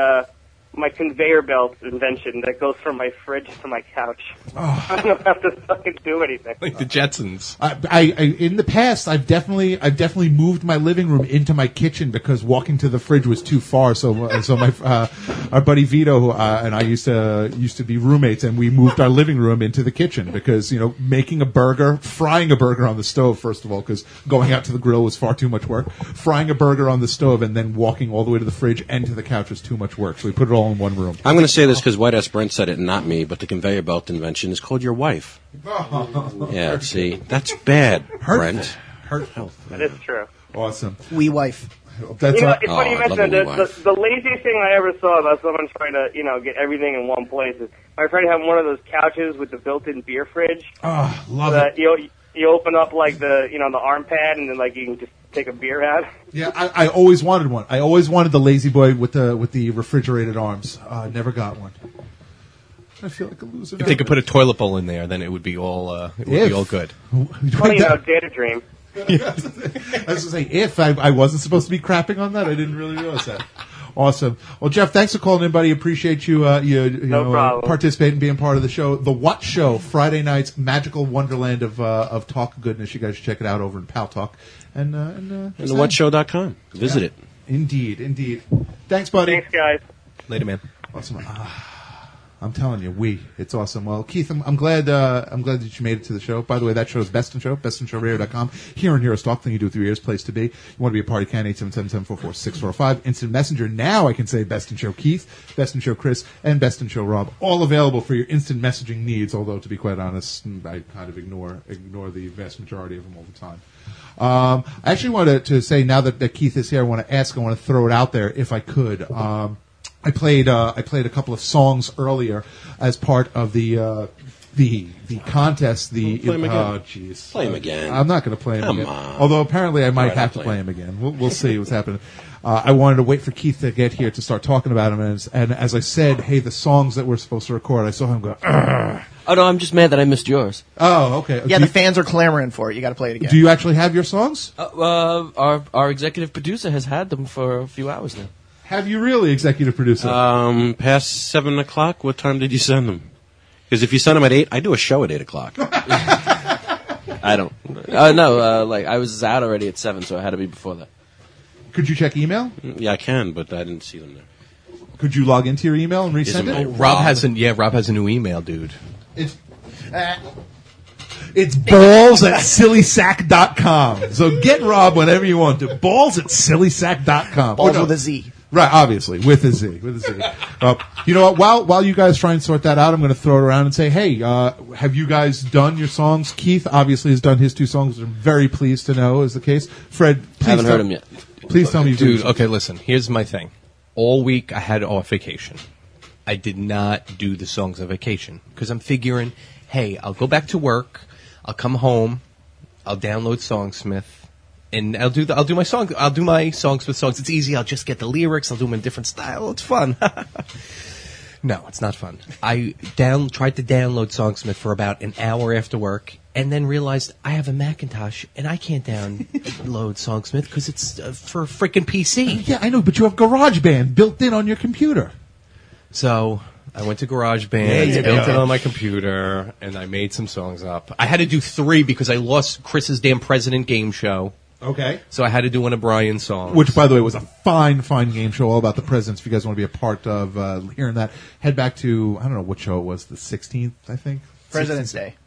my conveyor belt invention that goes from my fridge to my couch. Oh. I don't have to fucking do anything. Like the Jetsons. I in the past, I've definitely moved my living room into my kitchen because walking to the fridge was too far. So my our buddy Vito who, and I used to be roommates, and we moved our living room into the kitchen because making a burger, frying a burger on the stove first of all, because going out to the grill was far too much work. Frying a burger on the stove and then walking all the way to the fridge and to the couch was too much work. So we put it all in one room. I'm going to say this because White Ass Brent said it, not me, but the conveyor belt invention is called your wife. Yeah, see, that's bad, Brent. Hurtful. That is true. Awesome. Wii wife. That's it's funny you mentioned the laziest thing I ever saw about someone trying to get everything in one place is my friend had one of those couches with the built-in beer fridge. Oh, love it. You open up like the arm pad and then you can just take a beer out. Yeah, I always wanted one. I always wanted the Lazy Boy with the refrigerated arms. Never got one. I feel like a loser. If they could put a toilet bowl in there, then it would be all good. Funny, data dream. I was going to say, if I wasn't supposed to be crapping on that, I didn't really realize that. Awesome. Well, Jeff, thanks for calling in, buddy. Appreciate you, No problem. participating, being part of the show. The What Show, Friday nights, magical wonderland of talk goodness. You guys should check it out over in Pal Talk. And thewhatshow.com. Visit it. Indeed. Thanks, buddy. Thanks, guys. Later, man. Awesome. I'm telling you, it's awesome. Well, Keith, I'm glad that you made it to the show. By the way, that show is Best in Show, bestinshowradio.com. Here on Heroes Talk, thing you do with your ears, place to be. You want to be a party can, 877-744-6405. Instant Messenger. Now I can say Best in Show Keith, Best in Show Chris, and Best in Show Rob. All available for your instant messaging needs, although, to be quite honest, I kind of ignore the vast majority of them all the time. I actually wanted to say, now that Keith is here, I want to throw it out there if I could. I played a couple of songs earlier as part of the contest. Play him again. Oh, jeez. Play him again. I'm not going to play him Come again. on. Although apparently I might have to play him again. We'll see what's happening. I wanted to wait for Keith to get here to start talking about him. And as I said, hey, the songs that we're supposed to record, I saw him go, "Argh." Oh, no, I'm just mad that I missed yours. Oh, okay. Yeah, the fans are clamoring for it. You got to play it again. Do you actually have your songs? Our executive producer has had them for a few hours now. Have you really, executive producer? Past 7 o'clock. What time did you send them? Because if you send them at 8, I do a show at 8 o'clock. I don't. No, I was out already at 7, so it had to be before that. Could you check email? Yeah, I can, but I didn't see them there. Could you log into your email and resend it? Rob has a new email, dude. It's balls at sillysack.com. So get Rob whenever you want to. Balls at sillysack.com. Balls with a Z. Right, obviously, with a Z. You know what? While you guys try and sort that out, I'm going to throw it around and say, hey, have you guys done your songs? Keith obviously has done his 2 songs, which I'm very pleased to know is the case. Fred, please haven't heard him yet. Please tell me. Dude, okay, listen. Here's my thing. All week I had off vacation. I did not do the songs on vacation because I'm figuring, hey, I'll go back to work. I'll come home. I'll download Songsmith. And I'll do my songs with songs. It's easy. I'll just get the lyrics. I'll do them in a different style. It's fun. No, it's not fun. I tried to download Songsmith for about an hour after work, and then realized I have a Macintosh and I can't download Songsmith because it's for a freaking PC. Yeah, I know, but you have GarageBand built in on your computer. So I went to GarageBand, built it on my computer, and I made some songs up. I had to do 3 because I lost Chris's damn President game show. Okay. So I had to do one of Brian's songs. Which, by the way, was a fine game show all about the presidents. If you guys want to be a part of hearing that, head back to, I don't know what show it was, the 16th, I think? President's Day.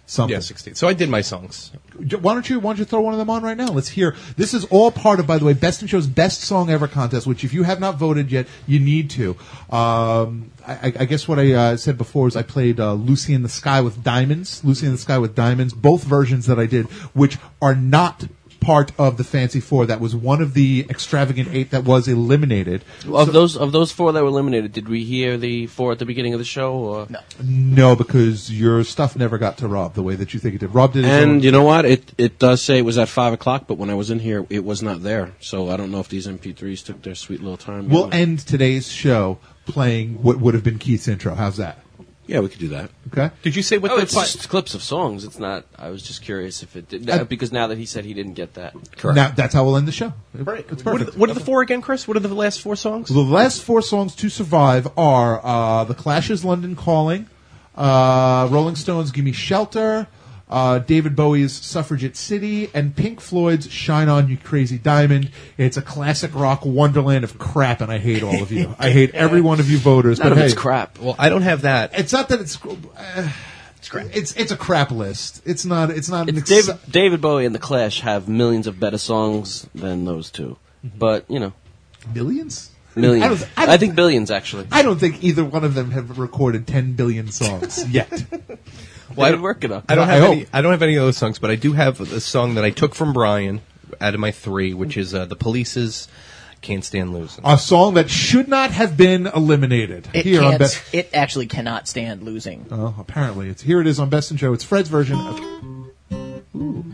something. Yeah, 16. So I did my songs. Why don't you throw one of them on right now? Let's hear. This is all part of, by the way, Best in Show's Best Song Ever contest, which if you have not voted yet, you need to. I guess what I said before is I played Lucy in the Sky with Diamonds. Lucy in the Sky with Diamonds, both versions that I did, which are not part of the Fancy Four. That was one of the extravagant 8 that was eliminated. Of those 4 that were eliminated, did we hear the 4 at the beginning of the show? Or? No, because your stuff never got to Rob the way that you think it did. Rob did his own. And you know what? It does say it was at 5 o'clock, but when I was in here, it was not there. So I don't know if these MP3s took their sweet little time. We'll end today's show playing what would have been Keith's intro. How's that? Yeah, we could do that. Okay. Did you say what it's just clips of songs. It's not. I was just curious if it did because now that he said he didn't get that. Correct. Now that's how we'll end the show. Right. It's perfect. What are the 4 again, Chris? What are the last 4 songs? The last 4 songs to survive are The Clash's London Calling, Rolling Stones' Gimme Shelter, David Bowie's Suffragette City, and Pink Floyd's Shine On You Crazy Diamond. It's a classic rock wonderland of crap, and I hate all of you. I hate every one of you voters. None but of hey, it's crap. Well, I don't have that. it's not that it's crap. It's a crap list. It's not. It's not. An David Bowie and The Clash have millions of better songs than those two, but you know, millions. Millions. I think billions, actually. I don't think either one of them have recorded 10 billion songs yet. Well, I'd work it up. I don't have any of those songs, but I do have a song that I took from Brian out of my 3, which is The Police's "Can't Stand Losing." A song that should not have been eliminated. It actually cannot stand losing. Oh, apparently it's here. It is on Best in Show. It's Fred's version of. Ooh.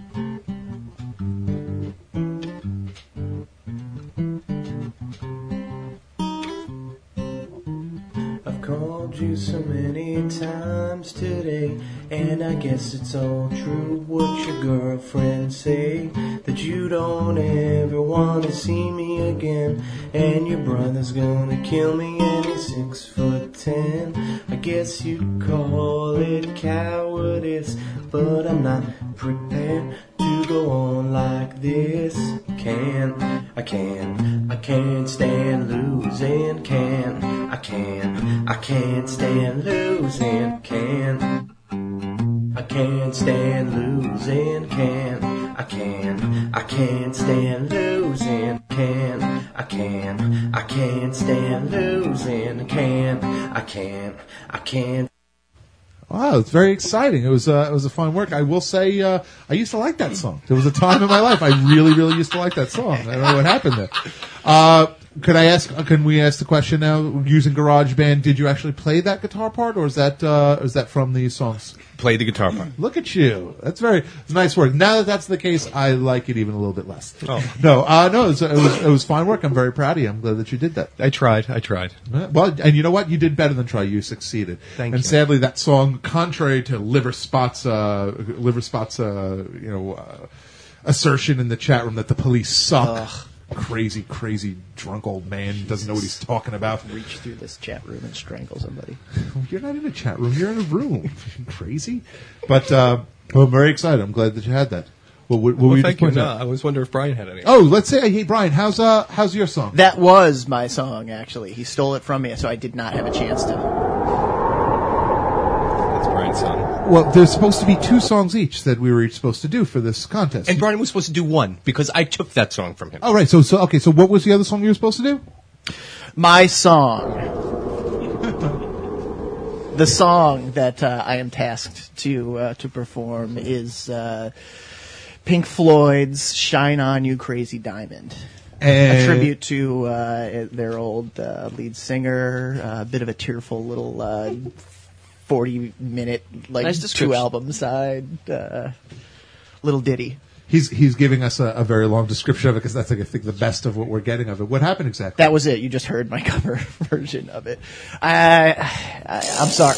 Called you so many times today, and I guess it's all true what your girlfriend say, that you don't ever want to see me again, and your brother's gonna kill me and he's 6'10". I guess you'd call it cowardice, but I'm not prepared to go on like this. I can't stand losing. I can't stand losing. I can't stand losing. I can't stand losing. I can't stand losing. I can't. Wow, it's very exciting. It was a fun work. I will say, I used to like that song. There was a time in my life I really, really used to like that song. I don't know what happened there. Can we ask the question now? Using GarageBand, did you actually play that guitar part, or is that from the songs? Play the guitar part. Look at you. It's nice work. Now that that's the case, I like it even a little bit less. Oh. No, it was fine work. I'm very proud of you. I'm glad that you did that. I tried. Well, and you know what? You did better than try. You succeeded. Thank and you. sadly, that song, contrary to Liver Spot's, assertion in the chat room that the police suck. Crazy drunk old man doesn't know what he's talking about. Reach through this chat room and strangle somebody. You're not in a chat room. You're in a room. Crazy. But I'm very excited. I'm glad that you had that. What thank you. No, I was wondering if Brian had any. Oh, let's say, hey Brian, how's your song? That was my song, actually. He stole it from me, so I did not have a chance to. That's Brian's song. Well, there's supposed to be 2 songs each that we were each supposed to do for this contest. And Brian was supposed to do 1 because I took that song from him. Oh, right. So what was the other song you were supposed to do? My song. The song that I am tasked to perform is Pink Floyd's "Shine On You Crazy Diamond." A tribute to their old lead singer, a bit of a tearful little 40-minute, nice 2-album side little ditty. He's giving us a very long description of it because that's, I think, the best of what we're getting of it. What happened exactly? That was it. You just heard my cover version of it. I'm sorry.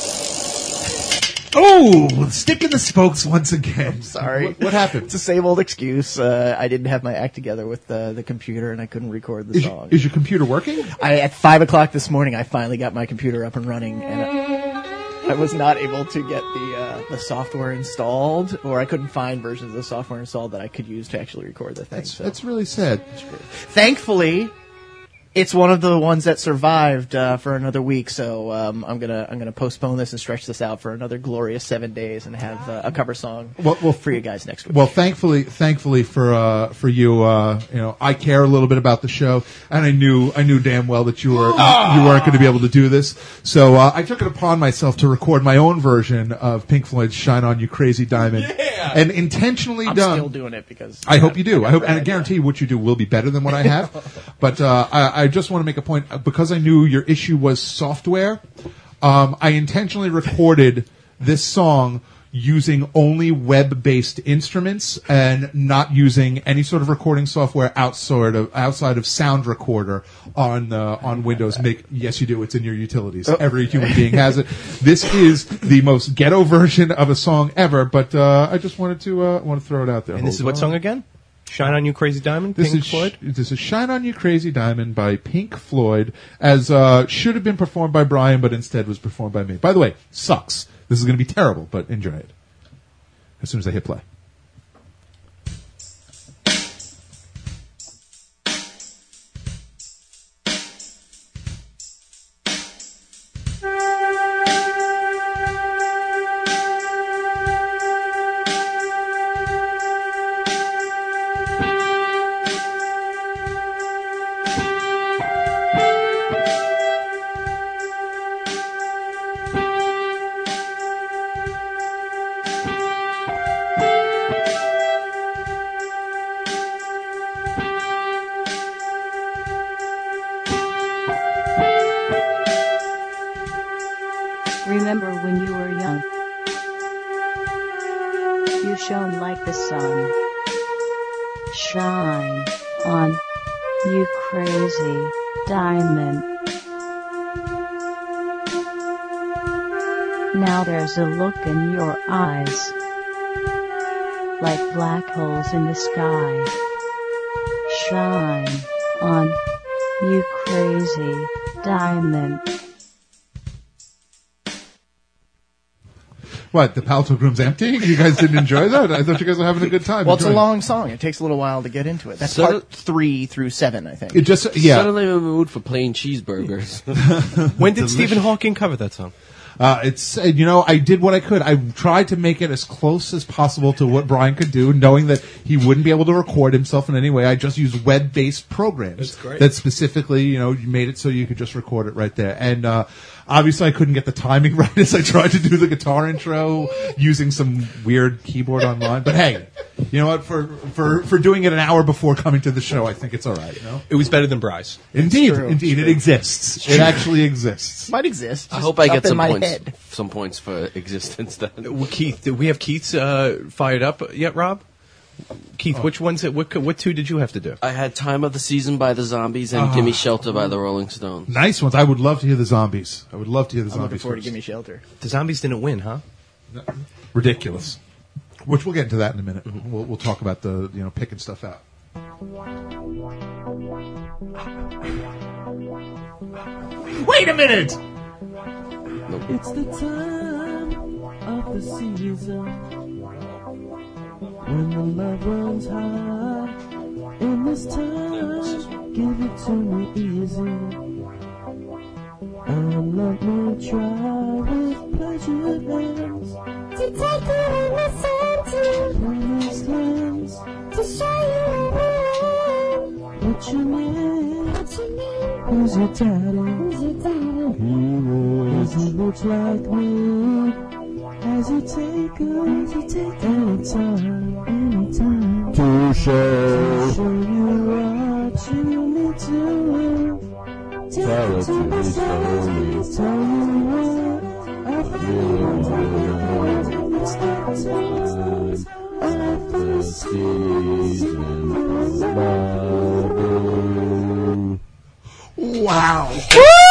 Oh, stick in the spokes once again. I'm sorry. What happened? It's the same old excuse. I didn't have my act together with the computer, and I couldn't record the song. Is your computer working? At 5 o'clock this morning, I finally got my computer up and running, and I was not able to get the software installed, or I couldn't find versions of the software installed that I could use to actually record the thing. That's really sad. Thankfully, It's one of the ones that survived for another week, so I'm gonna postpone this and stretch this out for another glorious 7 days and have a cover song for you guys next week. Well, thankfully for you, I care a little bit about the show, and I knew damn well that you weren't going to be able to do this, so I took it upon myself to record my own version of Pink Floyd's "Shine On You Crazy Diamond," and intentionally I'm done. still doing it because I hope you do. I guarantee you what you do will be better than what I have. But I just want to make a point because I knew your issue was software. I intentionally recorded this song using only web-based instruments and not using any sort of recording software outside of Sound Recorder on Windows. Yes, you do. It's in your utilities. Every human being has it. This is the most ghetto version of a song ever, but I just wanted to throw it out there. And this is what song again? Shine On You Crazy Diamond, Pink Floyd? This is Shine On You Crazy Diamond by Pink Floyd, as should have been performed by Brian, but instead was performed by me. By the way, sucks. This is going to be terrible, but enjoy it. As soon as I hit play. Remember when you were young? You shone like the sun. Shine on, you crazy diamond. Now there's a look in your eyes, like black holes in the sky. Shine on, you crazy diamond. What, the Paltalk room's empty? You guys didn't enjoy that? I thought you guys were having a good time. Well, it's a long song. It takes a little while to get into it. That's part 3 through 7, I think. It just, yeah. Suddenly I'm in the mood for plain cheeseburgers. When did Stephen Hawking cover that song? I did what I could. I tried to make it as close as possible to what Brian could do, knowing that he wouldn't be able to record himself in any way. I just used web-based programs that specifically, made it so you could just record it right there. And obviously, I couldn't get the timing right as I tried to do the guitar intro using some weird keyboard online. But hey, you know what? For doing it an hour before coming to the show, I think it's all right. It was better than Bryce. Indeed, it exists. It actually exists. Might exist. I hope I get head. some points for existence then. Keith, do we have Keith's fired up yet, Rob? Keith, which ones? What 2 did you have to do? I had "Time of the Season" by the Zombies and "Gimme Shelter" by the Rolling Stones. Nice ones. I would love to hear the Zombies. I'm looking forward to "Gimme Shelter." The Zombies didn't win, huh? Ridiculous. Which we'll get into that in a minute. Mm-hmm. We'll talk about the picking stuff out. Wait a minute. It's the time of the season when the love runs high. In this time, give it to me easy. And let me try with pleasure hands to take you in the center. Promised lands to show you everywhere. What's your name? Who's your daddy? Does he look like me? Has he taken any time to show you what you need to tell it to me slowly. Tell you what I feel. It's the time of the season for loving. Wow.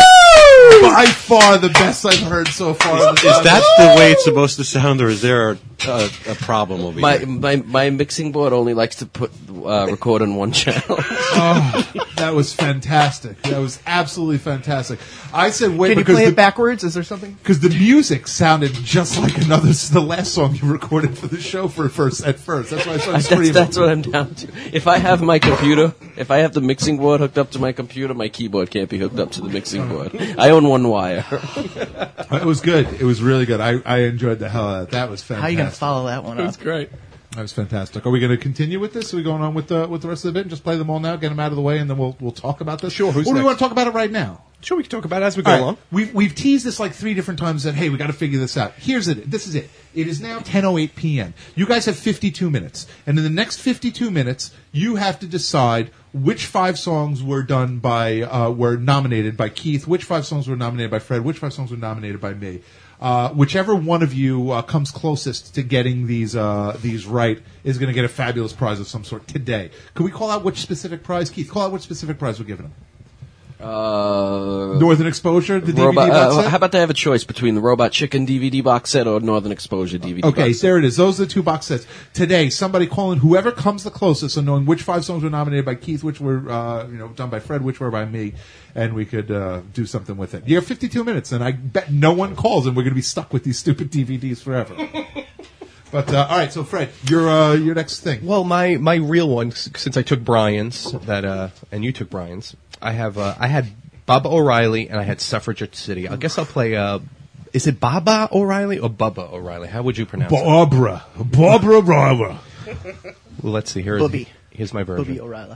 By far the best I've heard so far. Is that the way it's supposed to sound, or is there a problem over My here. my mixing board only likes to put record on one channel. Oh, that was fantastic. That was absolutely fantastic. I said, wait, Can you because play it backwards? Is there something? Because the music sounded just like the last song you recorded for the show at first. That's why I started screaming. That's what I'm down to. If I have the mixing board hooked up to my computer, my keyboard can't be hooked up to the mixing board. I own one wire. It was good. It was really good. I enjoyed the hell out of that. That was fantastic. How are you going to follow that one up? It was great. That was fantastic. Are we going to continue with this? Are we going on with the rest of the bit and just play them all now, get them out of the way, and then we'll talk about this? Sure. Who's or do we next? want to talk about it right now? Sure, we can talk about it as we go All right. along. We've teased this like 3 different times that, hey, we got to figure this out. This is it. It is now 10:08 p.m. You guys have 52 minutes. And in the next 52 minutes, you have to decide which 5 songs were nominated by Keith, which 5 songs were nominated by Fred, which 5 songs were nominated by me. Whichever one of you comes closest to getting these right is going to get a fabulous prize of some sort today. Could we call out which specific prize? Keith, call out which specific prize we're giving them. Northern Exposure, the DVD box set? How about they have a choice between the Robot Chicken DVD box set or Northern Exposure DVD box set? Okay, there it is. Those are the 2 box sets. Today, somebody call in whoever comes the closest on knowing which 5 songs were nominated by Keith, which were done by Fred, which were by me, and we could do something with it. You have 52 minutes, and I bet no one calls, and we're going to be stuck with these stupid DVDs forever. But all right, so Fred, your next thing. Well, my real one, since I took Brian's and you took Brian's, I had Baba O'Reilly and I had Suffragette City. I guess I'll play. Is it Baba O'Reilly or Bubba O'Reilly? How would you pronounce it? Barbara O'Reilly. Well, let's see. Here's my version. Bubby O'Reilly.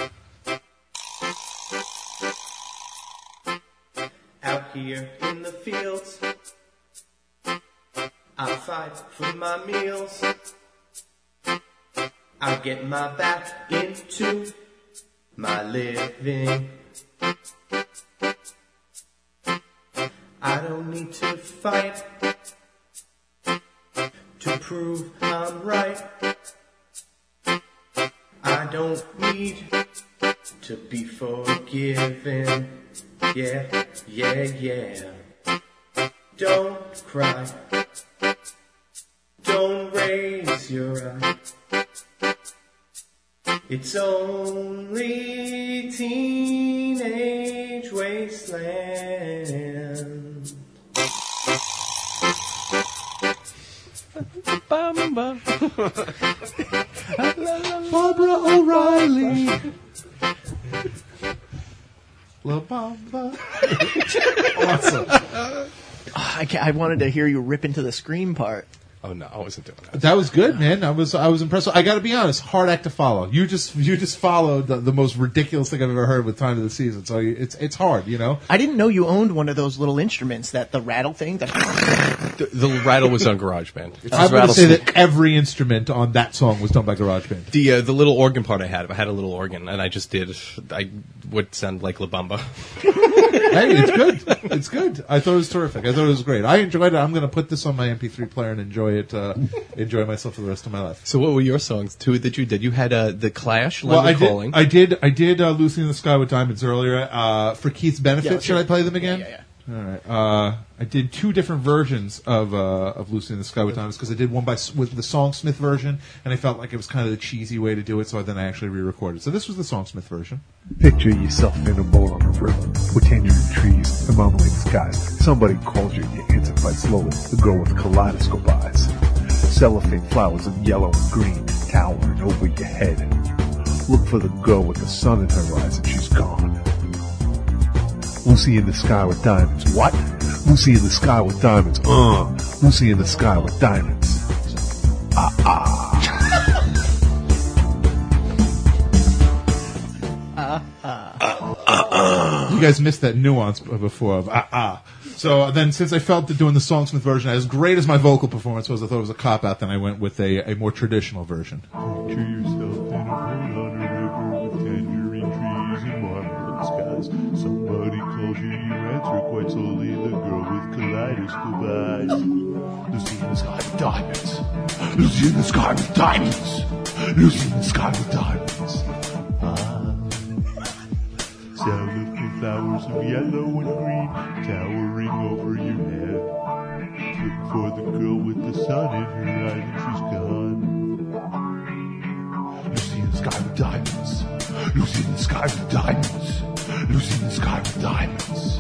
Out here in the fields, I fight for my meals. I get my back into my living. I don't need to fight to prove I'm right. I don't need to be forgiven. Yeah, yeah, yeah. Don't cry. Don't raise your eye. It's only teenage wasteland. Barbara O'Reilly. La Bamba. Awesome. I wanted to hear you rip into the scream part. Oh no, I wasn't doing that. That was good, man. I was impressed. I got to be honest, hard act to follow. You just followed the most ridiculous thing I've ever heard with Time of the Season. So it's hard, you know. I didn't know you owned one of those little instruments, the rattle thing. The rattle was on GarageBand. I'm going to say that every instrument on that song was done by GarageBand. The little organ part I had a little organ, and I would sound like La Bamba. Hey, it's good. It's good. I thought it was terrific. I thought it was great. I enjoyed it. I'm going to put this on my MP3 player and enjoy myself for the rest of my life. So what were your songs, too, that you did? You had The Clash, London Calling. I did Lucy in the Sky with Diamonds earlier. For Keith's benefit, should I play them again? Yeah. All right. I did 2 different versions of Lucy in the Sky with Diamonds because I did one with the Songsmith version, and I felt like it was kind of the cheesy way to do it, so then I actually re-recorded. So this was the Songsmith version. Picture yourself in a boat on a river with tangerine trees and marmalade skies. Somebody calls you and you answer quite slowly. The girl with kaleidoscope eyes. Cellophane flowers of yellow and green towering over your head. Look for the girl with the sun in her eyes and she's gone. Lucy in the Sky with Diamonds. What? Lucy in the Sky with Diamonds. Lucy in the Sky with Diamonds. You guys missed that nuance before of So then, since I felt that doing the Songsmith version, as great as my vocal performance was, I thought it was a cop-out, then I went with a more traditional version. Picture yourself in a boat on a river with tangerine trees and marmalade skies. Somebody calls you, you answer quite slowly. The girl with kaleidoscope eyes. Lucy in the Sky with Diamonds. Lucy in the Sky with Diamonds. Lucy in the Sky with Diamonds. Cellophane flowers of yellow and green towering over your head. Look for the girl with the sun in her eye, and she's gone. Lucy in the sky with diamonds. Lucy in the sky with diamonds. Lucy in the sky with diamonds.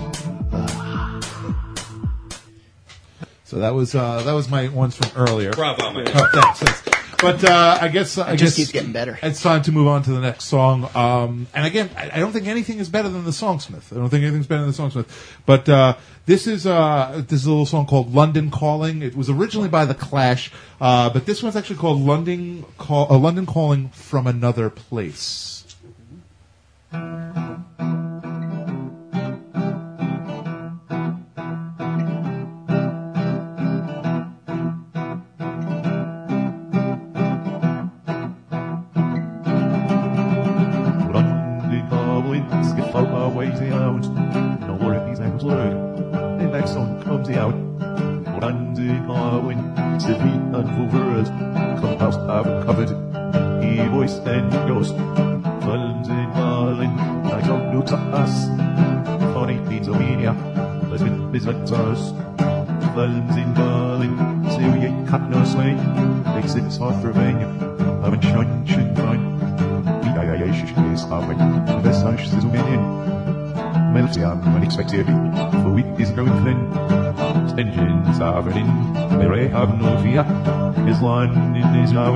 So that was my ones from earlier. Bravo, man. Oh, thanks. But I guess keeps getting better. It's time to move on to the next song. And again, I don't think anything is better than the Songsmith. I don't think anything's better than the Songsmith. But this is a little song called "London Calling." It was originally by the Clash, but this one's actually called "London Calling from Another Place." For wheat is growing thin, engines are running, they have no fear, his London is now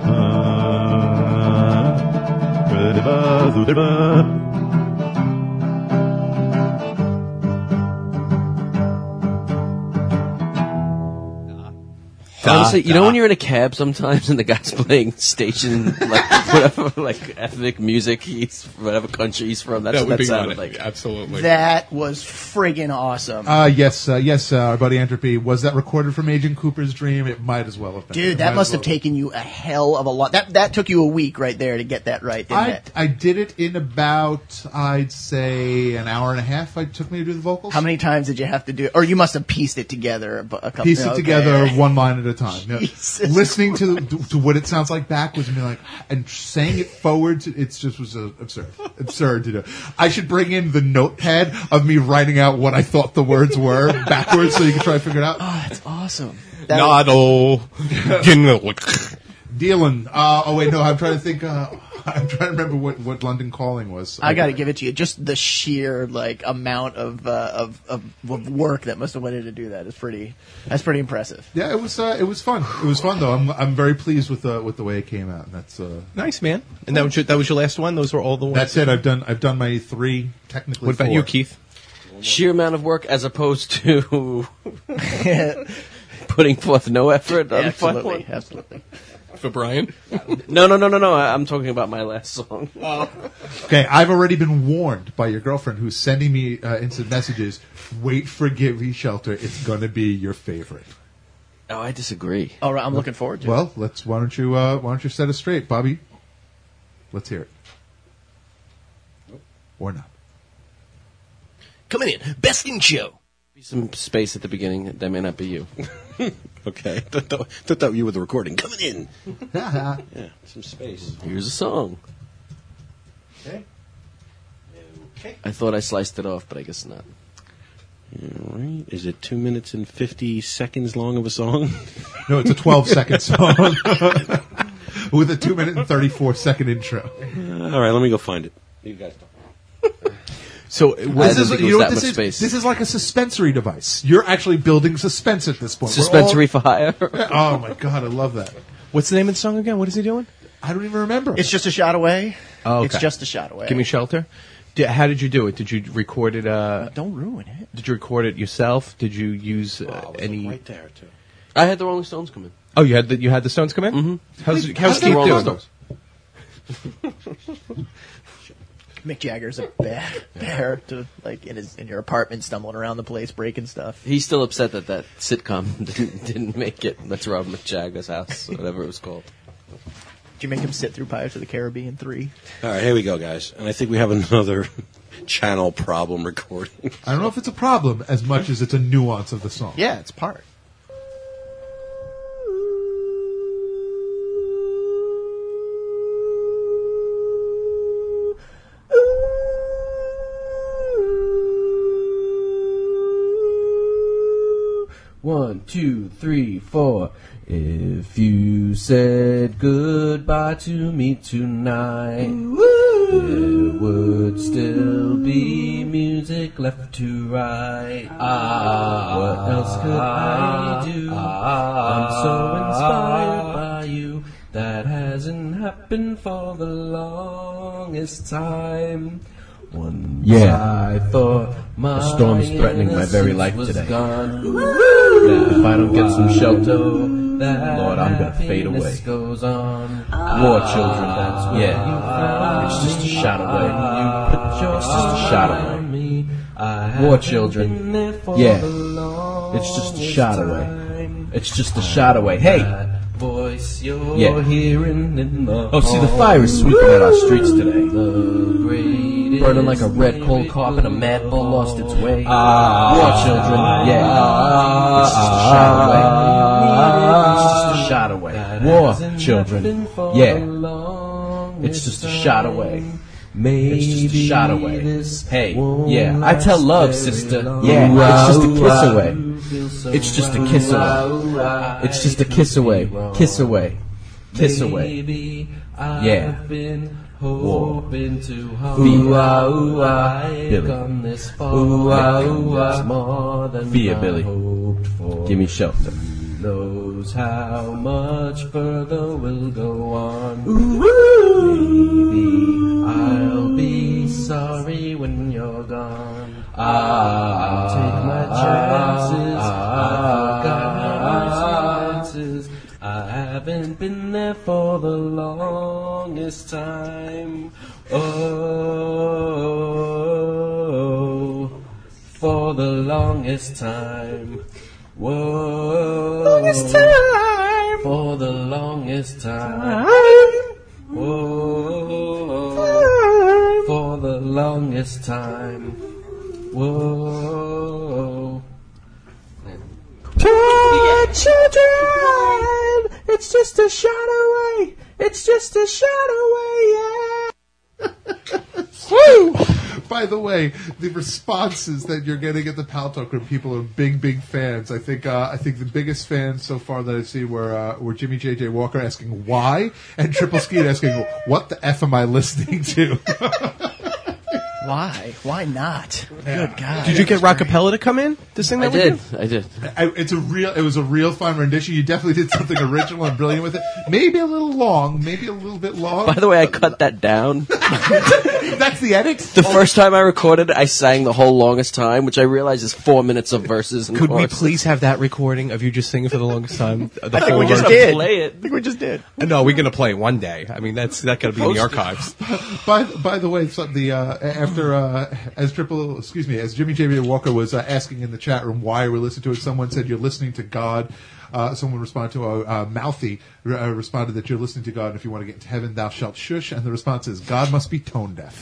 Honestly, you know when you're in a cab sometimes and the guy's playing station, like, whatever, like, ethnic music, whatever country he's from, that's that what would that be sounded funny. like. Absolutely. That was friggin' awesome. Yes, our buddy Entropy. Was that recorded from Agent Cooper's Dream? It might as well have been. Dude, that must have taken you a hell of a lot. That took you a week right there to get that right, didn't it? I did it in about, I'd say, an hour and a half. It took me to do the vocals. How many times did you have to do it? Or you must have pieced it together a couple Piece it together one line at a time. Yeah. Jesus. Listening to what it sounds like backwards and be like, and saying it forwards, it just was absurd to do. I should bring in the notepad of me writing out what I thought the words were backwards so you can try to figure it out. Oh, that's awesome. Dylan. Oh wait, no, I'm trying to think. I'm trying to remember what London Calling was. I got to give it to you. Just the sheer amount of work that must have went in to do that is pretty impressive. Yeah, it was fun. It was fun though. I'm very pleased with the way it came out. And that's nice, man. And that was your last one. Those were all the ones. That's it. I've done my 3, technically. What about 4. you, Keith? Sheer amount of work as opposed to putting forth no effort on the final one. Absolutely. For Brian? No. I'm talking about my last song. Okay, I've already been warned by your girlfriend who's sending me instant messages. Wait for Give Me Shelter. It's going to be your favorite. Oh, I disagree. All right, I'm looking forward to it. Well, why don't you set us straight, Bobby? Let's hear it. Or not. Coming in, Best in Show. Be some space at the beginning. That may not be you. Okay. Thought that you were the recording. Coming in. Yeah, some space. Here's a song. Okay. I thought I sliced it off, but I guess not. All right. Is it 2 minutes and 50 seconds long of a song? No, it's a 12-second song with a 2 minute and 34-second intro. All right, let me go find it. You guys talk. So this is like a suspensory device. You're actually building suspense at this point. Suspensory for hire. Oh my god, I love that. What's the name of the song again? What is he doing? I don't even remember. It's Just a Shot Away. Oh, okay. It's Just a Shot Away. Give Me Shelter. How did you do it? Did you record it? Don't ruin it. Did you record it yourself? Did you use any? Right there too. I had the Rolling Stones come in. Oh, you had the Stones come in. Mm-hmm. How's Keith the Rolling doing? Stones? Mick Jagger's a bad bear to in your apartment, stumbling around the place, breaking stuff. He's still upset that sitcom didn't make it. That's Rob McJagger's house, whatever it was called. Did you make him sit through Pirates of the Caribbean 3? All right, here we go, guys. And I think we have another channel problem recording. I don't know if it's a problem as much as it's a nuance of the song. Yeah, it's part. One. 1, 2, 3, 4. If you said goodbye to me tonight, there would still be music left to write. What else could I do? I'm so inspired by you. That hasn't happened for the longest time. Once I thought my a storm's threatening my very life today. Gone. If I don't get some shelter, Lord, I'm gonna fade away. Goes on. War children, it's just a shot away. It's just a shot away. War children, it's just a shot away. It's just a shot away. Hey! Voice you're hearing in the Oh, see, the fire is sweeping at our streets today. Burning like a red coal carpet, a mad bull lost its way. War children, it's just a shot away. It's just a shot away. War children, it's just a shot away. It's just a shot away. Hey, I tell love, sister. It's just a kiss away. It's just a kiss away. It's just a kiss away. Kiss away. Kiss away. War. Billy. Fear, Billy. Give me shelter. Knows how much further we'll go on. Maybe I'll be sorry when you're gone. I'll take my chances. I forgot how nice it is. I haven't been there for the longest time. Oh, for the longest time. Whoa. Longest time. For the longest time. Whoa. For the longest time. Whoa. Poor children, it's just a shot away. It's just a shot away, Woo! By the way, the responses that you're getting at the Pal Talk Room, people are big fans. I think the biggest fans so far that I've seen were Jimmy J.J. Walker asking why, and Triple Skeet asking what the F am I listening to? Why? Why not? Good God! Did you get Rockapella to come in to sing that? I did. It was a real fun rendition. You definitely did something original and brilliant with it. Maybe a little long. Maybe a little bit long. By the way, I cut that down. That's the edit? The first time I recorded, I sang the whole longest time, which I realize is 4 minutes of verses. And Could we choruses. please have that recording of you just singing for the longest time? I think we just did. I think we just did. No, we're gonna play it one day. I mean, that got to be in the archives. By the way, so as Jimmy J.B. Walker was asking in the chat room why we're listening to it, someone said you're listening to God. Someone responded to Mouthy responded that you're listening to God, and if you want to get into heaven, thou shalt shush. And the response is, God must be tone deaf.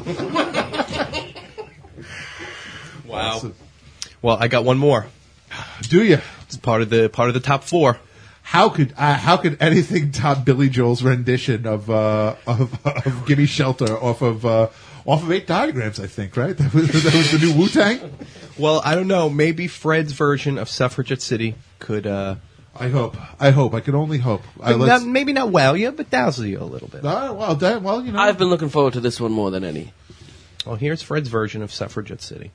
Wow. Awesome. Well, I got one more. Do you? It's part of the top 4. How could anything top Billy Joel's rendition of "Gimme Shelter" off of 8 Diagrams? I think, right? That was the new Wu-Tang. Well, I don't know. Maybe Fred's version of Suffragette City could. I hope. I can only hope. Maybe not wow you, but dazzle you a little bit. Well, you know. I've been looking forward to this one more than any. Well, here's Fred's version of Suffragette City.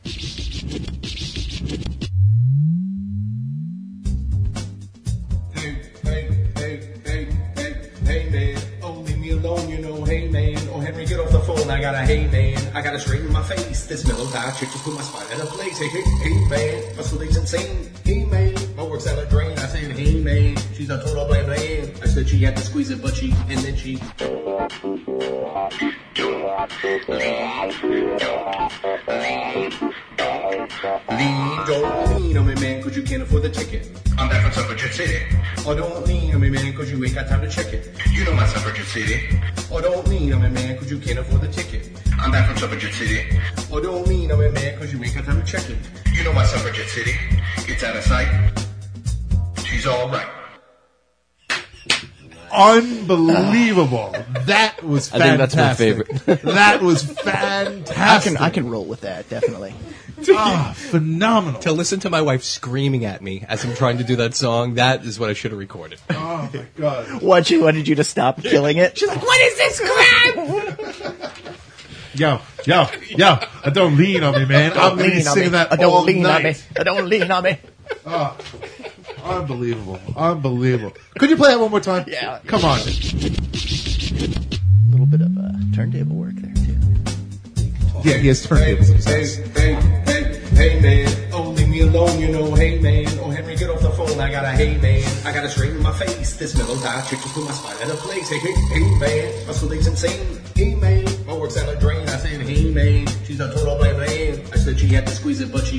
Hey man, oh leave me alone, you know, hey man. Oh Henry, get off the phone, I got a hey man. I gotta straighten my face, this mellow tie chick to put my spine in a place. Hey man, my soul's insane. Hey man, my work's down the drain. I said, hey man, she's a total blam blam. I said she had to squeeze it, but and then she. Don't lean on me, man, cause you can't afford the ticket. I'm back from Suffragette City. Oh, don't lean on me, man, cause you ain't got time to check it. You know my Suffragette City. Oh, don't lean on me, man, cause you can't afford the ticket. I'm back from Suffragette City. Oh, don't lean on me, man, cause you ain't got time to check it. You know my Suffragette City. It's out of sight. She's alright. Unbelievable. That was fantastic. I think that's my favorite. That was fantastic. I can roll with that, definitely. Phenomenal. To listen to my wife screaming at me as I'm trying to do that song, that is what I should have recorded. Oh my God. What she wanted you to stop killing it? She's like, What is this crap? Yo, don't lean on me, man. I'm going to be singing that all Don't lean on me. night. Don't lean on me. Oh, unbelievable. Could you play that one more time? Yeah. Come on. A little bit of turntable work there, too. Yeah, he has turntables himself. Hey man, oh leave me alone, you know, hey man. Oh Henry, get off the phone, I got a hey man. I gotta straighten my face, this mellow tie chick just put my spine in a place. Hey man, my soul's insane. Hey man, my work's down the drain. I said hey man, she's a total bland man. I said she had to squeeze it, but she.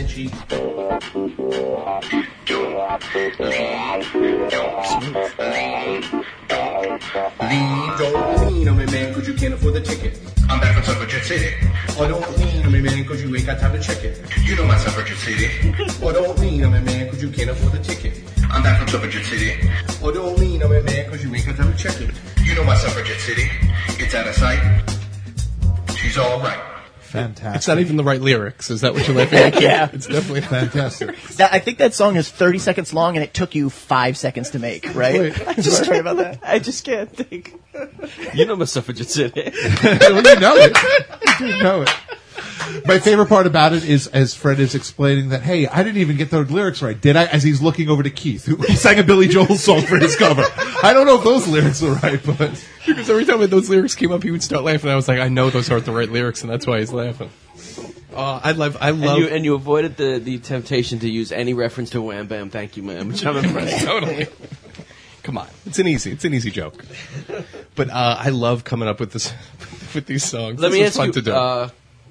Don't lean on me, man, cause you can't afford the ticket. I'm back from Suffragette City. Oh, don't lean on me, man, cause you ain't got time to check it. You know my Suffragette City. Oh, don't lean on me, man, cause you can't afford the ticket. I'm back from Suffragette City. Oh, don't lean on me, man, cause you ain't got time to check it. You know my Suffragette City. It's out of sight. She's alright. Fantastic. It's not even the right lyrics. Is that what you're laughing at? Yeah. It's definitely fantastic. I think that song is 30 seconds long, and it took you 5 seconds to make, right? Wait. I just right about that. I just can't think. You know my Suffragette City. Well, you know it. You do know it. My favorite part about it is as Fred is explaining that, hey, I didn't even get the lyrics right, did I? As he's looking over to Keith, who sang a Billy Joel song for his cover. I don't know if those lyrics are right, but... Because every time those lyrics came up, he would start laughing. I was like, I know those aren't the right lyrics, and that's why he's laughing. I love. And you avoided the temptation to use any reference to Wham Bam Thank You Ma'am, which I'm impressed. Totally. Come on, it's an easy joke. But I love coming up with this with these songs. Let me ask fun you, to do.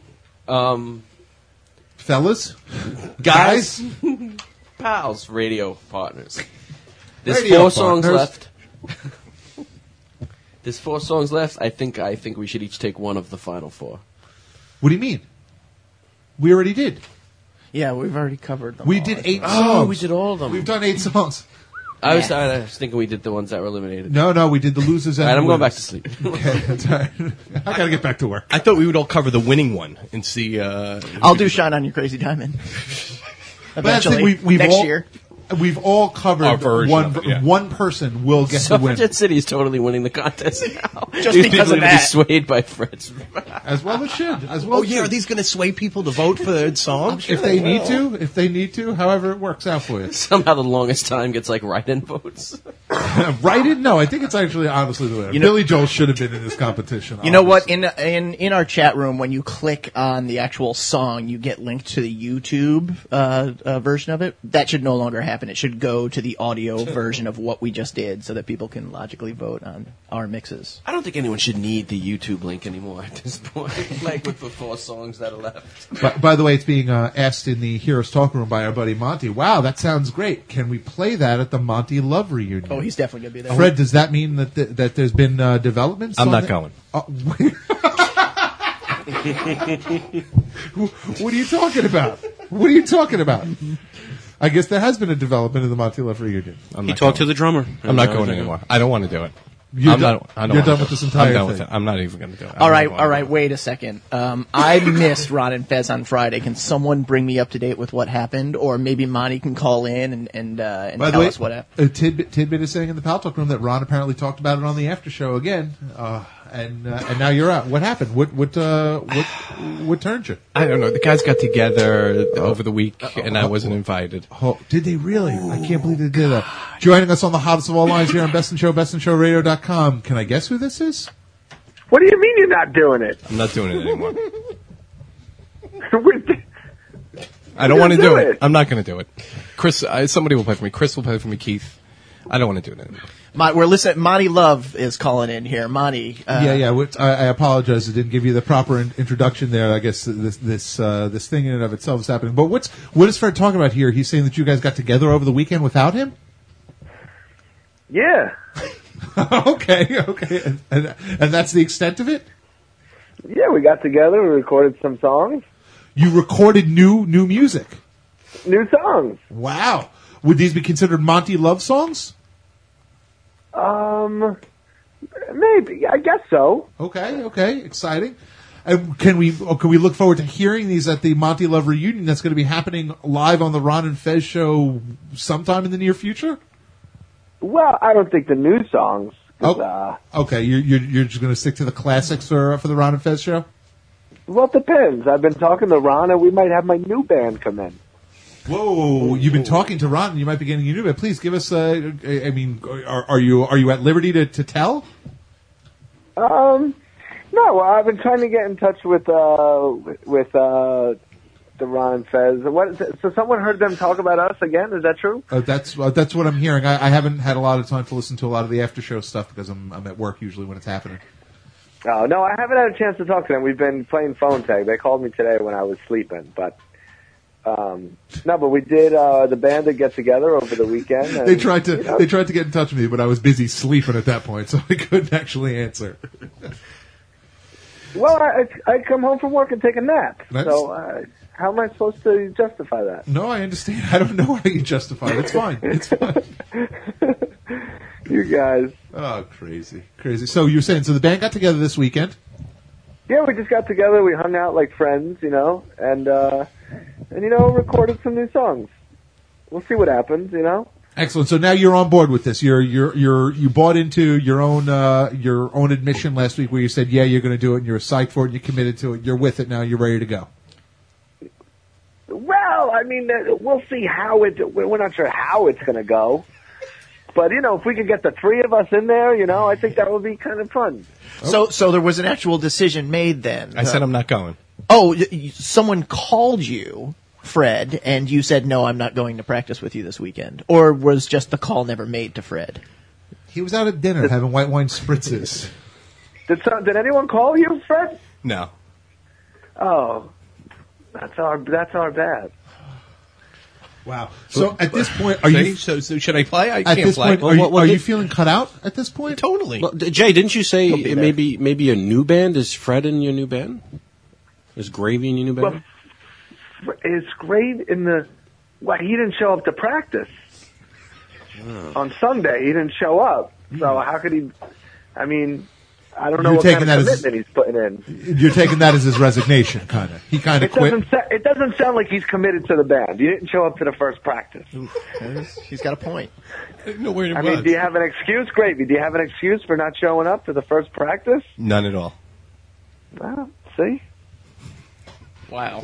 Fellas? Guys? Pals, radio partners. There's Radio 4 songs partners. left. There's 4 songs left. I think we should each take one of the final 4. What do you mean? We already did. Yeah, we've already covered them. We all, did I 8 think. songs. Oh, we did all of them. We've done 8 songs. I was thinking we did the ones that were eliminated. No, we did the losers and All right, the I'm going back winners. to sleep. Okay, that's all right. I gotta get back to work. I thought we would all cover the winning one and see. I'll do Shine on Your Crazy Diamond. But that's the Eventually, thing, we've next all, year. We've all covered Our version of it, yeah. one person will get the win. Suffragette City is totally winning the contest now. Just These because people of are gonna be that. swayed by Fred's. As well it should. As well Oh it yeah, are should. these going to sway people to vote for the song? If they need to, however it works out for you. Somehow the longest time gets like write-in votes. Write-in? No, I think it's actually honestly the way. Billy Joel should have been in this competition. You know what? In our chat room, when you click on the actual song, you get linked to the YouTube version of it. That should no longer happen. It should go to the audio version of what we just did, so that people can logically vote on our mixes. I don't think anyone should need the YouTube link anymore at this point. Like with the 4 songs that are left. By the way, it's being asked in the Heroes Talk Room by our buddy Monty. Wow, that sounds great. Can we play that at the MontyOve reunion? Oh, he's definitely going to be there. Fred, does that mean that there's been developments? I'm on not that? going. What are you talking about? What are you talking about? I guess there has been a development in the Monty Love reunion. He talked to the drummer. I'm not going anymore. I don't want to do it. You're I'm not, I don't you're want done to with do this it. entire I'm done thing. with it. I'm not even going to do it. All right, wait a second. I missed Ron and Fez on Friday. Can someone bring me up to date with what happened? Or maybe Monty can call in and By the tell way, us what happened. Tidbit is saying in the Pal Talk room that Ron apparently talked about it on the after show again, and now you're out. What happened? What turned you? I don't know. The guys got together over the week, and I wasn't invited. Oh, did they really? I can't believe they did that. Joining us on the hottest of all lines here on Best in Show, bestandshowradio.com. Can I guess who this is? What do you mean you're not doing it? I'm not doing it anymore. We're- I don't want to do do it. it. I'm not going to do it. Chris, somebody will play for me. Chris will play for me. Keith. I don't want to do it anymore. We're listening. Monty Love is calling in here. Monty. I apologize. I didn't give you the proper introduction there. I guess this thing in and of itself is happening. But what is Fred talking about here? He's saying that you guys got together over the weekend without him? Yeah. Okay. And that's the extent of it? Yeah, we got together, we recorded some songs. You recorded new music? New songs. Wow. Would these be considered Monty Love songs? Maybe. I guess so. Okay. Exciting. And can we look forward to hearing these at the Monty Love reunion that's going to be happening live on the Ron and Fez show sometime in the near future? Well, I don't think the new songs. Okay, you're just going to stick to the classics for the Ron and Fez show? Well, it depends. I've been talking to Ron, and we might have my new band come in. Whoa! You've been talking to Ron, and you might be getting a new band. Please give us. Are you at liberty to tell? No, I've been trying to get in touch with the Ron and Fez. So someone heard them talk about us again? Is that true? That's what I'm hearing. I haven't had a lot of time to listen to a lot of the after show stuff because I'm at work usually when it's happening. Oh, no, I haven't had a chance to talk to them. We've been playing phone tag. They called me today when I was sleeping, but but we did the band that get together over the weekend. And, they tried to get in touch with me, but I was busy sleeping at that point, so I couldn't actually answer. Well, I come home from work and take a nap. That's... So how am I supposed to justify that? No, I understand. I don't know how you justify it. It's fine. It's fine. You guys. Oh, crazy. So you're saying, so the band got together this weekend? Yeah, we just got together. We hung out like friends, and recorded some new songs. We'll see what happens, Excellent. So now you're on board with this. You bought into your own admission last week where you said, yeah, you're going to do it, and you're psyched for it, and you're committed to it. You're with it now. You're ready to go. Well, I mean, we'll see we're not sure how it's going to go. But, if we could get the three of us in there, I think that would be kind of fun. So there was an actual decision made then. I said I'm not going. Oh, someone called you, Fred, and you said, no, I'm not going to practice with you this weekend. Or was just the call never made to Fred? He was out at dinner having white wine spritzes. Did anyone call you, Fred? No. Oh, that's our bad. Wow. So at this point, are you? So should I play? I at can't this play. point, are you feeling cut out at this point? Totally. Well, Jay, didn't you say maybe a new band? Is Fred in your new band? Is Gravy in your new band? Well, is Gravy in the? Well, he didn't show up to practice on Sunday. He didn't show up. So how could he? I mean, I don't know what kind of commitment he's putting in. You're taking that as his resignation, kind of. He kind of quit. It doesn't sound like he's committed to the band. You didn't show up to the first practice. He's got a point. No, where I mean, do you have an excuse, Gravy? Do you have an excuse for not showing up to the first practice? None at all. Well, see? Wow.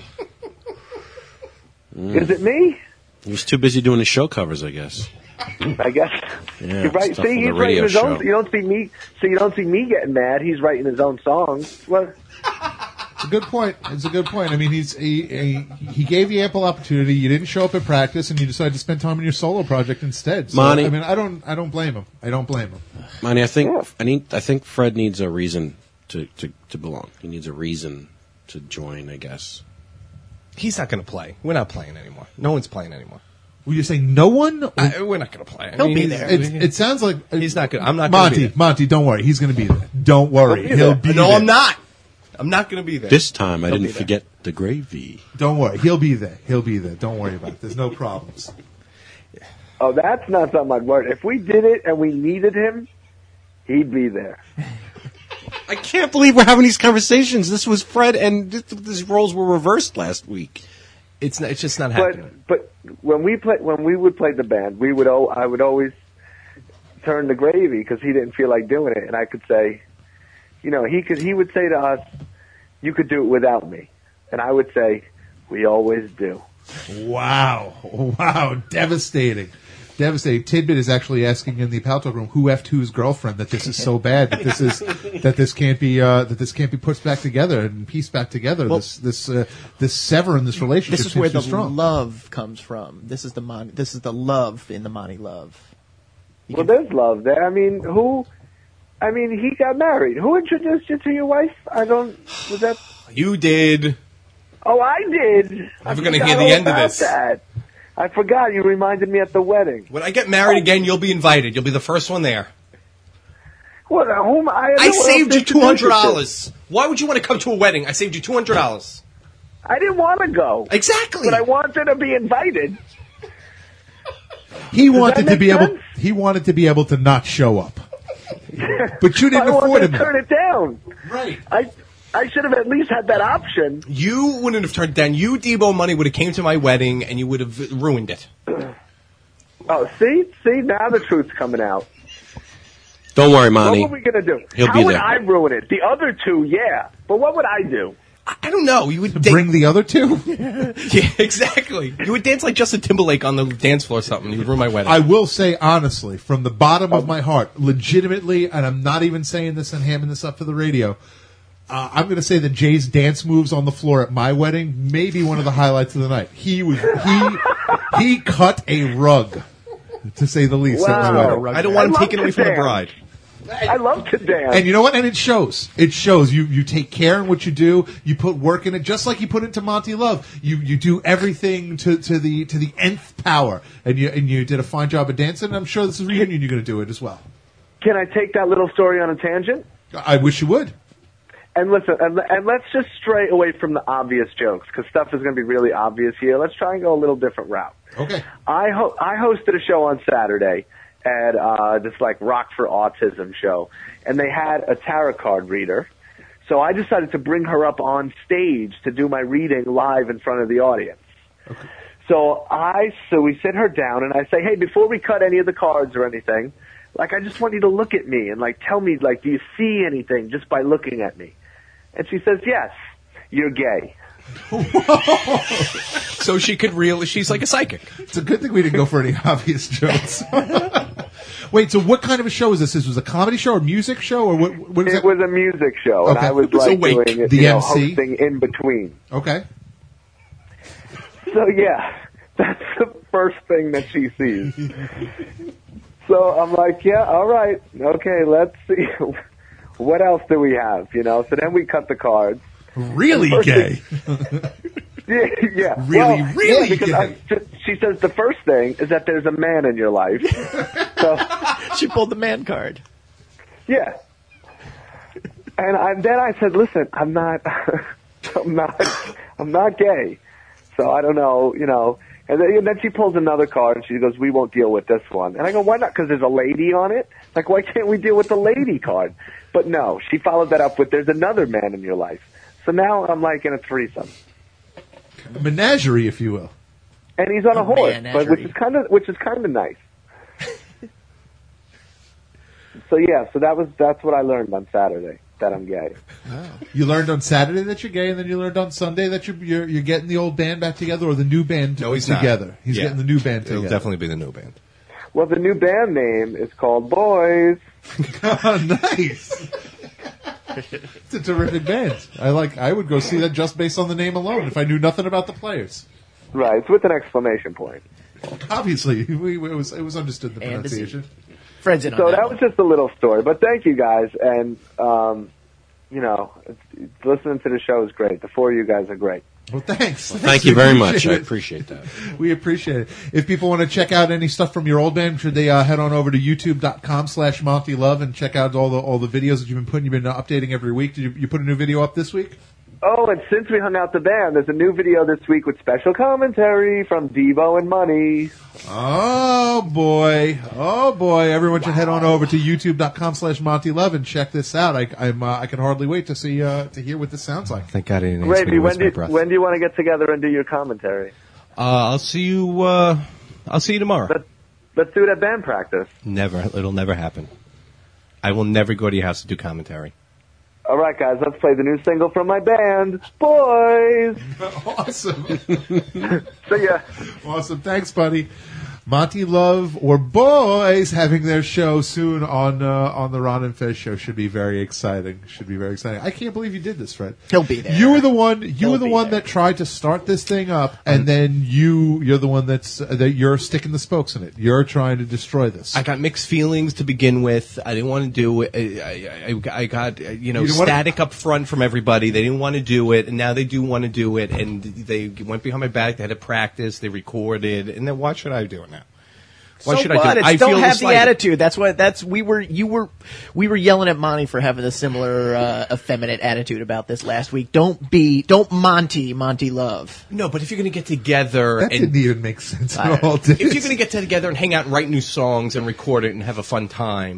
Is it me? He was too busy doing his show covers, I guess. I guess. Yeah, You're right. stuff See, on he's the writing radio his own. show. You don't see me getting mad. He's writing his own songs. What? It's a good point. It's a good point. I mean, he gave you ample opportunity. You didn't show up at practice, and you decided to spend time on your solo project instead. So, Monty, I mean, I don't blame him. I don't blame him. Monty, I think Fred needs a reason to belong. He needs a reason to join, I guess. He's not going to play. We're not playing anymore. No one's playing anymore. Were you saying no one? We're not going to play. He'll be there. It sounds like he's not good. I'm not going to be there. Monty, don't worry. He's going to be there. Don't worry. He'll be there. No, I'm not. I'm not going to be there. This time, I didn't forget the gravy. Don't worry. He'll be there. He'll be there. Don't worry about it. There's no problems. Oh, that's not something I'd worry. If we did it and we needed him, he'd be there. I can't believe we're having these conversations. This was Fred, and these roles were reversed last week. It's just not happening. But when we would play the band, I would always turn to Gravy because he didn't feel like doing it, and I could say, he would say to us, "You could do it without me," and I would say, "We always do." Wow, devastating. Tidbit is actually asking in the Paltalk room who effed whose girlfriend that this is so bad that this can't be put back together and pieced back together. Well, this sever in this relationship. This is where the strong. love comes from. This is the love in the Monty Love. There's love there. I mean, he got married. Who introduced you to your wife? Was that you did? Oh, I did. I'm going to hear the end of this. That. I forgot. You reminded me at the wedding. When I get married again, you'll be invited. You'll be the first one there. What? I saved you $200. Why would you want to come to a wedding? I saved you $200. I didn't want to go. Exactly. But I wanted to be invited. He wanted to be able to not show up. But you didn't afford him. I wanted to turn it down. Right. I should have at least had that option. You wouldn't have turned it down. You, Debo Money, would have came to my wedding and you would have ruined it. Oh, see, now the truth's coming out. Don't worry, Monty. What were we gonna do? He'll How be would there. I ruin it? The other two, yeah, but what would I do? I don't know. You would bring the other two. Yeah, exactly. You would dance like Justin Timberlake on the dance floor or something. You would ruin my wedding. I will say honestly, from the bottom of my heart, legitimately, and I'm not even saying this and hamming this up for the radio, I'm going to say that Jay's dance moves on the floor at my wedding may be one of the highlights of the night. He cut a rug, to say the least. At my wedding. I don't want him taken away from the bride. I love to dance. And you know what? And it shows. It shows. You take care in what you do. You put work in it, just like you put into Monty Love. You do everything to the nth power. And you did a fine job of dancing. And I'm sure this is reunion. You're going to do it as well. Can I take that little story on a tangent? I wish you would. And listen, and let's just stray away from the obvious jokes, because stuff is going to be really obvious here. Let's try and go a little different route. Okay. I hosted a show on Saturday at this like Rock for Autism show, and they had a tarot card reader. So I decided to bring her up on stage to do my reading live in front of the audience. Okay. So we sit her down, and I say, hey, before we cut any of the cards or anything, like, I just want you to look at me and like tell me, like, do you see anything just by looking at me? And she says, yes, you're gay. So she's like a psychic. It's a good thing we didn't go for any obvious jokes. Wait, so what kind of a show is this? This was a comedy show or music show, or what is it? It was a music show, and Okay. I was like doing it, The MC? hosting in between. Okay. So yeah, that's the first thing that she sees. So I'm like, yeah, all right, okay, let's see. What else do we have? So then we cut the cards. Really gay. Yeah. Really, really because she says the first thing is that there's a man in your life. So she pulled the man card. Yeah. And then I said, listen, I'm not gay. So I don't know, And then she pulls another card and she goes, we won't deal with this one. And I go, why not? Because there's a lady on it? Like, why can't we deal with the lady card? But no, she followed that up with, there's another man in your life. So now I'm like in a threesome. A menagerie, if you will. And he's on a horse, but which is kind of nice. So yeah, that's what I learned on Saturday, that I'm gay. You learned on Saturday that you're gay, and then you learned on Sunday that you're getting the old band back together, or the new band together. Not. He's getting the new band together. It'll definitely be the new band. Well, the new band name is called Boys. Oh, nice. It's a terrific band. I would go see that just based on the name alone if I knew nothing about the players. Right, it's with an exclamation point. Obviously, it was understood, the pronunciation. Fred's in on So that that was just a little story, but thank you guys, and listening to the show is great. The four of you guys are great. Well, thanks. Thank you very much. I appreciate that. We appreciate it. If people want to check out any stuff from your old band, should they head on over to youtube.com/MontyLove and check out all the videos that you've been updating every week? Did you put a new video up this week? Oh, and since we hung out the band, there's a new video this week with special commentary from Devo and Money. Oh boy. Everyone should head on over to youtube.com/MontyLove and check this out. I can hardly wait to see to hear what this sounds like. Thank God I didn't Gravy, when do you want to get together and do your commentary? I'll see you. I'll see you tomorrow. Let's do it at band practice. Never. It'll never happen. I will never go to your house to do commentary. All right, guys, let's play the new single from my band, Boys. Awesome. See ya. Awesome. Thanks, buddy. Monty Love or Boys having their show soon on the Ron and Fez show. Should be very exciting. I can't believe you did this, Fred. He'll be there. You were the one. That tried to start this thing up, and then you're the one that you're sticking the spokes in it. You're trying to destroy this. I got mixed feelings to begin with. I didn't want to do it. I got static up front from everybody. They didn't want to do it, and now they do want to do it. And they went behind my back. They had to practice. They recorded, and then why should I do it now? Why should I do it? I don't feel have the slighted. attitude. We were yelling at Monty for having a similar effeminate attitude about this last week. Don't Monty Love. No, but if you're going to get together, that didn't even make sense at all. If you're going to get together and hang out and write new songs and record it and have a fun time,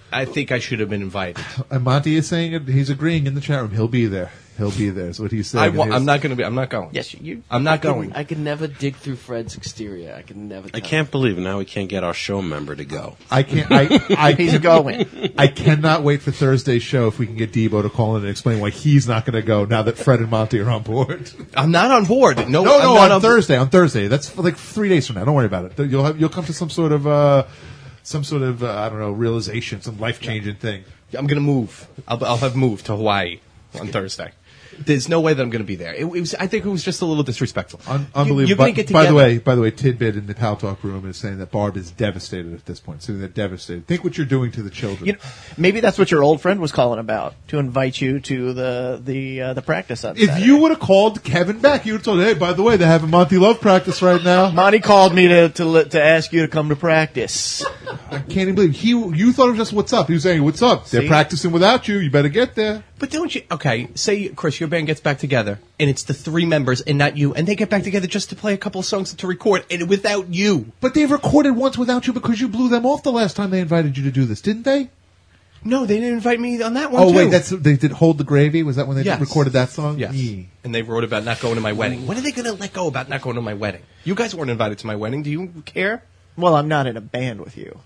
I think I should have been invited. And Monty is saying it. He's agreeing in the chat room. He'll be there. He'll be there. Is what he's saying. I'm not going to be. I'm not going. Yes, you. I'm not going. I could never dig through Fred's exterior. I could never. I can't believe now we can't get our show member to go. I can't. He's going. I cannot wait for Thursday's show if we can get Debo to call in and explain why he's not going to go now that Fred and Monty are on board. I'm not on board. No, on Thursday. On Thursday. That's for like 3 days from now. Don't worry about it. You'll come to some sort of I don't know, realization, some life changing thing. I'm going to move. I'll have moved to Hawaii on Thursday. There's no way that I'm going to be there. It was. I think it was just a little disrespectful. Unbelievable. You're going to get by together. the way, Tidbit in the Pal Talk room is saying that Barb is devastated at this point. So they're devastated. Think what you're doing to the children. Maybe that's what your old friend was calling about, to invite you to the practice on If Saturday. you would have called Kevin back, you would have told him, hey, by the way, they're having Monty Love practice right now. Monty called me to ask you to come to practice. I can't even believe you thought it was just what's up. He was saying, what's up? They're See? practicing without you. You better get there. But don't you? Okay, say Chris, your band gets back together, and it's the 3 members and not you, and they get back together just to play a couple of songs to record, and without you. But they've recorded once without you because you blew them off the last time they invited you to do this, didn't they? No, they didn't invite me on that one. Oh, too. wait, they did Hold the Gravy? Was that when they Yes. recorded that song? Yes. Yeah. And they wrote about not going to my wedding. When are they going to let go about not going to my wedding? You guys weren't invited to my wedding. Do you care? Well, I'm not in a band with you.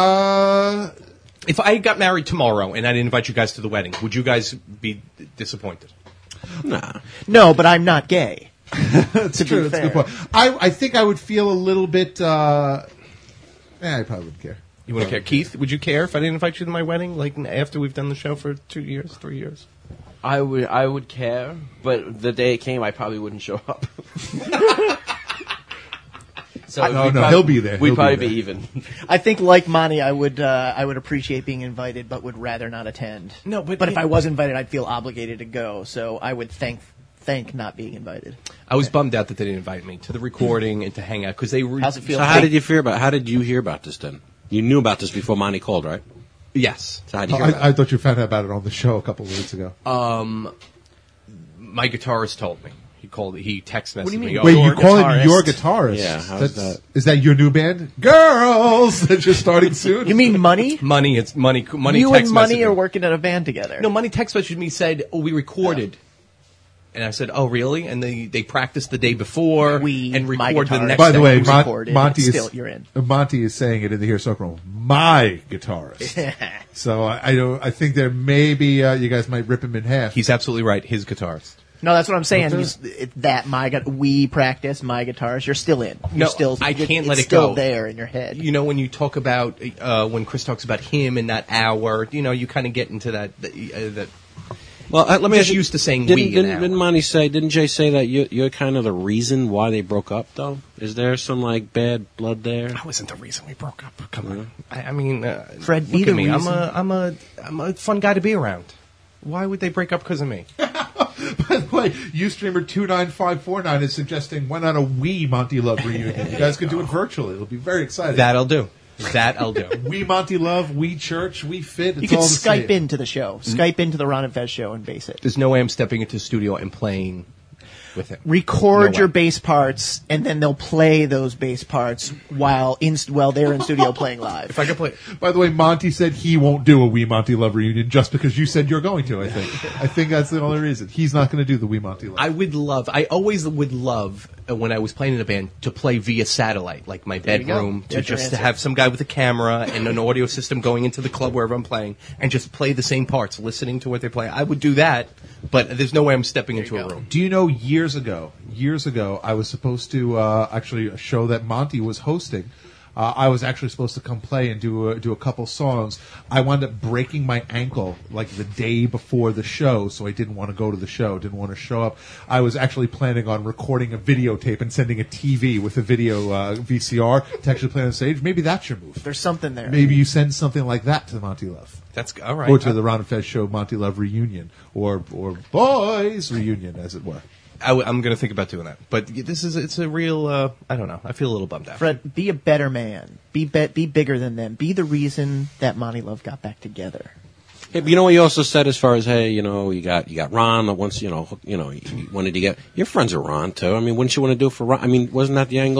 If I got married tomorrow and I didn't invite you guys to the wedding, would you guys be disappointed? Nah. No, but I'm not gay. That's true. That's a good point. I think I would feel a little bit. I probably wouldn't care. You wouldn't care, Keith? Would you care if I didn't invite you to my wedding? Like after we've done the show for 2 years, 3 years? I would care, but the day it came, I probably wouldn't show up. So he'll be there. We'd He'll probably be be there. even. I think, like Monty, I would appreciate being invited, but would rather not attend. No, but if I was invited, I'd feel obligated to go. So I would thank not being invited. I was bummed out that they didn't invite me to the recording and to hang out because they. How's it feel? So how did you hear about this then? You knew about this before Monty called, right? Yes. So how did you hear about I thought you found out about it on the show a couple of weeks ago. My guitarist told me. He text messaged What do you me. mean? Oh, Wait, Your you call him guitarist. your guitarist? Yeah, how's that? Is that your new band? Girls! That's just starting soon? You mean Money? Money. It's money. Money. You text and Money messaged are me. working at a band together. No, Money text messaged me, said, "Oh, we recorded." And I said, "Oh, really?" And they practiced the day before and my recorded the guitarist. next By the day. way, recorded, Monty still, is you're in. Monty is saying it in the Here Soak Room. My guitarist. So I think there may be you guys might rip him in half. He's absolutely right. His guitarist. No, that's what I'm saying. Okay. We practice my guitars. You're still in. You're No, still. I can't it's let it still go. there in your head. You know, when you talk about when Chris talks about him and not our, you kind of get into that. Well, let me just ask you, used to saying didn't, we. and Didn't, our. didn't Monty say? Didn't Jay say that you're kind of the reason why they broke up? Though, is there some like bad blood there? I wasn't the reason we broke up. Come on. I mean, Fred, look be at the me. reason. I'm a fun guy to be around. Why would they break up because of me? By the way, Ustreamer 29549 is suggesting why not a Wii Monty Love reunion? You guys could do it virtually. It'll be very exciting. That I'll do. We Monty Love, we Church, we Fit. It's You could all the Skype same. into the show. Skype into the Ron and Fez show and base it. There's no way I'm stepping into the studio and playing with him. Record No your way. bass parts, and then they'll play those bass parts while they're in studio playing live. If I could play. By the way, Monty said he won't do a We Monty Love reunion just because you said you're going to, I think that's the only reason. He's not going to do the We Monty Love. I always would love, when I was playing in a band, to play via satellite, like my There you go. bedroom, to There's your just to answer. have some guy with a camera and an audio system going into the club wherever I'm playing, and just play the same parts, listening to what they play. I would do that, but there's no way I'm stepping into a room. Do you know years ago, I was supposed to actually a show that Monty was hosting. I was actually supposed to come play and do a couple songs. I wound up breaking my ankle like the day before the show, so I didn't want to go to the show, didn't want to show up. I was actually planning on recording a videotape and sending a TV with a video VCR to actually play on stage. Maybe that's your move. There's something there. Maybe you send something like that to Monty Love. That's all right. Or to the Ron and Fez show Monty Love reunion, or boys reunion, as it were. I'm going to think about doing that, but it's a real. I don't know. I feel a little bummed out. Fred, be a better man. Be bigger than them. Be the reason that Monty Love got back together. Hey, but you know what you also said as far as you got Ron. That once you wanted to get your friends are Ron too. I mean, wouldn't you want to do it for Ron? I mean, wasn't that the angle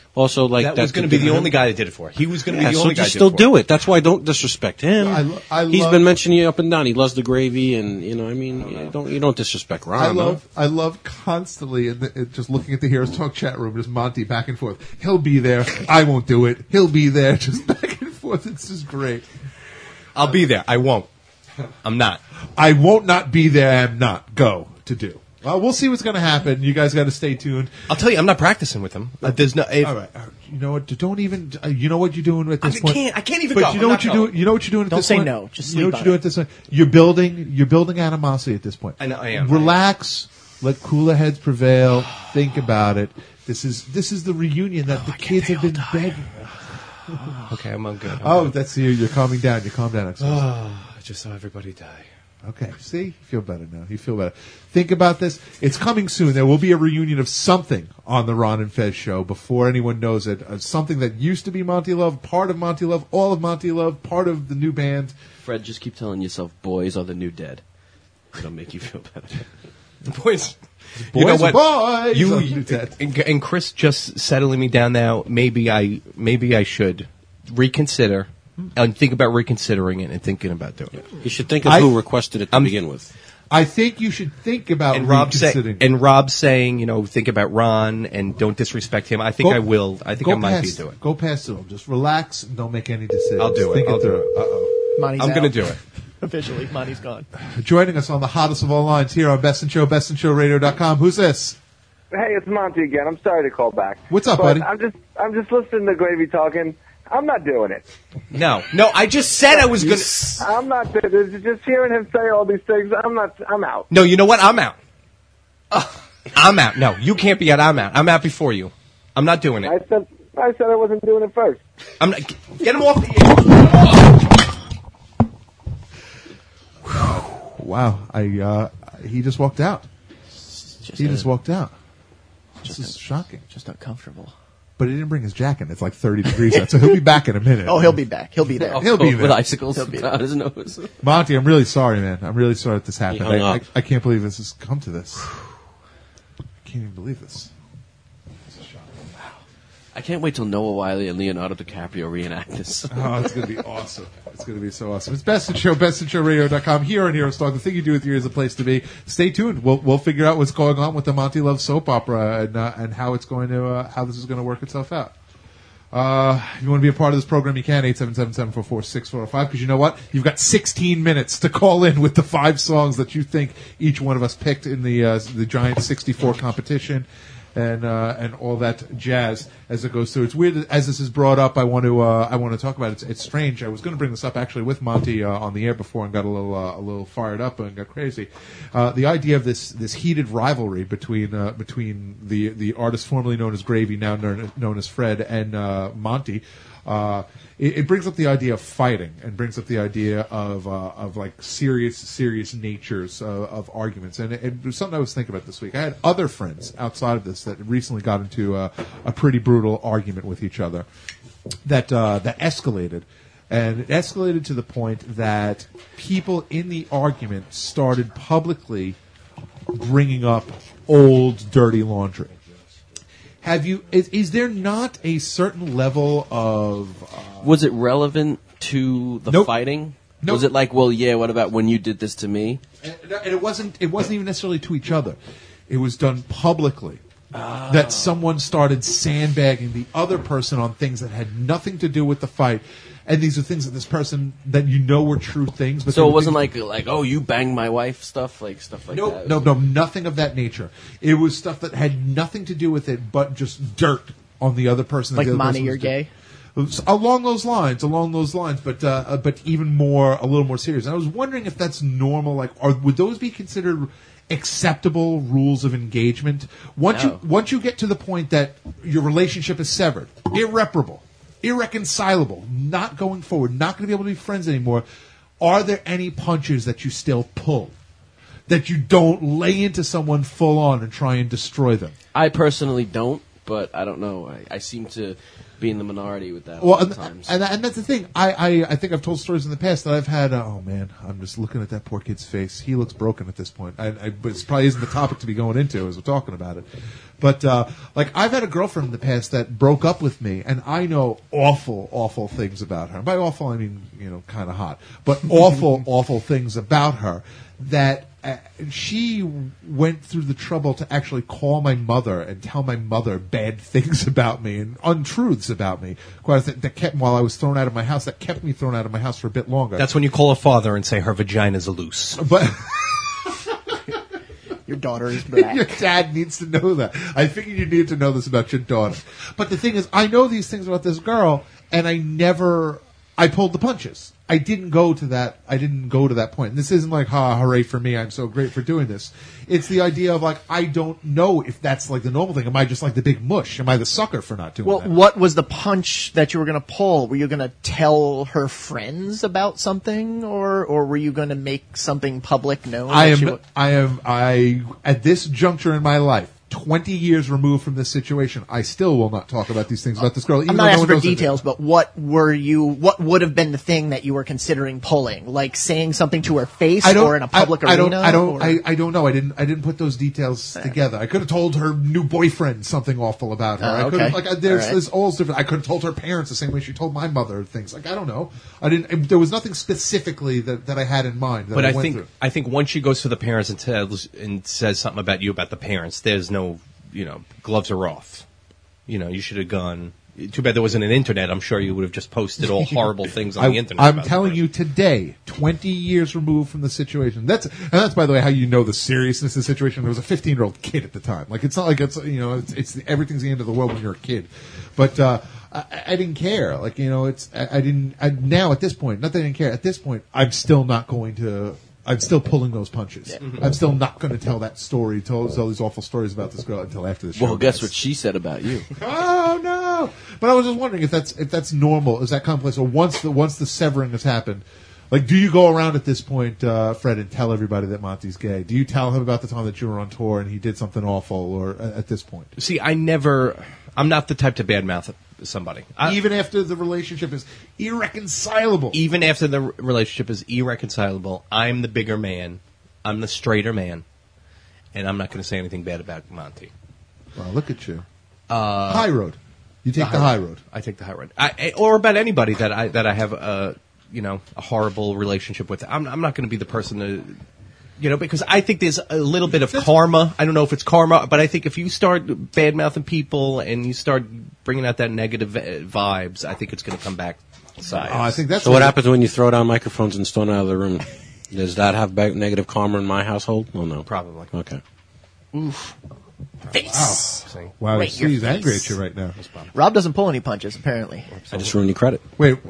Also, like that was going to be the only guy that did it for her. He was going to be the only guy. So just still do it. That's why don't disrespect him. He's love- been mentioning you up and down. He loves the gravy, and you don't disrespect Ron. I love constantly just looking at the Heroes Talk chat room, just Monty back and forth. He'll be there. I won't do it. He'll be there. Just back and forth. It's just great. I'll be there. I won't. I'm not. I won't not be there. I'm not. Go to do. Well, we'll see what's going to happen. You guys got to stay tuned. I'll tell you, I'm not practicing with him. There's no. All right. You know what? Don't even. You know what you're doing at this point. I can't even But go. you know what you're doing. You know what you're doing at Don't this say point. no. Just you know sleep what on you're doing it. at this point. You're building animosity at this point. I know. I am. Relax. Let cooler heads prevail. Think about it. This is the reunion that the kids have been begging. Okay, I'm good. That's you. You're calming down. You calm down. I just saw everybody die. Okay, see? You feel better now. You feel better. Think about this. It's coming soon. There will be a reunion of something on the Ron and Fez show before anyone knows it. Something that used to be Monty Love, part of Monty Love, all of Monty Love, part of the new band. Fred, just keep telling yourself boys are the new dead. It'll make you feel better. Boys. Boys You know are what? boys. You are the new dead. and Chris just settling me down now. Maybe I should reconsider and think about reconsidering it and thinking about doing it. You should think of who requested it to begin with. I think you should think about And Rob reconsidering. Rob saying, think about Ron and don't disrespect him. I think Go- I will. I think go I might past, be doing it. Go past it. Just relax and don't make any decisions. I'll do it. Think I'll through. do it. Uh-oh. Monty's I'm out. going to do it. Officially, Monty's gone. Joining us on the hottest of all lines here on Best in Show, bestinshowradio.com. Who's this? Hey, it's Monty again. I'm sorry to call back. What's up, But buddy? I'm just listening to Gravy talking. I'm not doing it. No, I just said I was going to. I'm not. Just hearing him say all these things. I'm out. No, you know what? I'm out. I'm out. No, you can't be out. I'm out. I'm out before you. I'm not doing it. I said I wasn't doing it first. I'm not. Get him off the Wow. He just walked out. He just walked out. This is shocking. Just uncomfortable. But he didn't bring his jacket. It's like 30 degrees out, so he'll be back in a minute. Oh, he'll be back. He'll be there. He'll be there. With icicles He'll be down his nose. Monty, I'm really sorry, man. I'm really sorry that this happened. hung up. I can't believe this has come to this. I can't even believe this. I can't wait till Noah Wiley and Leonardo DiCaprio reenact this. Oh, it's going to be awesome. It's going to be so awesome. It's Best in Show, bestinshowradio.com. Here on Heroes Talk, the thing you do with your ears is a place to be. Stay tuned. We'll figure out what's going on with the Monty Love soap opera and how it's going to how this is going to work itself out. If you want to be a part of this program, you can, 877-744-6405, because you know what? You've got 16 minutes to call in with the 5 songs that you think each one of us picked in the Giant 64 competition. And all that jazz as it goes through. It's weird that as this is brought up. I want to talk about it. It's strange. I was going to bring this up actually with Monty on the air before and got a little fired up and got crazy. The idea of this heated rivalry between the artist formerly known as Gravy, now known as Fred, and Monty. It brings up the idea of fighting and brings up the idea of like serious natures of arguments. And it was something I was thinking about this week. I had other friends outside of this that recently got into a pretty brutal argument with each other that escalated. And it escalated to the point that people in the argument started publicly bringing up old dirty laundry. Is there not a certain level of... Was it relevant to the fighting? Nope. Was it like, well, yeah, what about when you did this to me? And it wasn't even necessarily to each other. It was done publicly. That someone started sandbagging the other person on things that had nothing to do with the fight. And these are things that this person that were true things. But So it wasn't like, oh, you banged my wife stuff like that? No, nothing of that nature. It was stuff that had nothing to do with it, but just dirt on the other person. Like, the other Monty, person you're was gay? Along those lines, but even a little more serious. And I was wondering if that's normal. Like, would those be considered acceptable rules of engagement? Once you get to the point that your relationship is severed, irreparable, irreconcilable, not going forward, not going to be able to be friends anymore, are there any punches that you still pull? That you don't lay into someone full on and try and destroy them? I personally don't, but I don't know. I seem to be in the minority with that. Well, times. and that's the thing. I think I've told stories in the past that I've had. Oh man, I'm just looking at that poor kid's face. He looks broken at this point. But it probably isn't the topic to be going into as we're talking about it. But like I've had a girlfriend in the past that broke up with me, and I know awful things about her. By awful, I mean kind of hot, but awful things about her that. She went through the trouble to actually call my mother and tell my mother bad things about me and untruths about me. Quite a that kept while I was thrown out of my house. That kept me thrown out of my house for a bit longer. That's when you call a father and say her vagina's loose. But your daughter is black. Your dad needs to know that. I figured you needed to know this about your daughter. But the thing is, I know these things about this girl, and I pulled the punches. I didn't go to that point. And this isn't like, hooray for me, I'm so great for doing this. It's the idea of like, I don't know if that's like the normal thing. Am I just like the big mush? Am I the sucker for not doing that? Well, what was the punch that you were going to pull? Were you going to tell her friends about something, or were you going to make something public known? I am at this juncture in my life, 20 years removed from this situation, I still will not talk about these things about this girl. I'm not asking for details, but what would have been the thing that you were considering pulling? Like saying something to her face or in a public arena? I don't know. I didn't put those details together. I could have told her new boyfriend something awful about her. There's all different. I could have told her parents the same way she told my mother things. Like, I don't know. There was nothing specifically that I had in mind. But I think once she goes to the parents and says something about you about the parents, there's no, gloves are off. You should have gone. Too bad there wasn't an internet. I'm sure you would have just posted all horrible things on the internet. I'm telling you today, 20 years removed from the situation. That's by the way how you know the seriousness of the situation. There was a 15-year-old kid at the time. Like it's not like it's everything's the end of the world when you're a kid. But I didn't care. Like now at this point, not that I didn't care. At this point, I'm still not going to. I'm still pulling those punches. Yeah. Mm-hmm. I'm still not going to tell that story, tell these awful stories about this girl until after the show. Well, guess what she said about you? Oh no! But I was just wondering if that's normal. Is that commonplace? Or once the severing has happened, like, do you go around at this point, Fred, and tell everybody that Monty's gay? Do you tell him about the time that you were on tour and he did something awful? Or at this point, see, I'm not the type to badmouth somebody. Even after the relationship is irreconcilable. Even after the relationship is irreconcilable, I'm the bigger man. I'm the straighter man. And I'm not going to say anything bad about Monty. Well, look at you. High road. You take the high road. I take the high road. Or about anybody that I have a horrible relationship with. I'm not going to be the person to... because I think there's a little bit of karma. I don't know if it's karma, but I think if you start bad-mouthing people and you start bringing out that negative vibes, I think it's going to come back sides. I think that's so. What happens when you throw down microphones and storm out of the room? Does that have negative karma in my household? Oh, no. Probably. Okay. Oof. Face. Wow, he's angry at you right now. Rob doesn't pull any punches, apparently. I just ruined your credit. Wait.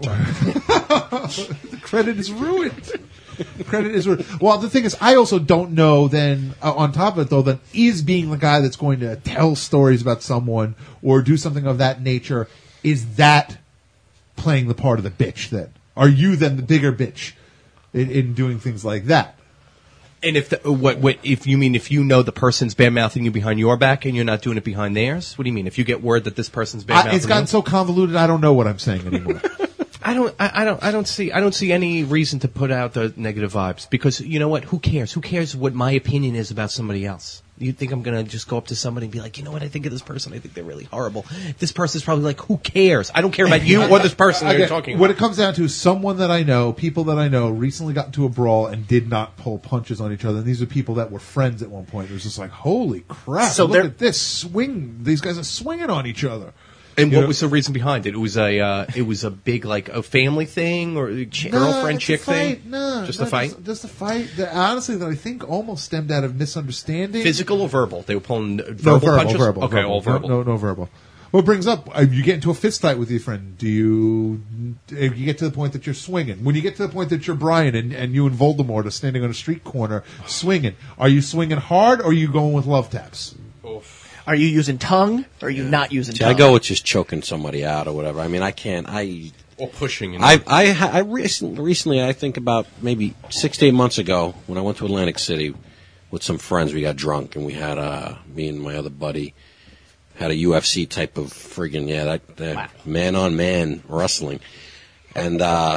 The credit is ruined. Credit is ruined. Well, the thing is, I also don't know then, on top of it though, that is being the guy that's going to tell stories about someone or do something of that nature, is that playing the part of the bitch then? Are you then the bigger bitch in doing things like that? And if you know the person's bad-mouthing you behind your back and you're not doing it behind theirs? What do you mean? If you get word that this person's bad-mouthing it's gotten so convoluted, I don't know what I'm saying anymore. I don't see any reason to put out the negative vibes, because you know what? Who cares? Who cares what my opinion is about somebody else? You think I'm going to just go up to somebody and be like, you know what, I think of this person, I think they're really horrible. This person's probably like, who cares? I don't care about you or this person that you're talking about. What it comes down to is someone that I know, people that I know, recently got into a brawl and did not pull punches on each other. And these are people that were friends at one point. It was just like, holy crap, so look at this swing. These guys are swinging on each other. And what was the reason behind it? It was a big, like, a family thing or girlfriend chick thing? No, just a fight. Just a fight. That, honestly, that I think almost stemmed out of misunderstanding. Physical or verbal? They were pulling verbal punches. Verbal. Okay, all verbal. No verbal. What brings up? You get into a fist fight with your friend. Do you get to the point that you're swinging? When you get to the point that you're Brian and you and Voldemort are standing on a street corner swinging, are you swinging hard or are you going with love taps? Oof. Are you using tongue, or are you not using tongue? I go with just choking somebody out or whatever. I mean, I can't. Or pushing. I recently, I think about maybe 6 to 8 months ago, when I went to Atlantic City with some friends, we got drunk, and we had, me and my other buddy, had a UFC type of friggin', that man-on-man wrestling. And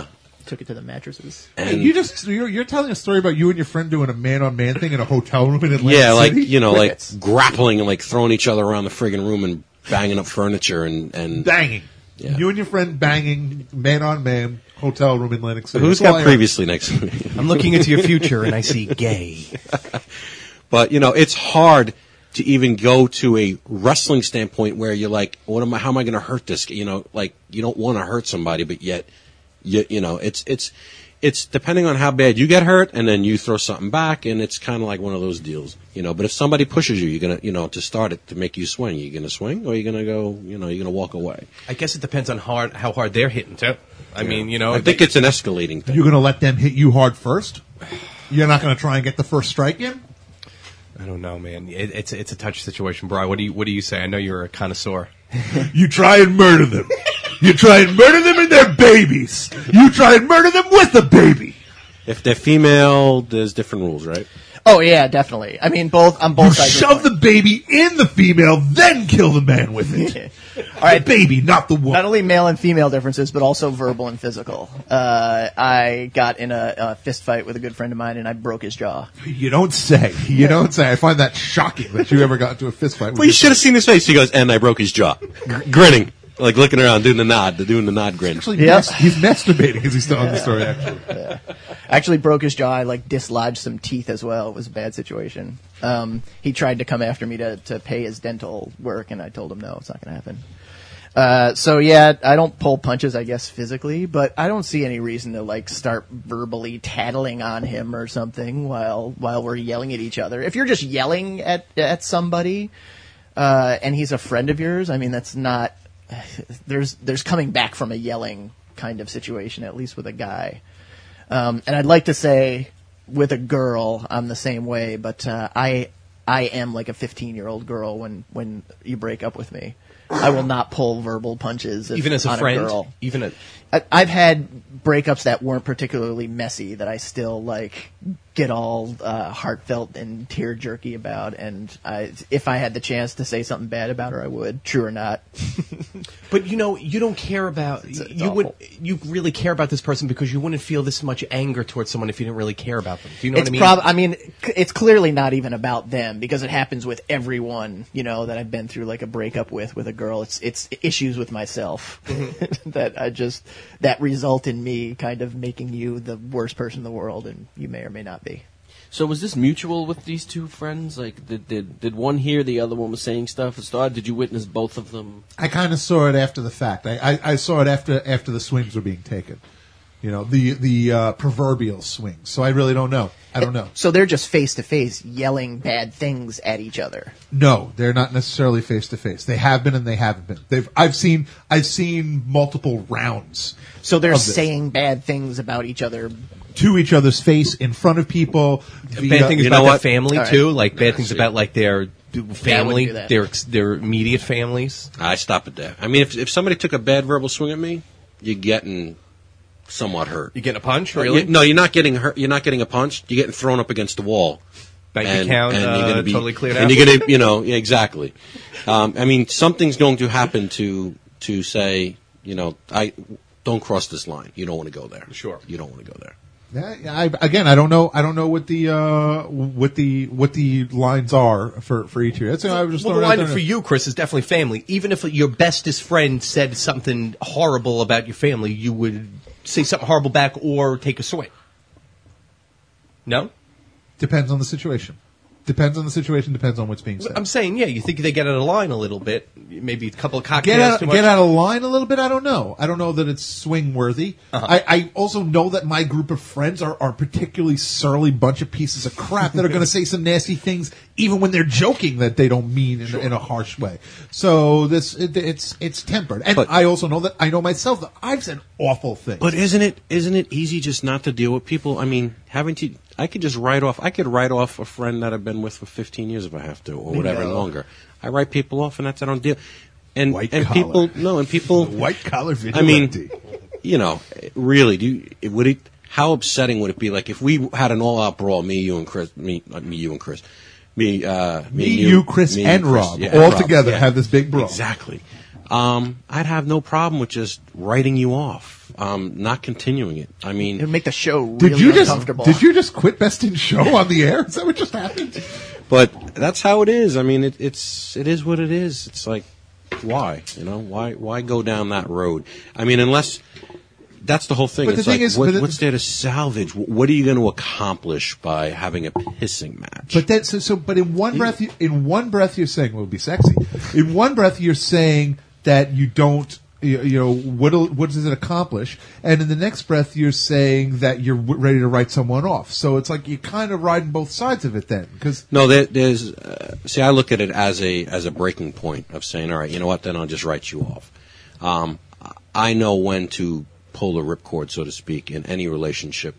Took it to the mattresses. Hey, you're telling a story about you and your friend doing a man-on-man thing in a hotel room in Atlantic Yeah, like, City? you know, like grappling and like throwing each other around the friggin' room and banging up furniture and banging. Yeah. You and your friend banging man-on-man hotel room in Atlantic City. Who's That's all got I previously next to me? I'm looking into your future and I see gay. But, you know, it's hard to even go to a wrestling standpoint where you're like, how am I going to hurt this? You know, like, you don't want to hurt somebody, but yet, you know, it's depending on how bad you get hurt, and then you throw something back, and it's kind of like one of those deals, you know. But if somebody pushes you, you're going to, you know, to start it, to make you swing, you're going to swing, or you're going to go, you know, you're going to walk away. I guess it depends on how hard they're hitting, too. I mean, you know. I think it's an escalating thing. You're going to let them hit you hard first? You're not going to try and get the first strike in? I don't know, man. It's a touch situation, Brian. What do you say? I know you're a connoisseur. You try and murder them. You try and murder them and their babies. You try and murder them with a baby. If they're female, there's different rules, right? Oh yeah, definitely. I mean, on both sides. Shove the baby in the female, then kill the man with it. All right, the baby, not the woman. Not only male and female differences, but also verbal and physical. I got in a fist fight with a good friend of mine, and I broke his jaw. You don't say. You don't say. I find that shocking that you ever got into a fist fight. Well, you should have seen his face. He goes, and I broke his jaw, grinning, like looking around, doing the nod grin. Actually, he's masturbating as he's telling the story. Actually, actually broke his jaw. I dislodged some teeth as well. It was a bad situation. He tried to come after me to pay his dental work, and I told him no, it's not going to happen. So yeah, I don't pull punches, I guess, physically, but I don't see any reason to start verbally tattling on him or something while we're yelling at each other. If you're just yelling at somebody, and he's a friend of yours, I mean, that's not. There's coming back from a yelling kind of situation, at least with a guy. And I'd like to say with a girl, I'm the same way, but I am like a 15-year-old girl when you break up with me. I will not pull verbal punches even as a on friend. A girl. Even I've had breakups that weren't particularly messy that I still get all heartfelt and tear jerky about, and if I had the chance to say something bad about her, I would. True or not. But you don't care about you really care about this person because you wouldn't feel this much anger towards someone if you didn't really care about them. Do you know what I mean? It's clearly not even about them because it happens with everyone that I've been through a breakup with a girl. It's issues with myself that result in me kind of making you the worst person in the world, and you may or may not be. So was this mutual with these two friends? Did one hear the other one was saying stuff at start? Did you witness both of them? I kind of saw it after the fact. I saw it after the swings were being taken. The proverbial swings. So I really don't know. I don't know. So they're just face to face yelling bad things at each other. No, they're not necessarily face to face. They have been and they haven't been. I've seen multiple rounds. So they're saying bad things about each other to each other's face in front of people. Bad things about their family too, bad things about their family, their immediate families. I stop it there. I mean, if somebody took a bad verbal swing at me, you're getting somewhat hurt. You getting a punch, really? No, you're not getting hurt. You're not getting a punch. You're getting thrown up against the wall. Bank account you're gonna be totally cleared out. And you're going to, exactly. I mean, something's going to happen to say, I don't cross this line. You don't want to go there. Sure, you don't want to go there. I don't know. I don't know what the lines are for each year. That's I was just the line for you, Chris, is definitely family. Even if your bestest friend said something horrible about your family, you would say something horrible back or take a swing. No? Depends on the situation. Depends on the situation, depends on what's being said. I'm saying, you think they get out of line a little bit, maybe a couple of Get cocktails out of line a little bit? I don't know. I don't know that it's swing worthy. Uh-huh. I also know that my group of friends are particularly surly bunch of pieces of crap that are going to say some nasty things even when they're joking that they don't mean in a harsh way. So it's tempered. And I also know that I know myself that I've said awful things. But isn't it easy just not to deal with people? I mean, I could write off a friend that I've been with for 15 years if I have to, or whatever longer. I write people off, and I don't deal. And people, white collar video. I mean, really, how upsetting would it be? Like if we had an all-out brawl, me, you, and Chris, Chris, and Rob all together have this big brawl. Exactly. I'd have no problem with just writing you off, not continuing it. I mean, it'd make the show really uncomfortable. Did you just quit Best in Show on the air? Is that what just happened? But that's how it is. I mean, it is what it is. It's like, why? You know, why go down that road? I mean, unless that's the whole thing. But it's the thing like, is, what's there to salvage? What are you going to accomplish by having a pissing match? But but in one breath, you're saying, well, it'll be sexy. In one breath, you're saying that you don't. You know, what does it accomplish? And in the next breath, you're saying that you're ready to write someone off. So it's like you're kind of riding both sides of it then. No, there's see, I look at it as a breaking point of saying, all right, you know what, then I'll just write you off. I know when to pull the ripcord, so to speak, in any relationship.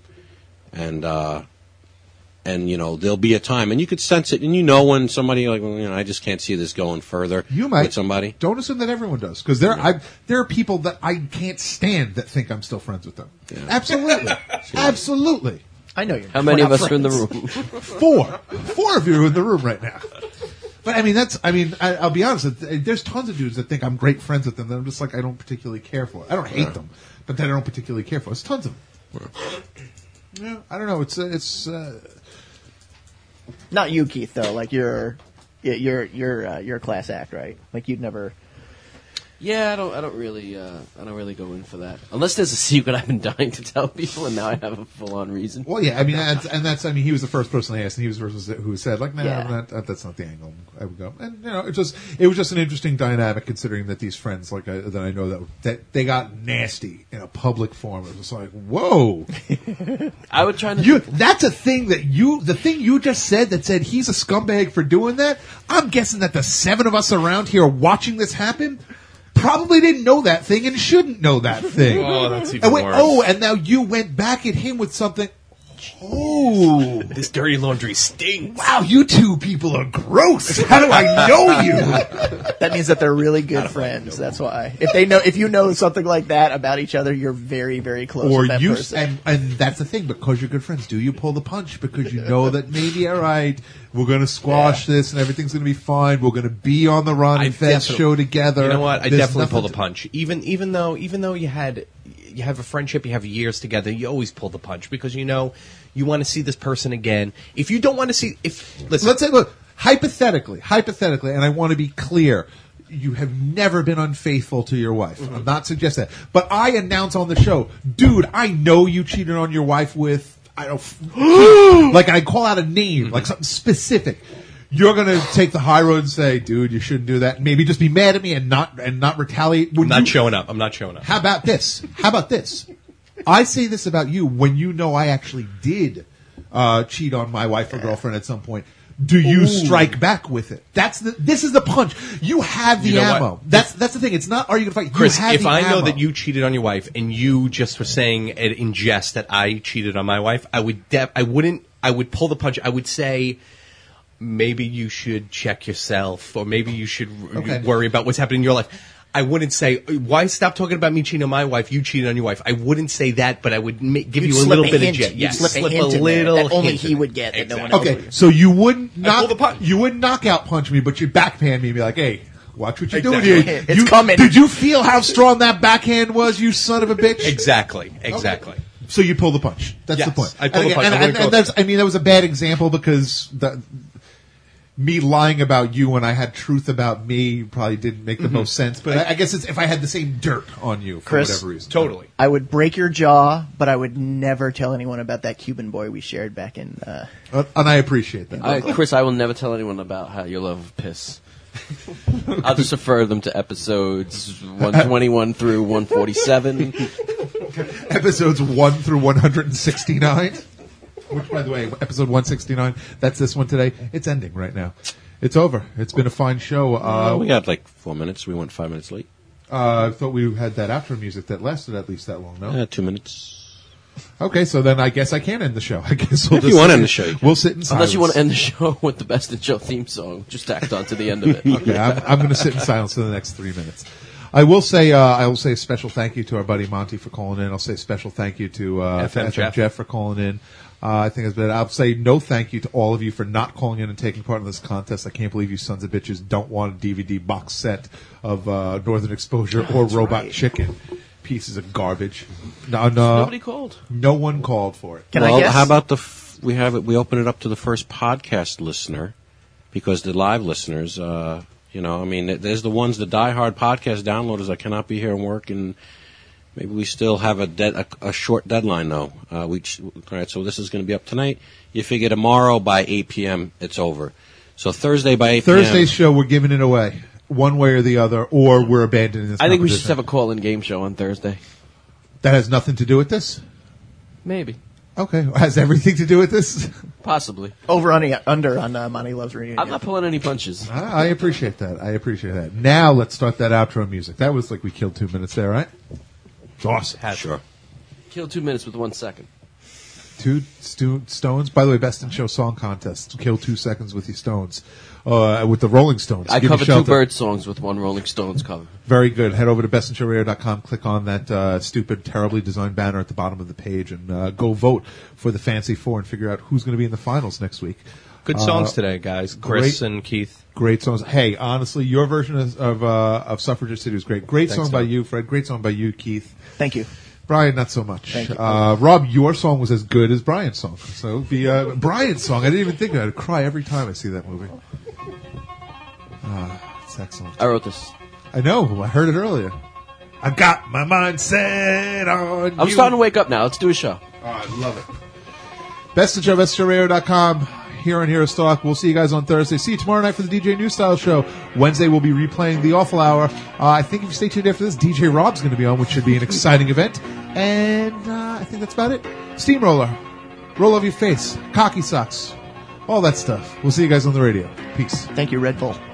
And you know, there'll be a time, and you could sense it, and you know when somebody, like, well, you know, I just can't see this going further with somebody. Don't assume that everyone does, because there are people that I can't stand that think I'm still friends with them. Yeah. Absolutely. Absolutely. I know you're How many of us are in the room? 4 of you are in the room right now. But I'll be honest, there's tons of dudes that think I'm great friends with them that I'm just like, I don't particularly care for. I don't hate them, but then I don't particularly care for. There's tons of them. Yeah, I don't know. It's not you, Keith, though. Like you're a class act, right? Like you'd never. Yeah, I don't really go in for that unless there's a secret I've been dying to tell people, and now I have a full-on reason. Well, yeah, I mean, he was the first person I asked, and he was the person who said, like, that's not the angle I would go. And you know, it was just an interesting dynamic, considering that these friends, like that I know that they got nasty in a public forum. It was just like, whoa. I would try to. That's a thing the thing you just said that said he's a scumbag for doing that. I'm guessing that the 7 of us around here watching this happen probably didn't know that thing and shouldn't know that thing. Oh, that's even worse. Oh, and now you went back at him with something. Oh, this dirty laundry stinks. Wow, you two people are gross. How do I know you? That means that they're really good friends. That's why. If you know something like that about each other, you're very, very close with that person. And that's the thing, because you're good friends. Do you pull the punch? Because you know that maybe, all right, we're going to squash this and everything's going to be fine. We're going to be on the Ron and Fez show together. You know what? I definitely pull the punch. Even though you have a friendship, you have years together, you always pull the punch because you know you want to see this person again. If you don't want to see, let's say, look, hypothetically, and I want to be clear, you have never been unfaithful to your wife. Mm-hmm. I'm not suggesting that, but I announce on the show, dude, I know you cheated on your wife with, I don't, like I call out a name, like something specific. You're going to take the high road and say, dude, you shouldn't do that. Maybe just be mad at me and not retaliate. I'm not showing up. How about this? I say this about you when you know I actually did cheat on my wife or girlfriend at some point. Do you strike back with it? This is the punch. You have the ammo. That's the thing. It's not, are you going to fight? Chris, if I know that you cheated on your wife and you just were saying in jest that I cheated on my wife, I would pull the punch. I would say, maybe you should check yourself, or maybe you should worry about what's happening in your life. I wouldn't say, why stop talking about me cheating on my wife, you cheated on your wife. I wouldn't say that, but I would give you a little bit of jet. Yes, slip a little hint that only he would get. That no one else would. So you wouldn't knockout punch me, but you'd backhand me and be like, hey, watch what you're doing here. It's coming. Did you feel how strong that backhand was, you son of a bitch? Exactly. So you pull the punch. That's the point. I pull the punch. And that was a bad example because me lying about you when I had truth about me probably didn't make the most sense. But I guess it's if I had the same dirt on you for Chris, whatever reason. Totally. I would break your jaw, but I would never tell anyone about that Cuban boy we shared back in... and I appreciate that. Chris, I will never tell anyone about how you love piss. I'll just refer them to episodes 121 through 147. Episodes 1 through 169. Which, by the way, episode 169, that's this one today. It's ending right now. It's over. It's been a fine show. We got like 4 minutes. We went 5 minutes late. I thought we had that outro music that lasted at least that long, no? 2 minutes. Okay, so then I guess I can end the show. I guess if you want to end the show, we'll sit in silence. Unless you want to end the show with the Best in Show theme song, just tacked on to the end of it. Okay, I'm going to sit in silence for the next 3 minutes. I will say a special thank you to our buddy Monty for calling in. I'll say a special thank you to FM Jeff for calling in. I think it's been. I'll say no thank you to all of you for not calling in and taking part in this contest. I can't believe you sons of bitches don't want a DVD box set of Northern Exposure or Robot Chicken. Pieces of garbage. Nobody called. No one called for it. Can I guess? How about we open it up to the first podcast listener, because the live listeners, there's the ones, the diehard podcast downloaders that cannot be here and work, and maybe we still have a short deadline though. All right, so this is going to be up tonight. You figure tomorrow by 8 p.m. it's over. So Thursday by 8 p.m. Thursday's show, we're giving it away. One way or the other, or we're abandoning this I think we should competition. have a call-in game show on Thursday. That has nothing to do with this? Maybe. Okay. Has everything to do with this? Possibly. Over under on Monty Loves Reunion. I'm not pulling any punches. I appreciate that. Now let's start that outro music. That was like we killed 2 minutes there, right? Awesome. Sure. Kill 2 minutes with 1 second. 2 stones. By the way, Best in Show Song Contest. Kill 2 seconds with your stones. With the Rolling Stones. I Give covered you shelter. 2 bird songs with 1 Rolling Stones cover. Very good. Head over to bestandshowradio.com, click on that stupid, terribly designed banner at the bottom of the page, and go vote for the Fancy Four and figure out who's going to be in the finals next week. Good songs today, guys. Chris and Keith. Great songs. Hey, honestly, your version of Suffragette City was great. Great Thanks, song by Tom. you, Fred. Great song by you, Keith. Thank you. Brian, not so much. Thank you. Rob, your song was as good as Brian's song. So it would be Brian's song. I didn't even think of it. I'd cry every time I see that movie. It's excellent. I wrote this. I know. I heard it earlier. I got my mind set on I'm you. starting to wake up now. Let's do a show. Oh, I love it. Best in Show, bestshowradio.com. Here on Heroes Talk. We'll see you guys on Thursday. See you tomorrow night for the DJ New Style Show. Wednesday, we'll be replaying The Awful Hour. I think if you stay tuned after this, DJ Rob's going to be on, which should be an exciting event. And I think that's about it. Steamroller. Roll over your face. Cocky socks. All that stuff. We'll see you guys on the radio. Peace. Thank you, Red Bull.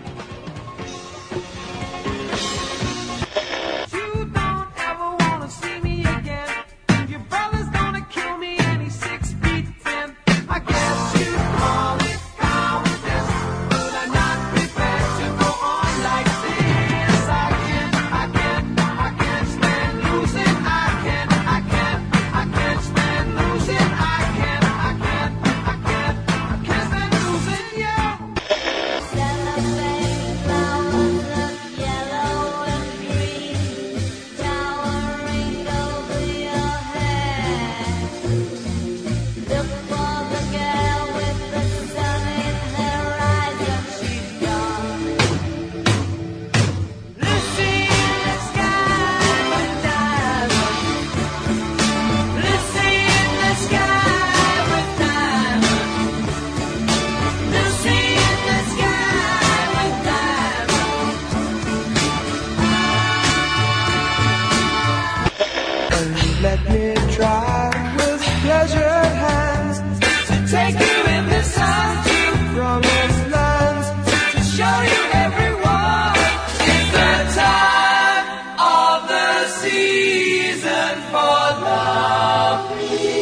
Let me try with pleasured hands to take you in the sun to promised lands, to show you everyone. It's the time of the season for loving.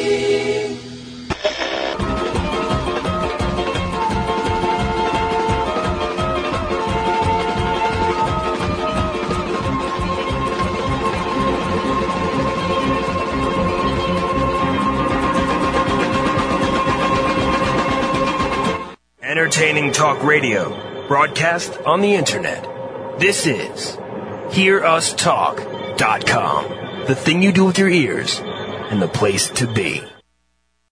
Entertaining talk radio, broadcast on the internet. This is HearUsTalk.com. The thing you do with your ears and the place to be.